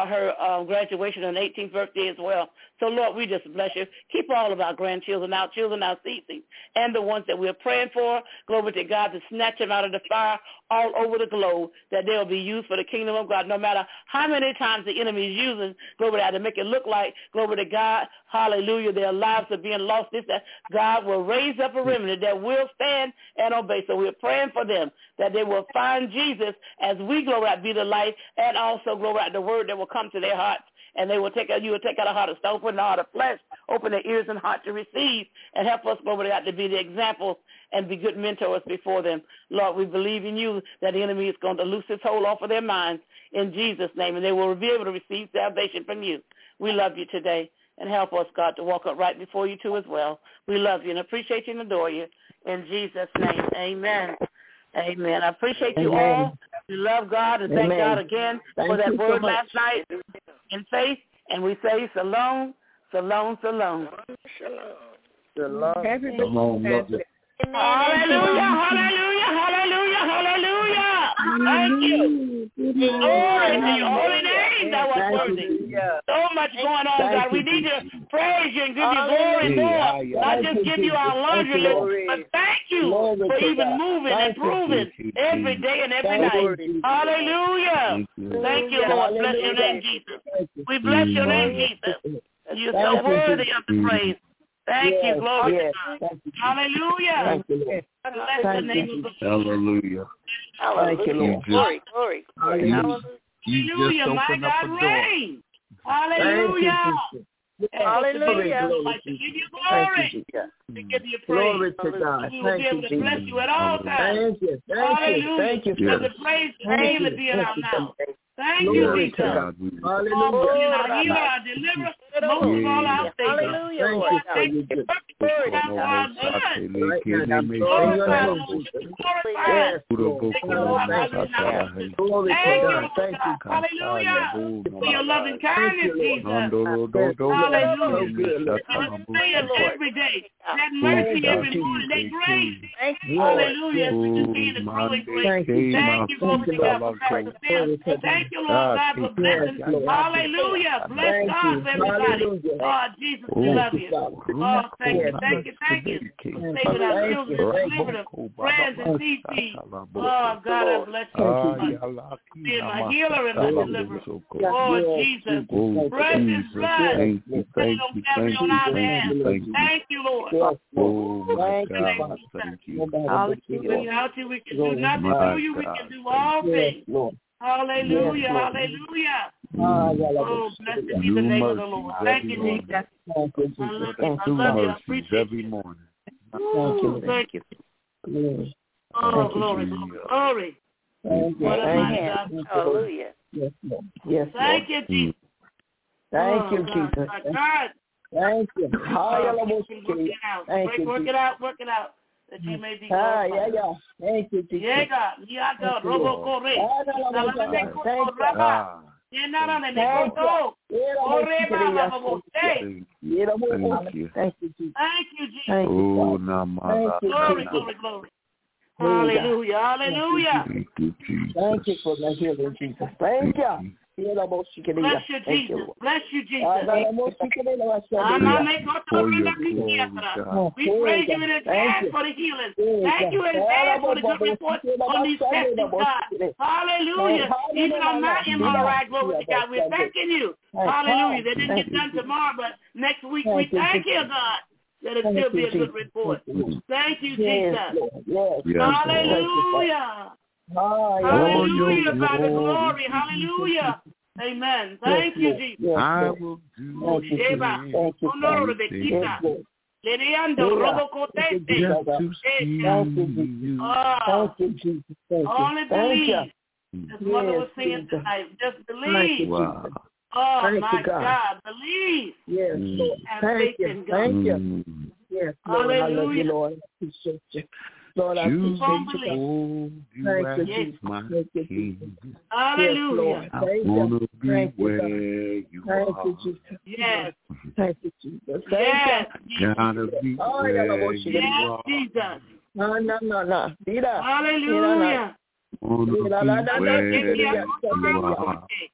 her graduation on 18th birthday as well. So, Lord, we just bless you. Keep all of our grandchildren, our children, our seeds, and the ones that we're praying for, glory to God, to snatch them out of the fire all over the globe, that they'll be used for the kingdom of God, no matter how many times the enemy is using, glory to God, to make it look like, glory to God, hallelujah, their lives are being lost. This, that God will raise up a remnant that will stand and obey. So we're praying for them, that they will find Jesus as we, glory to God, be the light, and also, glory to God, the word that will come to their hearts. And they will you will take out a heart of stone, open the heart of flesh, open their ears and heart to receive, and help us, glory to God, to be the examples and be good mentors before them. Lord, we believe in you that the enemy is going to loose his hold off of their minds in Jesus' name, and they will be able to receive salvation from you. We love you today, and help us, God, to walk upright before you too as well. We love you and appreciate you and adore you. In Jesus' name, amen. Amen. I appreciate you all. We love God and thank God again for that word last night in faith. And we say shalom, shalom, shalom. Shalom. Shalom. Hallelujah, hallelujah, hallelujah, hallelujah. Thank you. Glory to your holy name. That was worthy. So much going on, God. We need to praise you and give you glory, Lord. Not just give you our laundry list, but thank you for even moving and proving every day and every night. Hallelujah. Thank you, Lord. Bless your name, Jesus. We bless your name, Jesus. You're so worthy of the praise. Thank you, glory to God. Hallelujah. Bless the name of the Hallelujah. Thank you, Lord. Glory, glory, glory. Hallelujah, my God, reign. Hallelujah. Hallelujah. To give you glory. To give you praise. Glory to God. We will be able to bless you at all times. Thank you. Hallelujah. Thank you. For the praise continually be in our mouth. Thank you, Jesus. Hallelujah. Our healer, our deliverer, most of all our Savior. Hallelujah, Lord. Thank you for our hallelujah. For your loving kindness, Jesus. Hallelujah. Every day. That mercy every morning. That grace. Hallelujah. We just see the growing grace. Thank you, Lord God, for thank you, Lord God, for blessing. Hallelujah. Bless God, everybody. Oh, Jesus, we love you. Oh, thank you. Stay with our children, deliver them, friends and CC. Oh, God, I bless you. Be my healer and my deliverer. Oh, Jesus. Precious blood. Thank you, Lord. Thank you. Without you, we can do nothing. Through you, we can do all things. Hallelujah. Hallelujah. Oh, blessed be the name of the Lord. Thank you, Jesus. I love you. I appreciate you. Thank you. Oh, glory. Glory. What a mighty God. Hallelujah. Yes, thank you, Jesus. Thank you, Jesus. God. Thank you. Work it out. That you may be glorified. Thank you, Jesus. Yeah, God. Thank you, Jesus. Glory. Hallelujah. Thank you for the healing, Jesus. Thank you. Bless you, Jesus. Bless you, Jesus. For your glory, We praise you in advance for the healing. Thank you in advance for the good report on these tests, God. Hallelujah. Even on my MRI, glory to God, we're thanking you. Hallelujah. They didn't get done tomorrow, but next week we thank you, God. Let it still be a good report. Thank you, Jesus. Hallelujah. Hallelujah, by the glory. Hallelujah. Amen. Thank you, Jesus. I will do just to see you. Only believe. As Mother was saying tonight, just believe. Wow. Oh, my God. Believe. Yes, Lord. And faith in God. Thank you. Yes, Lord. Hallelujah. I love you, Lord. I appreciate you. Lord, I appreciate you. Thank you, Jesus. Hallelujah. I want to be where you are. Thank you, Jesus. Yes. Thank you, Jesus. Yes. Gotta be where you are. Yes, Jesus. No. Hallelujah. I want to be where you are.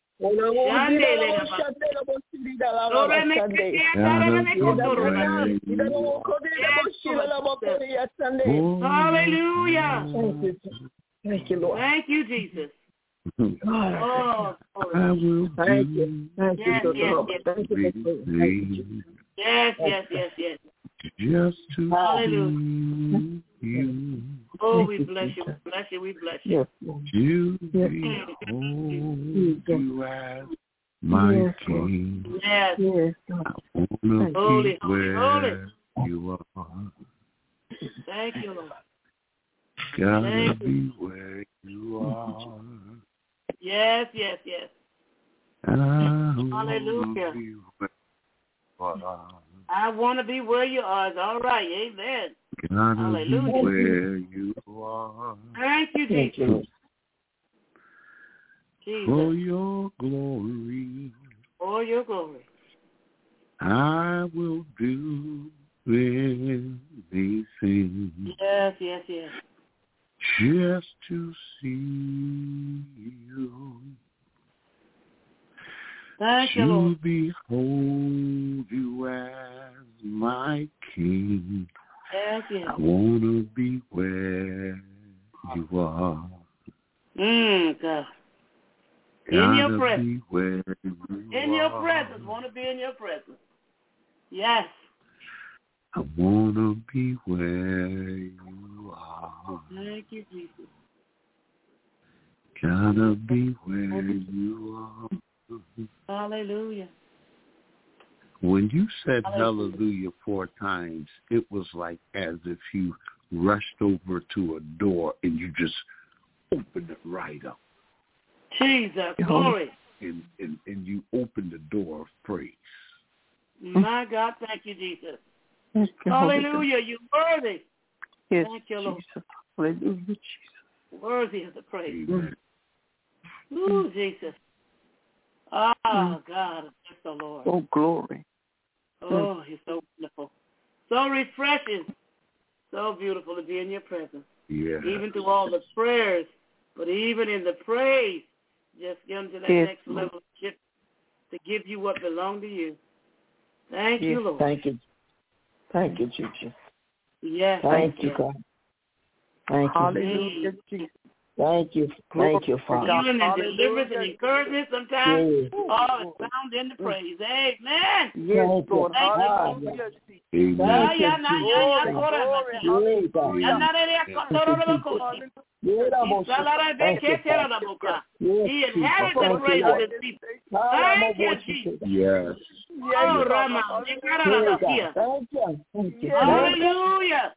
Hallelujah. Thank you, Lord. Thank you, Jesus. I will thank you. Thank you, Lord. Thank you. Yes. Just to hallelujah. You. Oh, we bless you. We bless you. Yes, Lord. You behold you as my King. Yes. I want to be where you are. Thank you, Lord. Gotta be where you are. Yes. Hallelujah. I want to be where you are. All right. Amen. Hallelujah. Be where you are. Thank you, Jesus. For your glory. For your glory. I will do anything. Yes. Just to see you. Thank you, Lord. To behold you as my King. Yes. I want to be where you are. God. In your presence. In your presence. Want to be in your presence. Yes. I want to be where you are. Thank you, Jesus. Gotta be where you are. Hallelujah. When you said hallelujah 4 times, it was like as if you rushed over to a door and you just opened it right up. Jesus, glory. And you opened the door of praise. My God, thank you, Jesus. Thank you, Hallelujah. You're worthy. Yes, Thank you, Lord. Jesus. Hallelujah, Jesus. Worthy of the praise. Amen. Ooh, Jesus. Ah, God, bless the Lord. Oh, glory. Oh, you're so wonderful. So refreshing. So beautiful to be in your presence. Yeah. Even through all the prayers, but even in the praise, just get into that Yes, next level of shift to give you what belongs to you. Thank you, Lord. Thank you. Thank you, Jesus. Yes. Thank you, God. Thank you. Hallelujah, Jesus. Thank you. Thank you, Father. Healing and deliverance and encouragement sometimes. Yes. All is found in the praise. Amen. Yes, Thank Lord. you. Hallelujah, Jesus. Amen. Thank you, Glory, Jesus. He inhabits the praise of his people. Thank you, Jesus. Yes. Oh, Rama. Thank you. Thank you. Hallelujah.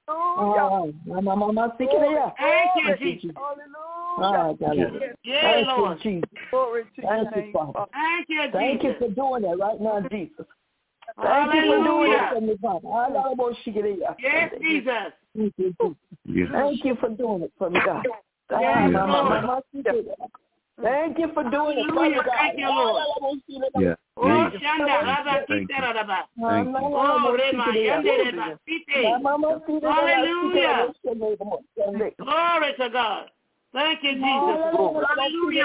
Thank you, Jesus. Hallelujah. Yeah, Lord. Glory to your Thank you, name, Father. Father. Thank you, Jesus. Thank you for doing it right now, Jesus. Thank you for doing it for me, Father. Yes, Jesus. Yes. Thank you for doing it for me, God. Yes, Lord. Thank you for doing it for me, God. Thank you, Lord. Yeah. Oh, Shanda, Rabba, Thank you. Kitarabba. Thank you. Oh, Rema, Yandereba, Site. Hallelujah. Glory to God. Thank you, Jesus. Hallelujah.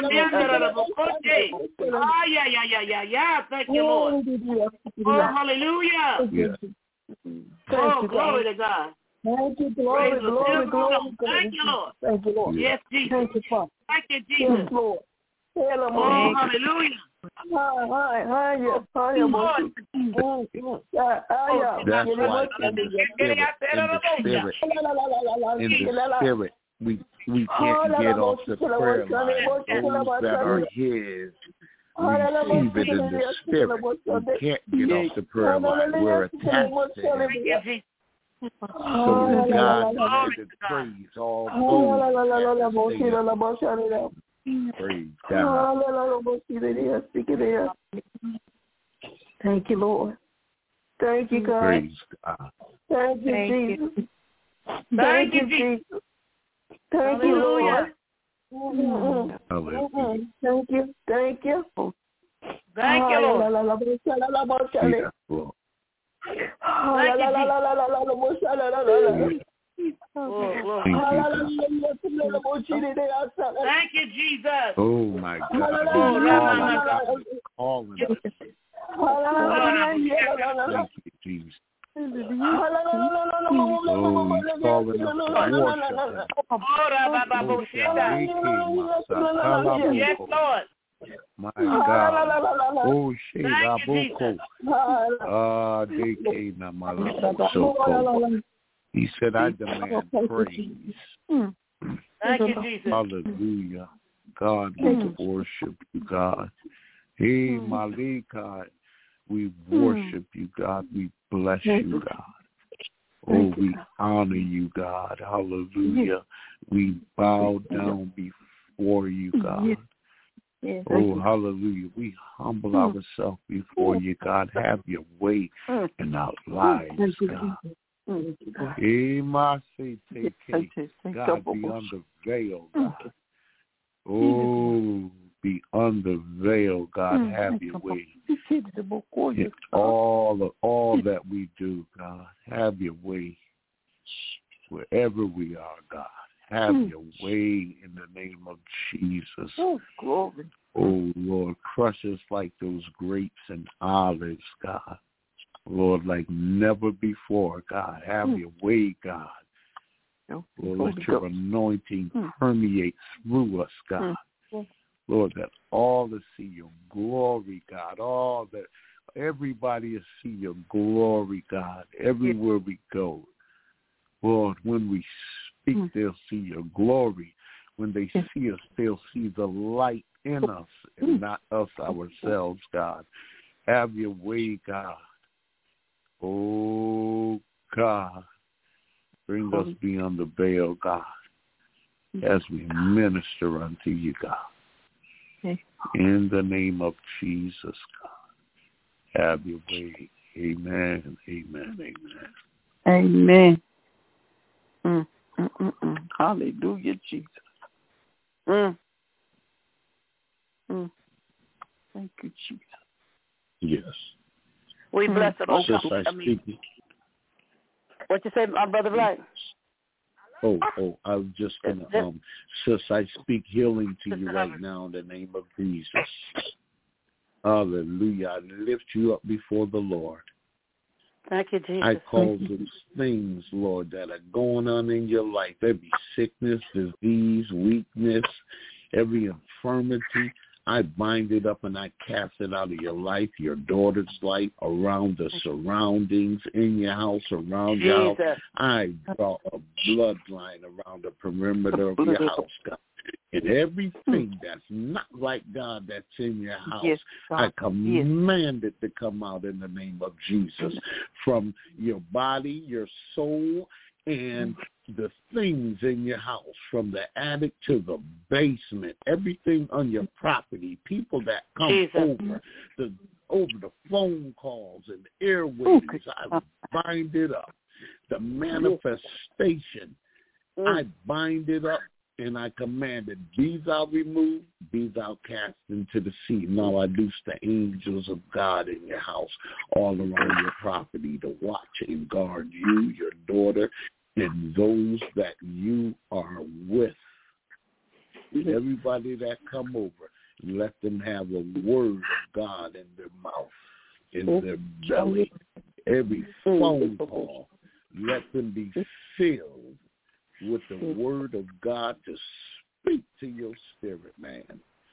Ah, yeah. Thank you, Lord. Oh, hallelujah. Yes. Oh, glory to God. Thank you, glory. Thank you, Lord. Thank you, Lord. Yes, Jesus. Thank you, Father. Thank you, Jesus. Yes, Lord. Oh, hallelujah. In the spirit, we can't get off the prayer line. Those that are his, receive it in the spirit. We can't get off the prayer line. We're attached to him. So God is praise all those. Praise God. Thank you, Lord. Thank you, God. Praise God. Thank you, Jesus. Thank you, Jesus. Thank you, Lord. Hallelujah. Thank you. Thank you, Lord. Yes, Lord. Thank you, Jesus. Oh my God. Calling us. Thank you, Jesus. Oh, he's calling us to worship. Yes, Lord. My God. Oh, Shiraboko. He said, I demand praise. Thank you, Jesus. Hallelujah. God, we worship you, God. Hey, Malika, we worship you, God. We bless you, God. Oh, we honor you, God. Hallelujah. We bow down before you, God. Oh, hallelujah. We humble ourselves before you, God. Have your way in our lives, God. God, be under veil, God. Oh, be under veil, God. Have your way. In all that we do, God. Have your way. Wherever we are, God. Have your way in the name of Jesus. Oh, glory. Oh, Lord, crush us like those grapes and olives, God. Lord, like never before, God. Have your way, God. Lord, let your anointing permeate through us, God. Lord, that all to see your glory, God. All that everybody will see your glory, God. Everywhere we go. Lord, when we speak, they'll see your glory. When they see us, they'll see the light in us and not us ourselves, God. Have your way, God. Oh, God. Bring us beyond the veil, God, as we minister unto you, God. In the name of Jesus, God. Have your way. Amen. Amen. Amen. Hallelujah, Jesus. Thank you, Jesus. Yes. We bless the Lord. What you say, my brother Black? Oh, I was just going to, sis, I speak healing to you right now in the name of Jesus. Hallelujah. I lift you up before the Lord. Thank you, Jesus. I call those things, Lord, that are going on in your life, every sickness, disease, weakness, every infirmity, I bind it up and I cast it out of your life, your daughter's life, around the surroundings, in your house, around your house. I draw a bloodline around the perimeter of your house, God. And everything that's not like God that's in your house, I command it to come out in the name of Jesus. From your body, your soul, and the things in your house, from the attic to the basement, everything on your property, people that come over the phone calls and the airwaves, I bind it up. The manifestation, I bind it up and I command it, be thou removed, be thou cast into the sea. Now I loose the angels of God in your house, all around your property, to watch and guard you, your daughter, and those that you are with. Everybody that come over, let them have a word of God in their mouth, in their belly. Every phone call, let them be filled with the word of God to speak to your spirit, man.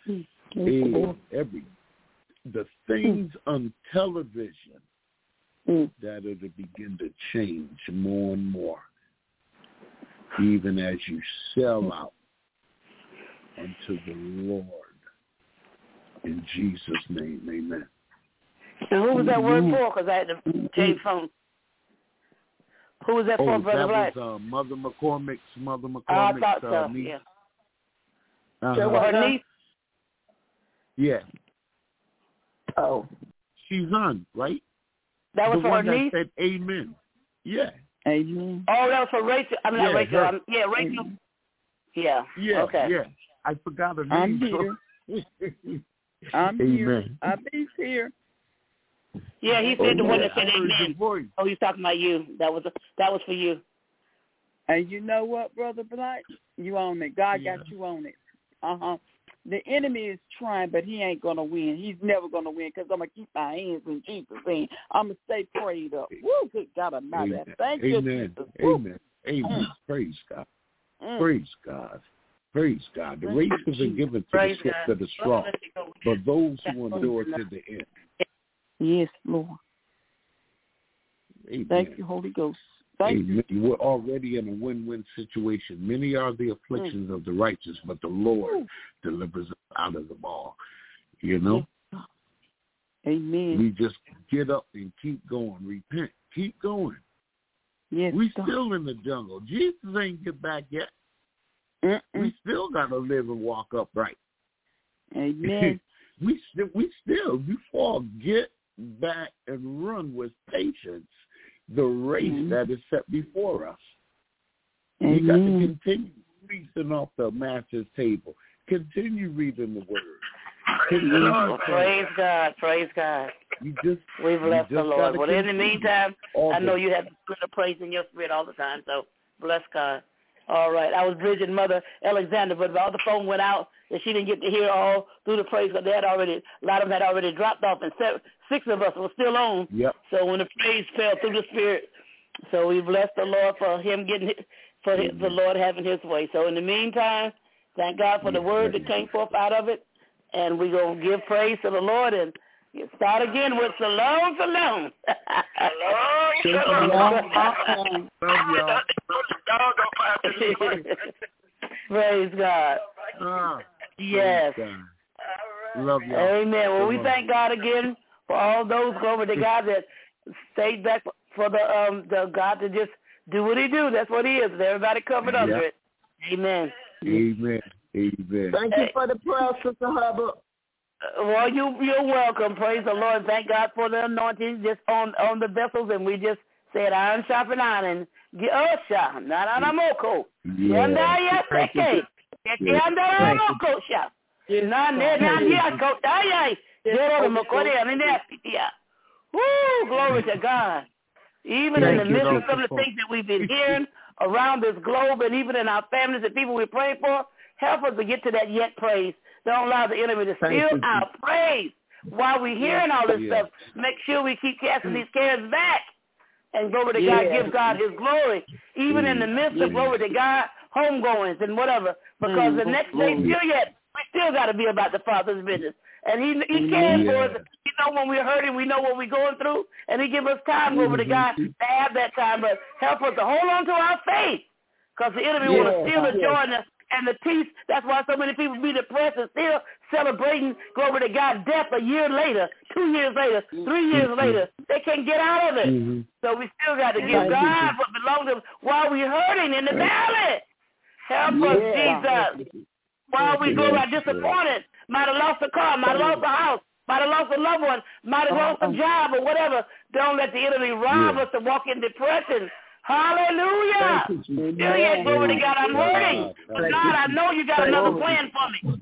The things on television that are to begin to change more and more, even as you sell out unto the Lord. In Jesus' name, amen. And who was that word for? Because I had to change phone. Who was that for, Brother Black? That was Mother McCormick's I thought so, niece. yeah. So her niece? Yeah. Oh. She's on, right? That was the for one her niece? That said amen. Yeah. Amen. Oh, that was for Rachel. I mean, not Rachel. Rachel. Yeah. Okay. Yeah. I forgot her name. I'm here. I'm here. Abby's here. Yeah, he said the one that said amen. Oh, he's talking about you. That was for you. And you know what, Brother Black? You own it. God got you on it. The enemy is trying, but he ain't going to win. He's never going to win because I'm going to keep my hands in Jesus' name. I'm going to stay prayed up. Woo, good God Almighty. Thank you, Jesus. Amen. Praise God. Praise God. Praise God. The race isn't given to the swift or the strong, but those who endure to the end. Yes, Lord. Amen. Thank you, Holy Ghost. Thank you. We're already in a win-win situation. Many are the afflictions of the righteous, but the Lord delivers us out of them all. You know? Amen. We just get up and keep going. Repent. Keep going. Yes, we still in the jungle. Jesus ain't get back yet. We still got to live and walk upright. Amen. we still, before get back and run with patience the race that is set before us. You got to continue feasting off the master's table. Continue reading the word. Praise God. Praise God. We bless the Lord. Well, in the meantime, I know you have the spirit of praise in your spirit all the time, so bless God. All right. I was bridging Mother Alexander, but all the phone went out, and she didn't get to hear all through the praise, because a lot of them had already dropped off, and 6 of us were still on. Yep. So when the praise fell through the spirit, so we bless the Lord for him the Lord having his way. So in the meantime, thank God for the word that came forth out of it, and we're going to give praise to the Lord and start again with Shalom, Shalom. Shalom. Praise God. Yes. Praise God. Love y'all. Amen. Well, we thank God again for all those, glory to God, that stayed back for the God to just do what he do. That's what he is. Everybody covered under it. Amen. Amen. Amen. Thank you for the prayer, Sister Hubbard. Well, you're welcome. Praise the Lord. Thank God for the anointing just on the vessels, and we just said iron sharpen iron. Usha, Naranamoko. Yandaya Seke. Yandaramoko. Woo, glory to God. Even in the midst of some of the things that we've been hearing around this globe and even in our families and people we pray for, help us to get to that yet praise. Don't allow the enemy to steal our praise while we're hearing all this stuff. Make sure we keep casting these cares back. And glory to God, give God his glory. Even in the midst of glory to God, homegoings and whatever. Because the next day still yet, we still got to be about the Father's business. And he cares for us. You know when we're hurting, we know what we're going through. And he give us time, glory to God, to have that time. But help us to hold on to our faith. Because the enemy want to steal the joy and the peace. That's why so many people be depressed and still celebrating, glory to God, death a year later, 2 years later, 3 years later. They can't get out of it. So we still got to give God what belongs to him while we're hurting in the valley. Help us, Jesus. While we go out disappointed, might have lost a car, might have lost a house, might have lost a loved one, might have lost a job or whatever. Don't let the enemy rob us to walk in depression. Hallelujah. Still yet, glory to God, I'm hurting. But God, I know you got another plan for me.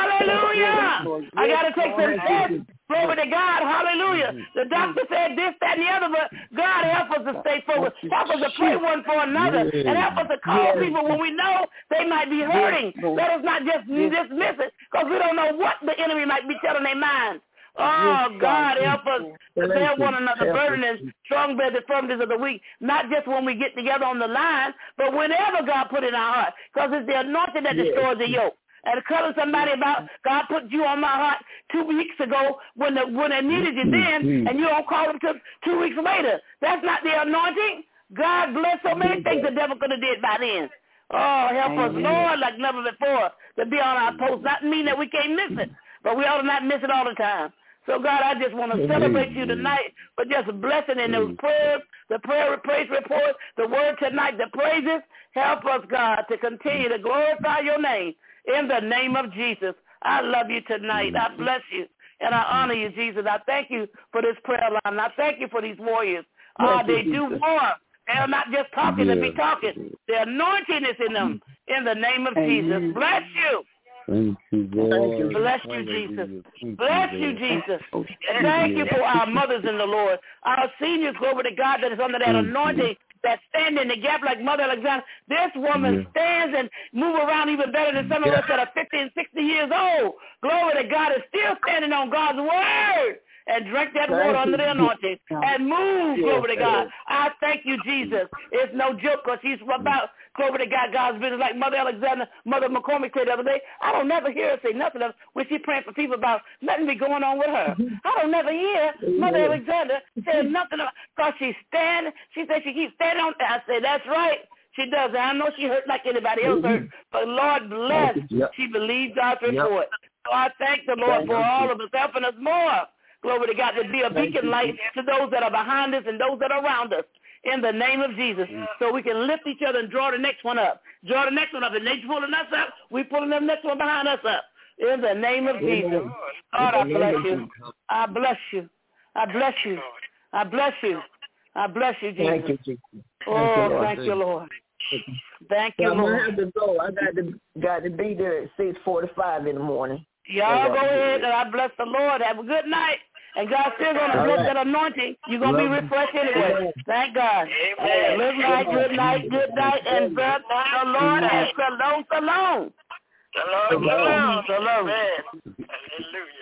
Hallelujah. I got to take some tests. Glory to God. Hallelujah. The doctor said this, that, and the other, but God help us to stay focused. Help us to pray one for another. And help us to call people when we know they might be hurting. Let us not just dismiss it because we don't know what the enemy might be telling their minds. Oh, God, help us to bear one another burden and strong bear the infirmities of the weak, not just when we get together on the line, but whenever God put it in our heart, because it's the anointing that destroys the yoke. And telling somebody about God put you on my heart 2 weeks ago when I needed you then, and you don't call them till 2 weeks later. That's not the anointing. God bless so many things the devil could have did by then. Oh, help us, Lord, like never before, to be on our post. Not mean that we can't miss it, but we ought to not miss it all the time. So, God, I just want to celebrate you tonight for just blessing in those prayers, the praise report, the word tonight, the praises. Help us, God, to continue to glorify your name in the name of Jesus. I love you tonight. I bless you, and I honor you, Jesus. I thank you for this prayer line. I thank you for these warriors. They do more. They're not just talking to be talking. The anointing is in them in the name of Jesus. Bless you. Thank you, Lord. Bless you, Jesus. Bless you, Jesus. And thank you for our mothers in the Lord. Our seniors, glory to God, that is under that anointing, that stand in the gap like Mother Alexander. This woman stands and move around even better than some of us that are 50 and 60 years old. Glory to God, is still standing on God's word. And drink that water under the anointing and move, glory to God. I thank you, Jesus. It's no joke because she's about, glory to God, God's business. Like Mother Alexander, Mother McCormick said the other day, I don't never hear her say nothing of when she's praying for people about nothing be going on with her. I don't never hear Mother Alexander say nothing because she said she keeps standing on. I said, that's right. She does. And I know she hurt like anybody else hurt. But Lord bless. She believes God's report. So I thank the Lord for all of us helping us more. Glory to God, to be a beacon light to those that are behind us and those that are around us in the name of Jesus, so we can lift each other and draw the next one up. Draw the next one up. And they pulling us up, we pulling the next one behind us up in the name of Jesus. God, I bless you. I bless you. I bless you. I bless you. I bless you, Jesus. Thank you, Jesus. Oh, thank you, Lord. Thank you, Lord. I have to go. I got to be there at 6:45 in the morning. Y'all go ahead, and I bless the Lord. Have a good night. And God's still going to bless that anointing. You're going to be refreshed anyway. Thank God. Good night, good night, good night, and bless the Lord, and shalom, shalom. Shalom, shalom. Shalom. Amen. Hallelujah.